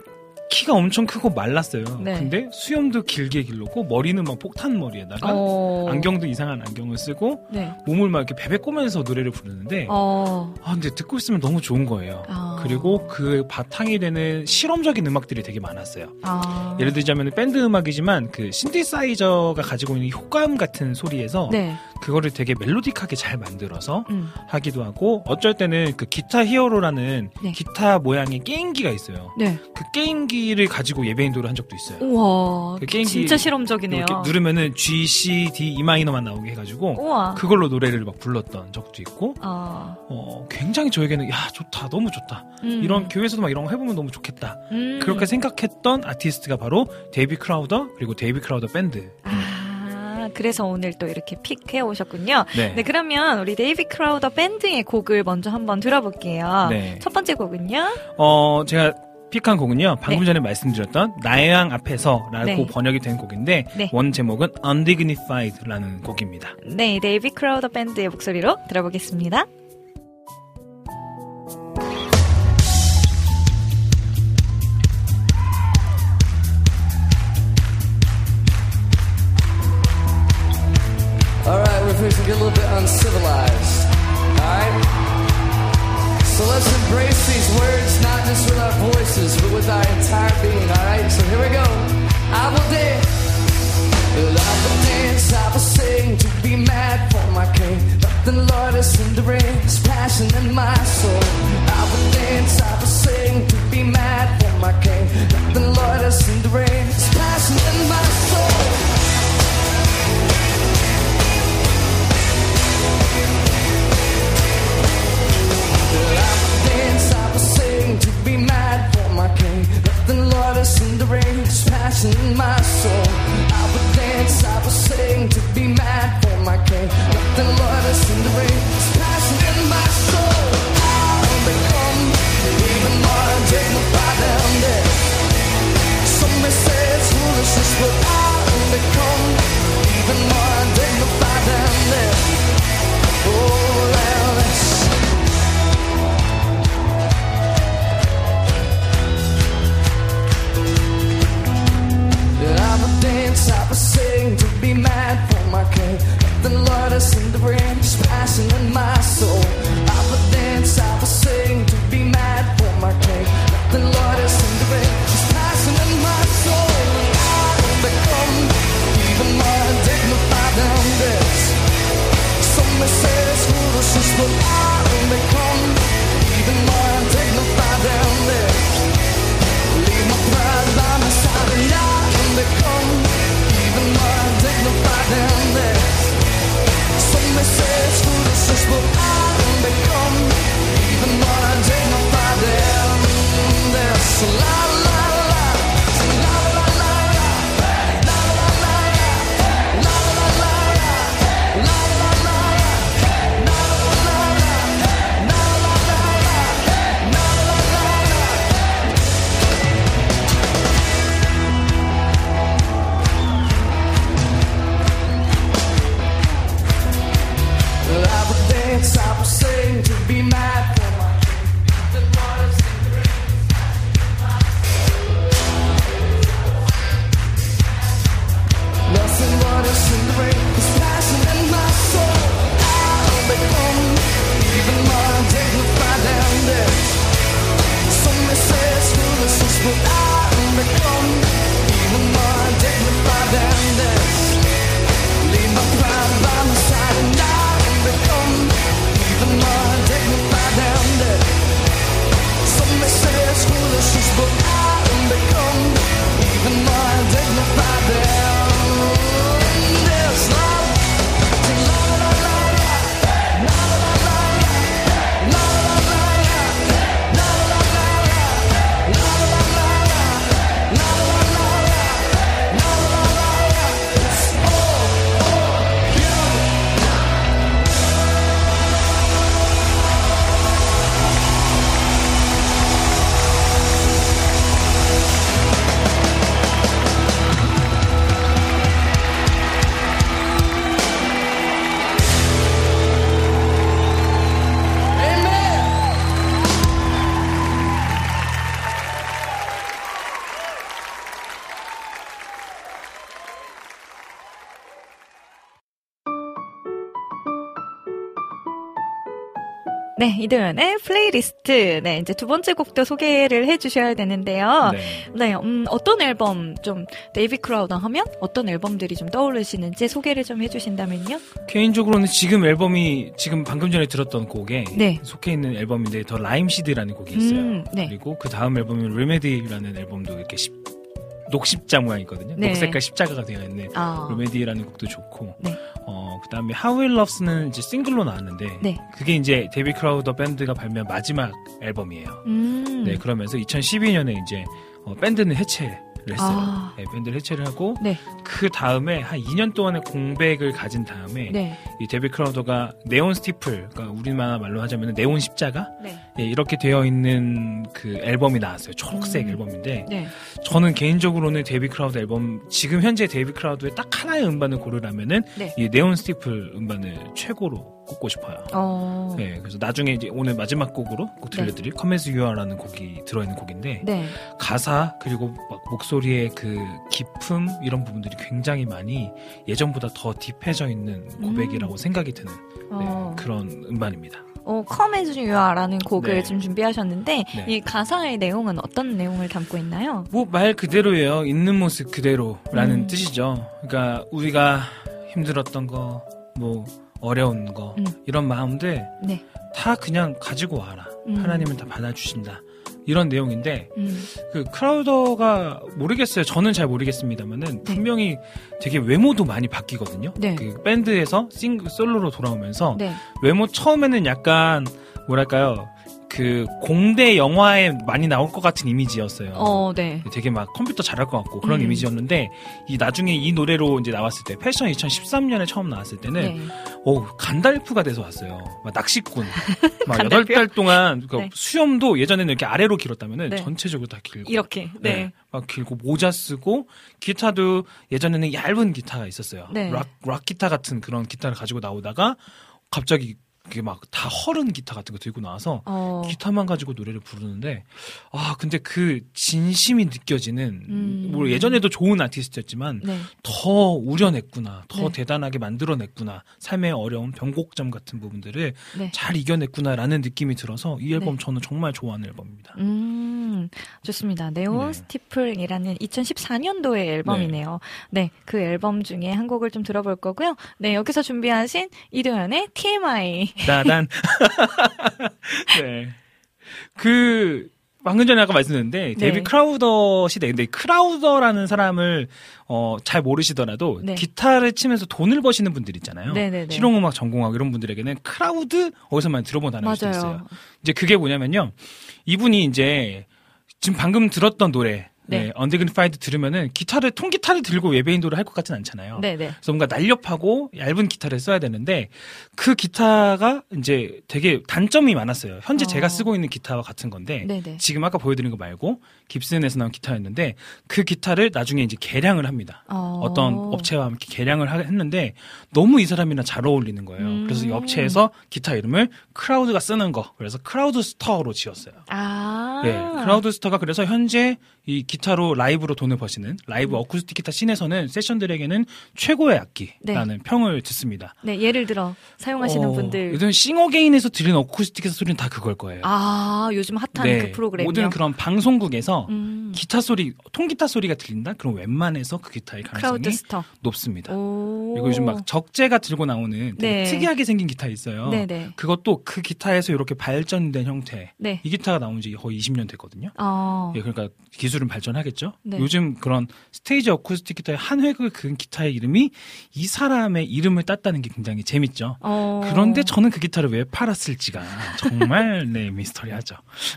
키가 엄청 크고 말랐어요. 네. 근데 수염도 길게 길렀고 머리는 막 폭탄 머리에다가 안경도 이상한 안경을 쓰고 네. 몸을 막 이렇게 베베 꼬면서 노래를 부르는데 근데 듣고 있으면 너무 좋은 거예요. 그리고 그 바탕이 되는 실험적인 음악들이 되게 많았어요. 예를 들자면 밴드 음악이지만 그 신디사이저가 가지고 있는 효과음 같은 소리에서 네. 그거를 되게 멜로디하게 잘 만들어서 하기도 하고 어쩔 때는 그 기타 히어로라는 네. 기타 모양의 게임기가 있어요. 네. 그 게임기를 가지고 예배인도를 한 적도 있어요. 우와, 그 게임기 진짜 실험적이네요. 이렇게 누르면은 G, C, D, E 마이너만 나오게 해가지고 우와. 그걸로 노래를 막 불렀던 적도 있고 굉장히 저에게는 야 좋다 너무 좋다 이런 교회에서도 막 이런 거 해보면 너무 좋겠다 그렇게 생각했던 아티스트가 바로 데이빗 크라우더 그리고 데이빗 크라우더 밴드. 그래서 오늘 또 이렇게 픽해 오셨군요. 네. 네, 그러면 우리 데이빗 크라우더 밴드의 곡을 먼저 한번 들어볼게요. 네. 첫 번째 곡은요? 제가 픽한 곡은요. 방금 전에 말씀드렸던 나의 왕 앞에서라고 네. 번역이 된 곡인데 네. 원 제목은 Undignified라는 곡입니다. 네, 데이빗 크라우더 밴드의 목소리로 들어보겠습니다. Alright, we're fixing to get a little bit uncivilized. Alright? So let's embrace these words, not just with our voices, but with our entire being, alright? So here we go. I will dance. I will dance, I will sing to be mad for my king. Nothing, Lord, is hindering, passion in my soul. I will dance, I will sing to be mad for my king. Nothing, Lord, is hindering, passion in my soul. I will sing to be mad for my king. Nothing, Lord, is hindering this passion in my soul. I will dance, I will sing to be mad for my king. Nothing, Lord, is hindering this passion in my soul. I'll become even more dignified than is in the rain, just passing in my soul. I would dance, I would sing to be mad for my king. The Lord is in the rain, just passing in my soul. I will become even more dignified than this. Some may say it's foolishness, but I will become even more dignified than this. Leave my pride by my side and I can become even more dignified than this. Some may say it's foolishness, but I can become even more dignified than this. La la la, la la la la, la la la la, la la la la, la la la la. I will sing to be mad for my the Lord is in the rain. Nothing but is in the rain is passing in my soul. I'll become even more dignified than this. Some may say it's foolishness, but I'll become even more dignified than this. Leave my pride by my side and I'll become even more dignified than that. Some may say it's foolishness, but I'll become even more dignified than this. La la la la, la la la la, la la la la, la la la la, la la la la, la la la la, la la 네, 이도현의 플레이리스트. 네, 이제 두 번째 곡도 소개를 해주셔야 되는데요. 네, 어떤 앨범 좀 데이비 크라우더 하면 어떤 앨범들이 좀 떠오르시는지 소개를 좀 해주신다면요. 개인적으로는 지금 앨범이 지금 방금 전에 들었던 곡에 네. 속해 있는 앨범인데 더 라임시드라는 곡이 있어요. 네. 그리고 그 다음 앨범은 레메디라는 앨범도 이렇게 녹십자 모양이거든요. 네. 녹색깔 십자가가 되어 있는 레메디라는 곡도 좋고. 네. 그다음에 How It Loves는 이제 싱글로 나왔는데 네. 그게 이제 데이비 크라우더 밴드가 발매한 마지막 앨범이에요. 네, 그러면서 2012년에 이제 밴드는 해체를 했어요. 네, 밴드를 해체를 하고 네. 그 다음에 한 2년 동안의 공백을 가진 다음에 네. 이 데이비 크라우더가 네온 스티플, 그러니까 우리나라 말로 하자면 네온 십자가 네. 예, 이렇게 되어 있는 그 앨범이 나왔어요. 초록색 앨범인데 네. 저는 개인적으로는 데이비 크라우더 앨범 지금 현재 데이비 크라우더의 딱 하나의 음반을 고르라면은 네. 이 네온 스티플 음반을 최고로 꼽고 싶어요. 네, 그래서 나중에 이제 오늘 마지막 곡으로 꼭 들려드릴 Come As You Are라는 곡이 들어있는 곡인데 네. 가사 그리고 막 목소리의 그 깊음 이런 부분들이 굉장히 많이 예전보다 더 딥해져 있는 고백이라고 생각이 드는 그런 음반입니다. Come As You Are라는 곡을 네. 좀 준비하셨는데 네. 이 가사의 내용은 어떤 내용을 담고 있나요? 뭐 말 그대로예요. 있는 모습 그대로라는 뜻이죠. 그러니까 우리가 힘들었던 거, 뭐 어려운 거 이런 마음들 네. 다 그냥 가지고 와라. 하나님은 다 받아주신다. 이런 내용인데 그 크라우더가 모르겠어요. 저는 잘 모르겠습니다만은 분명히 되게 외모도 많이 바뀌거든요. 네. 그 밴드에서 솔로로 돌아오면서 네. 외모 처음에는 약간 뭐랄까요? 그 공대 영화에 많이 나올 것 같은 이미지였어요. 네. 되게 막 컴퓨터 잘할 것 같고 그런 이미지였는데 이 나중에 이 노래로 이제 나왔을 때 패션 2013년에 처음 나왔을 때는 네. 간달프가 돼서 왔어요. 막 낚시꾼. 막 8달 동안 네. 수염도 예전에는 이렇게 아래로 길었다면은 네. 전체적으로 다 길고 이렇게. 네. 막 길고 모자 쓰고 기타도 예전에는 얇은 기타가 있었어요. 네. 락 기타 같은 그런 기타를 가지고 나오다가 갑자기 그게 막 다 헐은 기타 같은 거 들고 나와서 기타만 가지고 노래를 부르는데 근데 그 진심이 느껴지는 뭐 예전에도 좋은 아티스트였지만 네. 더 우려냈구나, 더 대단하게 만들어냈구나, 삶의 어려운 변곡점 같은 부분들을 잘 이겨냈구나라는 느낌이 들어서 이 앨범 저는 정말 좋아하는 앨범입니다. 좋습니다. 네온 스티플이라는 2014년도의 앨범이네요. 네, 그 앨범 중에 한 곡을 좀 들어볼 거고요. 네, 여기서 준비하신 이도현의 TMI. 따단. 네. 방금 전에 아까 말씀드렸는데, 데이비 크라우더 시대. 근데 크라우더라는 사람을, 잘 모르시더라도, 기타를 치면서 돈을 버시는 분들 있잖아요. 실용음악 전공하고 이런 분들에게는 크라우드, 어디서만 들어본 단어일 수도 있어요. 이제 그게 뭐냐면요. 이분이 이제, 지금 방금 들었던 노래, 언디그니파이드 들으면은 통기타를 들고 외배인도를 할 것 같진 않잖아요. 그래서 뭔가 날렵하고 얇은 기타를 써야 되는데 그 기타가 이제 되게 단점이 많았어요. 현재 제가 쓰고 있는 기타와 같은 건데 지금 아까 보여드린 거 말고 깁슨에서 나온 기타였는데 그 기타를 나중에 이제 개량을 합니다. 어떤 업체와 함께 개량을 했는데 너무 이 사람이랑 잘 어울리는 거예요. 그래서 이 업체에서 기타 이름을 크라우드가 쓰는 거. 그래서 크라우드 스터로 지었어요. 크라우드 스터가 그래서 현재 이 기타로 라이브로 돈을 버시는 라이브 어쿠스틱 기타 씬에서는 세션들에게는 최고의 악기라는 평을 듣습니다. 네, 예를 들어 사용하시는 분들. 요즘 싱어게인에서 들리는 어쿠스틱 기타 소리는 다 그걸 거예요. 요즘 핫한 그 프로그램이요? 모든 그런 방송국에서 기타 소리, 통기타 소리가 들린다? 그럼 웬만해서 그 기타의 가능성이 높습니다. 그리고 요즘 막 적재가 들고 나오는 되게 특이하게 생긴 기타 있어요. 그것도 그 기타에서 이렇게 발전된 형태. 이 기타가 나온 지 거의 20년 됐거든요. 그러니까 기술은 발전하겠죠. 요즘 그런 스테이지 어쿠스틱 기타의 한 획을 그은 기타의 이름이 이 사람의 이름을 땄다는 게 굉장히 재밌죠. 그런데 저는 그 기타를 왜 팔았을지가 정말 미스터리하죠.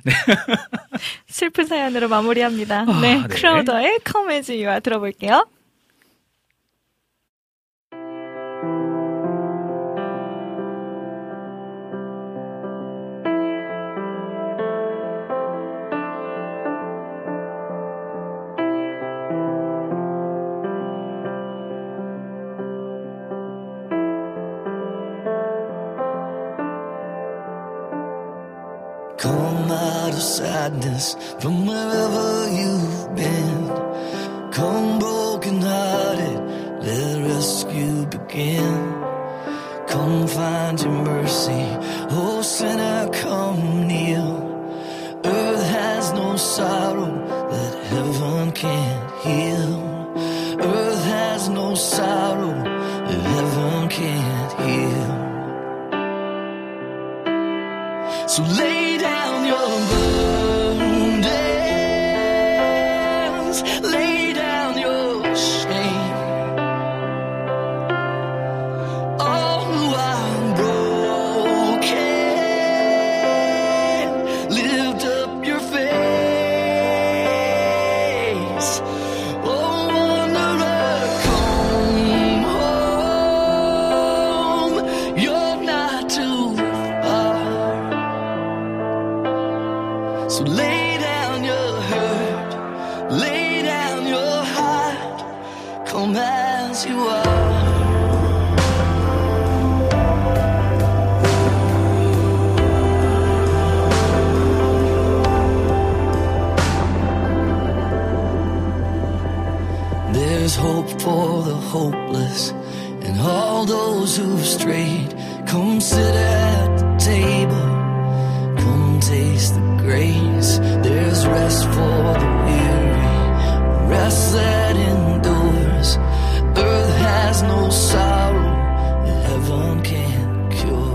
슬픈 사연으로 마무리합니다. 크라우더의 Come As You Are 들어볼게요. Come out of sadness from wherever you've been. Come broken hearted, let rescue begin. Come find your mercy, oh sinner, come kneel. Earth has no sorrow that heaven can't heal. Earth has no sorrow that heaven can't heal. So lay down your burdens, lay down your shame. Oh, I'm broken. Lift up your face. Oh, wanderer, come home. You're not too far. So lay down your hurt, lay down your heart, come as you are. There's hope for the hopeless and all those who've strayed. Come sit at the table, come taste the grace. There's rest for the weary, rest that endures. Earth has no sorrow that heaven can't cure.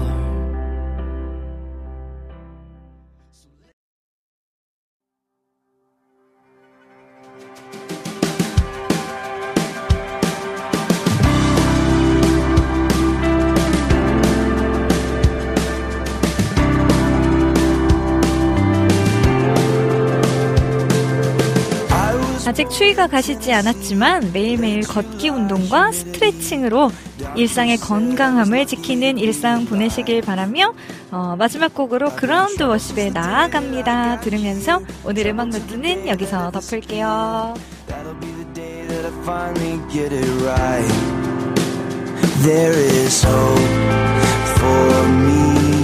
아직 추위가 가시지 않았지만 매일매일 걷기 운동과 스트레칭으로 일상의 건강함을 지키는 일상 보내시길 바라며 마지막 곡으로 그라운드 워십에 나아갑니다 들으면서 오늘 음악 노트는 여기서 덮을게요. That'll be the day that I finally get it right. There is hope for me.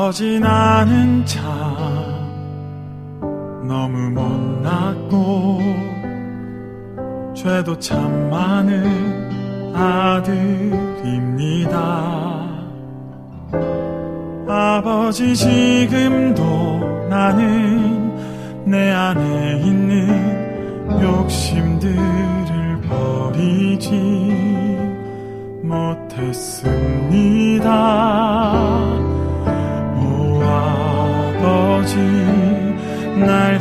아버지 나는 참 너무 못났고 죄도 참 많은 아들입니다. 아버지 지금도 나는 내 안에 있는 욕심들을 버리지 못했습니다. 오 아버지 날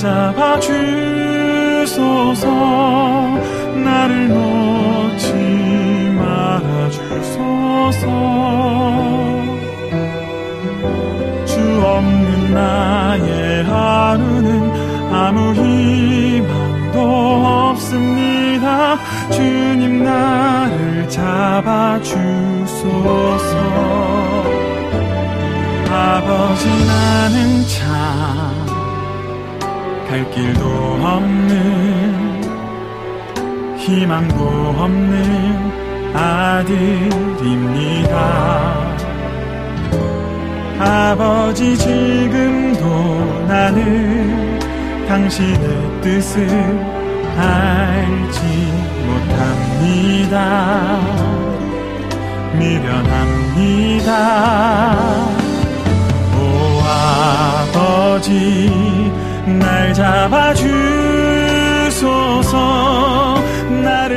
잡아주소서 나를 놓지 말아주소서 주 없는 나의 하루는 아무 희망도 없습니다. 주님 나를 잡아주소서. 아버지 나는 참 갈 길도 없는 희망도 없는 아들입니다. 아버지 지금도 나는 당신의 뜻을 알지 못합니다. 미련합니다.